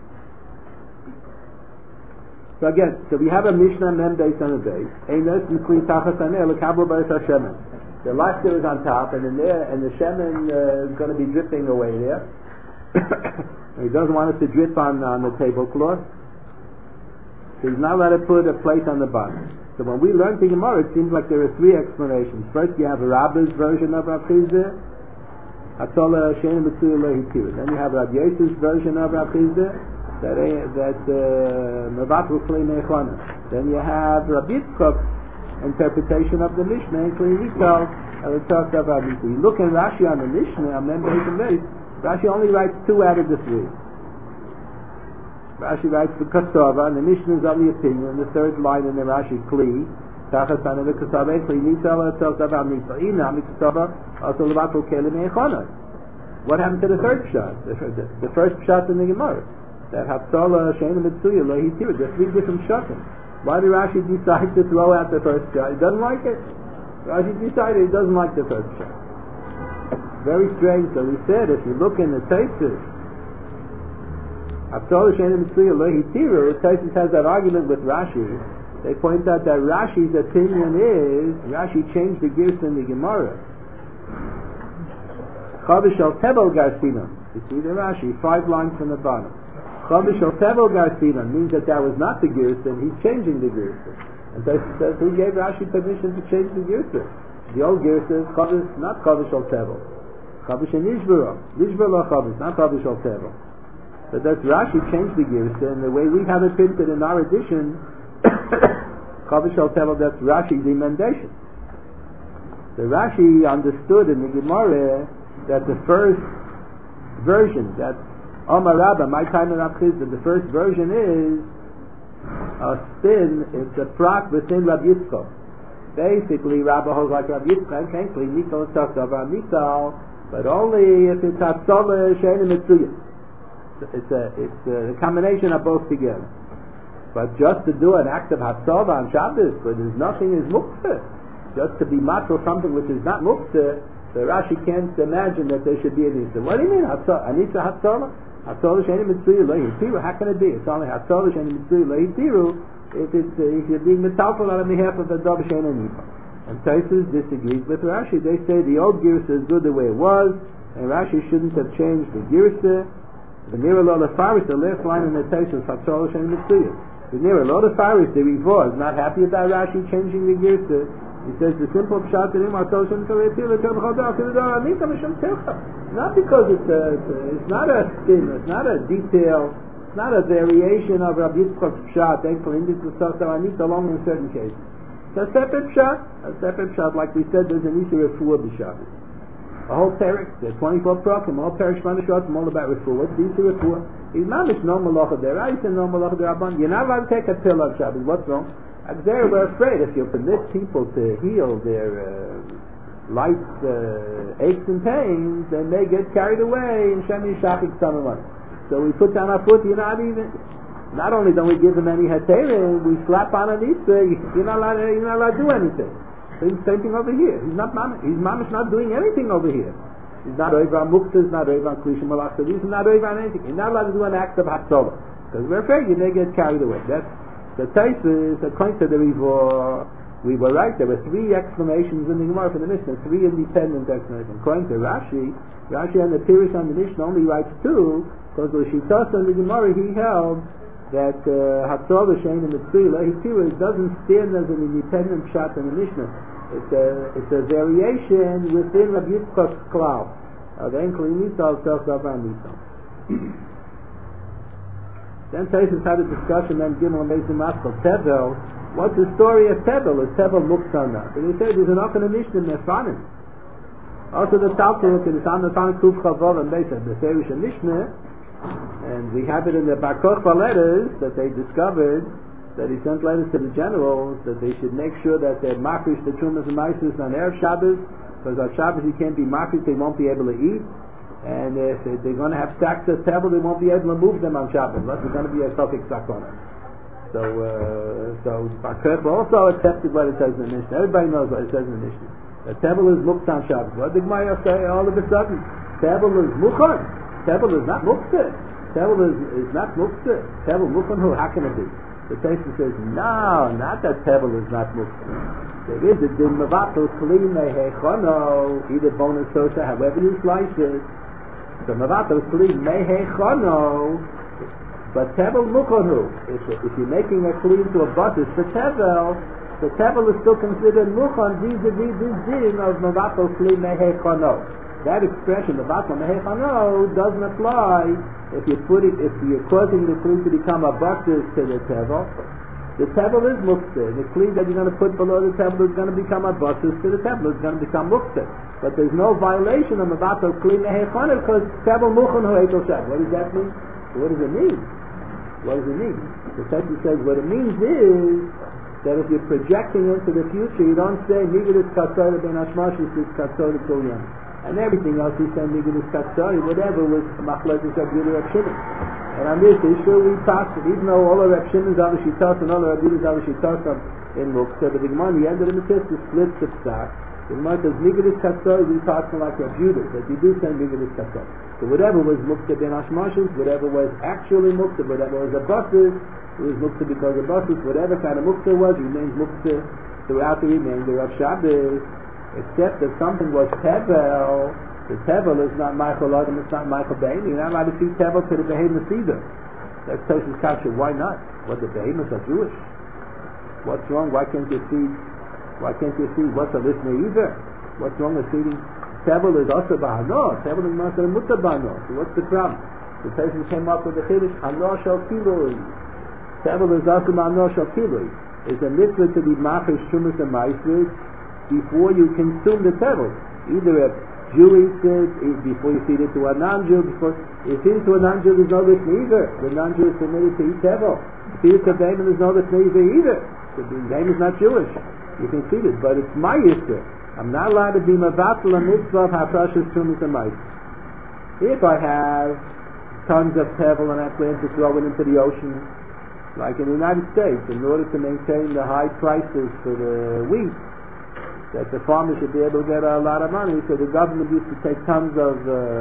So again, we have a Mishnah Mem Beis on the base. Einos Mikli Tachas Haneh L'Kabel Beis HaShemen. The light is on top, and in there, and the shemen is going to be dripping away there. He doesn't want it to drip on the tablecloth, so he's not allowed to put a plate on the bottom. So when we learn the Gemara, it seems like there are three explanations. First, you have a Rabbi's version of Rav Chizda, Atzola Shein B'Tzuya Lehitir. Then you have Rav Yosef's version of Rav Chizda, that Mevatel Klei Mechana. Then you have Rav Yitzchok's interpretation of the Mishnah, including Yisrael, and it talks about Yisrael. You look at Rashi on the Mishnah, on Mem Beis and Beis, Rashi only writes 2 out of the 3. Rashi writes the Kasava, and the Mishnah is of the opinion, the third line in the Rashi, Kli, Tachas Haneh Kasava, Kli Yisrael, and it talks about Yisrael. Inam Kasava, also Levatel Kelim Echana. What happened to the third shot? The first shot in the Gemara? That Haftalah, Shein Mitzuya, Lehitir, there are 3 different shots. Why did Rashi decide to throw out the first shot? He doesn't like it. Rashi decided he doesn't like the first shot. Very strange. So he said, if you look in the Taisus, Haftalah Shein Mitzuya Lehitir, Taisus has that argument with Rashi. They point out that Rashi's opinion is, Rashi changed the gears in the Gemara. Chavish al Tebel Garsinam. You see the Rashi, 5 lines from the bottom. Chavish al Tevel Garcinon means that was not the Girsa, and he's changing the Girsa. And so he says, who gave Rashi permission to change the Girsa? The old Girsa is Chavish, not Chavish al Tevel. Chavish and Nishvara. Nishvara Chavish, not Chavish al Tevel. But that's Rashi changed the Girsa, and the way we have it printed in our edition, Chavish al Tevel, that's Rashi's emendation. The Rashi understood in the Gemara that the first version, that Omar Rabba, my time in Abchizda, the first version is a spin, it's a prak within Rabbi Yitzchak. Basically, Rabba holds like Rabbi Yitzchak, can't clean Nikol Tzavah Nital, but only if it's Hatzoleh Shein Mitzuyah. It's a combination of both together. But just to do an act of Hatzoleh on Shabbos, where there's nothing is muktzah, just to be matro something which is not muktzah, the Rashi can't imagine that there should be an Issa. What do you mean, Anisa Hatzolah? Hatzolah Sheni Mitzvah Lo Hitiru. How can it be? It's only Hatzolah Sheni Mitzvah Lo Hitiru if you're being metalful on behalf of the Dov Sheni Nipa. And Taisus disagrees with Rashi. They say the old Girsa is good the way it was, and Rashi shouldn't have changed the Girsa. The Nira Lo Lefaris, the last line in the Taisus, Hatzolah Sheni Mitzvah. The Nira Lo Lefaris, the Rivor, is not happy about Rashi changing the Girsa. He says the simple pshat in him not because it's not a spin, it's not a detail, it's not a variation of Rabbi Yitzchak's pshat. Along in certain cases, it's a separate pshat. Like we said, there's an issue of refuah b'Shabbos. A whole parak, there's 24 prophets, all parak shmana shotim, all about refuah. What's the issue of refuah? He's mamish no malacha deraisa, no malacha derabban. You're not allowed to take a pill of Shabbos. What's wrong? There we're afraid if you permit people to heal their light aches and pains, they may get carried away in Shem Yishachik Samaman. So we put down our foot. Not only don't we give them any heterim, we slap on an Issa. You're not allowed to do anything. Same thing over here. He's mamish not doing anything over here. He's not over on muktas, not over on klishim malachsadis, not over on anything. He's not allowed to do an act of hatzolah because we're afraid you may get carried away. That's the Taisus, according to the Rivor, we were right. There were 3 explanations in the Gemara for the Mishnah, 3 independent explanations. According to Rashi and the Pirish on the Mishnah only writes 2, because the Shitas on the Gemara he held that Hatzol Shein and Mitzvah Hitiru doesn't stand as an independent shot in the Mishnah. It's a variation within Rabbi Yitzchak's cloud. Then Kli Nisal Self Davan Nisal. Then Taisus had a discussion on Gimel and Beis Maskal Tevel. What's the story of Tevel? Is Tevel muktzah now? And he said there's an Ochen Mishnah in Mefanim. Also the Talmud in the Mefanim Kuf Chavav and Beis the Ferish Mishnah, and we have it in the Bar Kochba letters that they discovered that he sent letters to the generals that they should make sure that they're makrish the Trumas and Maisus on Erev Shabbos, because on Shabbos you can't be makrish, they won't be able to eat. And if they're going to have stacks of table, they won't be able to move them on Shabbos. Unless there's going to be a Sofik Sakona. So Bakr also accepted what it says in the Mishnah. Everybody knows what it says in the Mishnah. The table is muktzah on Shabbos. What did Gemara say all of a sudden? Table is mukhon. Table is not muktzah. Table is not muktzah. Table mukhon who? How can it be? The Taisus says, no, not that table is not muktzah. There is a din mavatul kli mehechono, either bonus sosa, however you slice it. So Mavato Kli Mehechono, but Tevel Mukhonu. If you're making a Kli into a buttis for Tevel, the Tevel is still considered Mukhon vis-a-vis this din of Mavato Kli Mehechono. That expression, Mavato Mehechono, doesn't apply if you're causing the Kli to become a buttis to the Tevel. The Tevel is Muktzah. The Kli that you're going to put below the Tevel is going to become a buttis to the Tevel. It's going to become Muktzah. But there's no violation of Mavato Kli Mehechana because Tevel Muchon Ho'ekel Shav. What does that mean? What does it mean? The text says what it means is that if you're projecting into the future, you don't say Migdus Katzori Ben Hashmashis is Katzori Kulyam. And everything else you say Migdus Katzori, whatever was Machlekes Rabbi Yehuda Reb Shimon. And on this issue we passed it, even though all of Reb Shimon's other Shitas and all of Rabbi Yehuda's other Shitas in Muktzah, but the Gemara in the end of the Mitzvah splits the psak. The Gemara says Migdus Katzori, we talking like Rabbi Yehuda, that you do say Migdus Katzori. So whatever was Muktzah Ben Hashmashis, whatever was actually Muktzah, whatever was a Basis, it was Muktzah because of Basis, whatever kind of Muktzah was, remains Muktzah throughout the remainder of Shabbos, except that something was Tevel. The Tevel is not Michael Adam, it's not Michael Bain. You're not allowed to see Tevel to the Behemoth either. That's Tosfos Kasha. Why not? What, the behemoths are Jewish? What's wrong? Why can't you see what's a listener either? What's wrong with feeding? Tevel is also b'hano. Tevel is not mutter b'hano. So what's the problem? The person came up with the chiddush hano shel kiloi. Tevel is also hano shel kiloi. It's a mitzvah to be mafish shumas and ma'aser before you consume the tevel. Either a Jew eats it before you feed it to a non-Jew. Before you feed it to a non-Jew, there's no listener either. The non-Jew is permitted to eat tevel. Feed it to a behemoth, there's no listener either. The behemoth is not Jewish. You can feed it, but it's my yisur. I'm not allowed to be mavatal a mitzvah of hafrashas shumas and ma'aser. If I have tons of tevel and I plan to throw it into the ocean, like in the United States, in order to maintain the high prices for the wheat, that the farmers should be able to get a lot of money, so the government used to take tons of,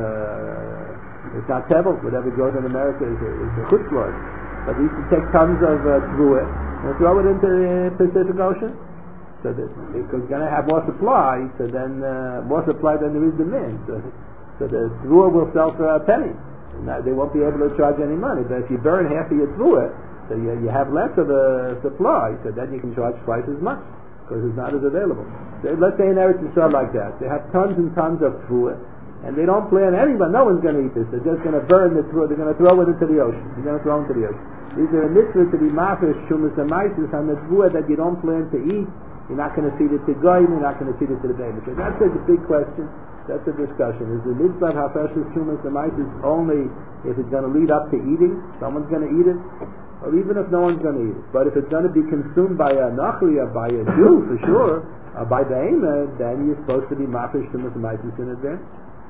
it's not tevel, whatever grows in America is a chutzlord, but they used to take tons of through it and throw it into the Pacific Ocean. So that because you're going to have more supply, so then more supply than there is demand. So the thrower will sell for a penny. Now, they won't be able to charge any money. But if you burn half of your thrower, so you have less of a supply, so then you can charge twice as much because it's not as available. So let's say in Eretz Yisrael like that, they have tons and tons of thrower, and they don't plan anyone. No one's going to eat this. They're just going to burn the thrower. They're going to throw it into the ocean. They're going to throw it into the ocean. These are a mitzvah to be mafish shumas and ma'aser on the thrower that you don't plan to eat. You're not going to feed it to goyim. You're not going to feed it to the behemoth. So that's a big question. That's a discussion. Is the mitzvah hafrashas shumas and ma'aser only if it's going to lead up to eating? Someone's going to eat it, or even if no one's going to eat it. But if it's going to be consumed by a nachri or by a Jew for sure, or by behemoth, then you're supposed to be mafish shumas and ma'aser in advance.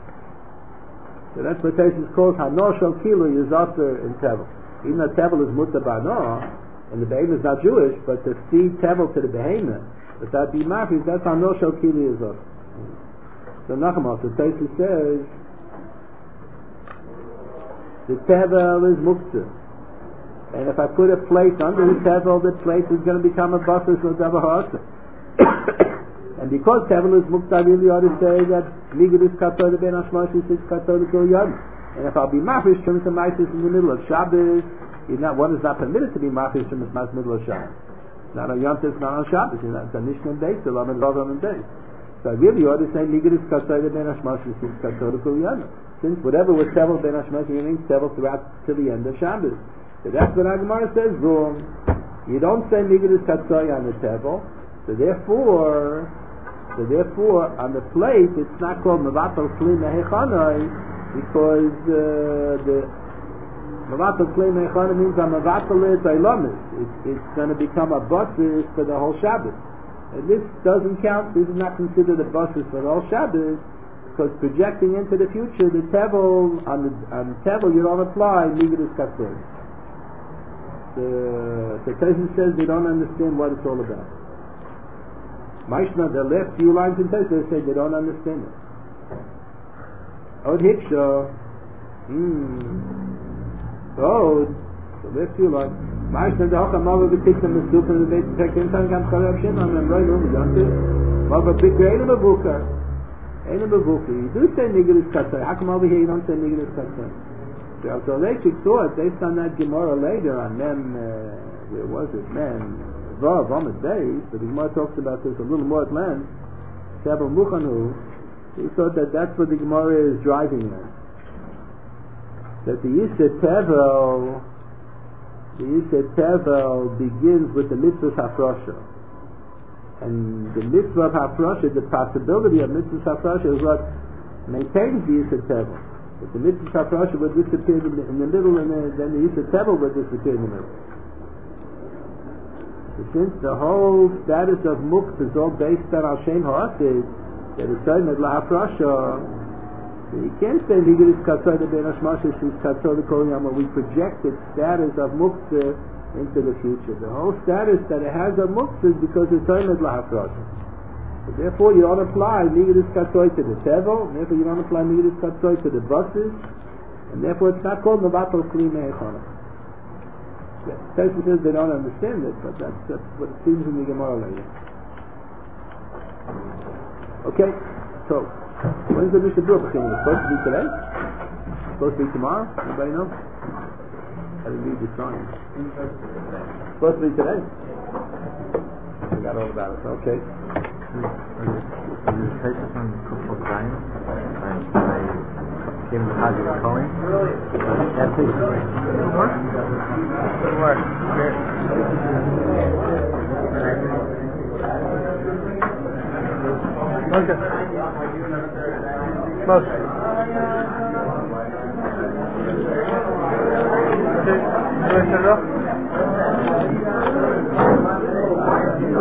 So that's what Tosfos calls hano shel kiloi is after in tevel. Even though tevel is mutter b'hano, and the behemoth is not Jewish, but to feed tevel to the behemoth, but that be mafish, that's hano shel kiloi is after. So Nachman, so Tosfos says the tevel is muktzah, and if I put a plate under the tevel, the plate is going to become a basar shel davar ha'aseh. And because tevel is muktzah, I really ought to say that migdus katol ben hashmashis is katol kol yom. And if I'll be mafish shumas and ma'aser in the middle of Shabbos, one is not permitted to be mafish shumas in the middle of Shabbos. Not on Yom Tov, not on Shabbos. It's a Mishnah Beis, a Lamed Vav on Beis. So I really ought to say migdus katol ben hashmashis is katol kol yom. Since whatever was tevel ben hashmashis, it means tevel throughout to the end of Shabbos. So that's what our Gemara says wrong. You don't say migdus katol on the tevel. So therefore, on the plate, it's not called mevatel kli mehechanai, because the mevatel kli mehechanai means a mevatel it ailamis. It's going to become a basis for the whole Shabbos. And this doesn't count. This is not considered a basis for the whole Shabbos, because projecting into the future, the tevel on the tevel you don't apply migdus katol. The Tosfos says they don't understand what it's all about. Maishna, the last few lines in Tosfos say they don't understand it. Od Hiksha. The last few lines. Maishna, the Hochamava betikta mesuk in the Beit Pekin Tangam Charav Shimon and Roy Lum Yontif. Mava Bikra Eina Mavuka. Eina Mavuka. You do say migdus katol. How come over here you don't say migdus katol? So Leitchik thought, based on that Gemara later on Mem, where was it? Mem Vav Amud Beis, but the Gemara talks about this a little more at length. Tevel Muchanu. He thought that that's what the Gemara is driving at. That the Yisur Tevel begins with the mitzvah hafrasha, and the mitzvah of hafrasha, the possibility of mitzvah hafrasha is what maintains the Yisur Tevel. If the mitzvah hafrasha would disappear in the middle, and then the Yisur Tevel would disappear in the middle. So since the whole status of muktzah is all based on al shem ha'asid, that it's saying that la hafrasha, you can't say migdus katol ben hashmashis is katol kol yom, when we project its status of muktzah into the future. The whole status that it has of muktzah is because it's saying that la hafrasha. So therefore you don't apply migdus katol to the tevel, therefore you don't apply migdus katol to the buses, and therefore it's not called mevatel kli mehechana. Tosfos says they don't understand it, but that's what it seems in the Gemara later. Okay, so when's the Mishnah Berurah beginning? It's supposed to be today? It's supposed to be tomorrow? Anybody know? I didn't read the sign. Supposed to be today. Forgot all about it. Okay. The cases on Kufel Zion, I came to Haji Cohen. That's it. Good work. Okay. Most. Okay. You want to turn it off?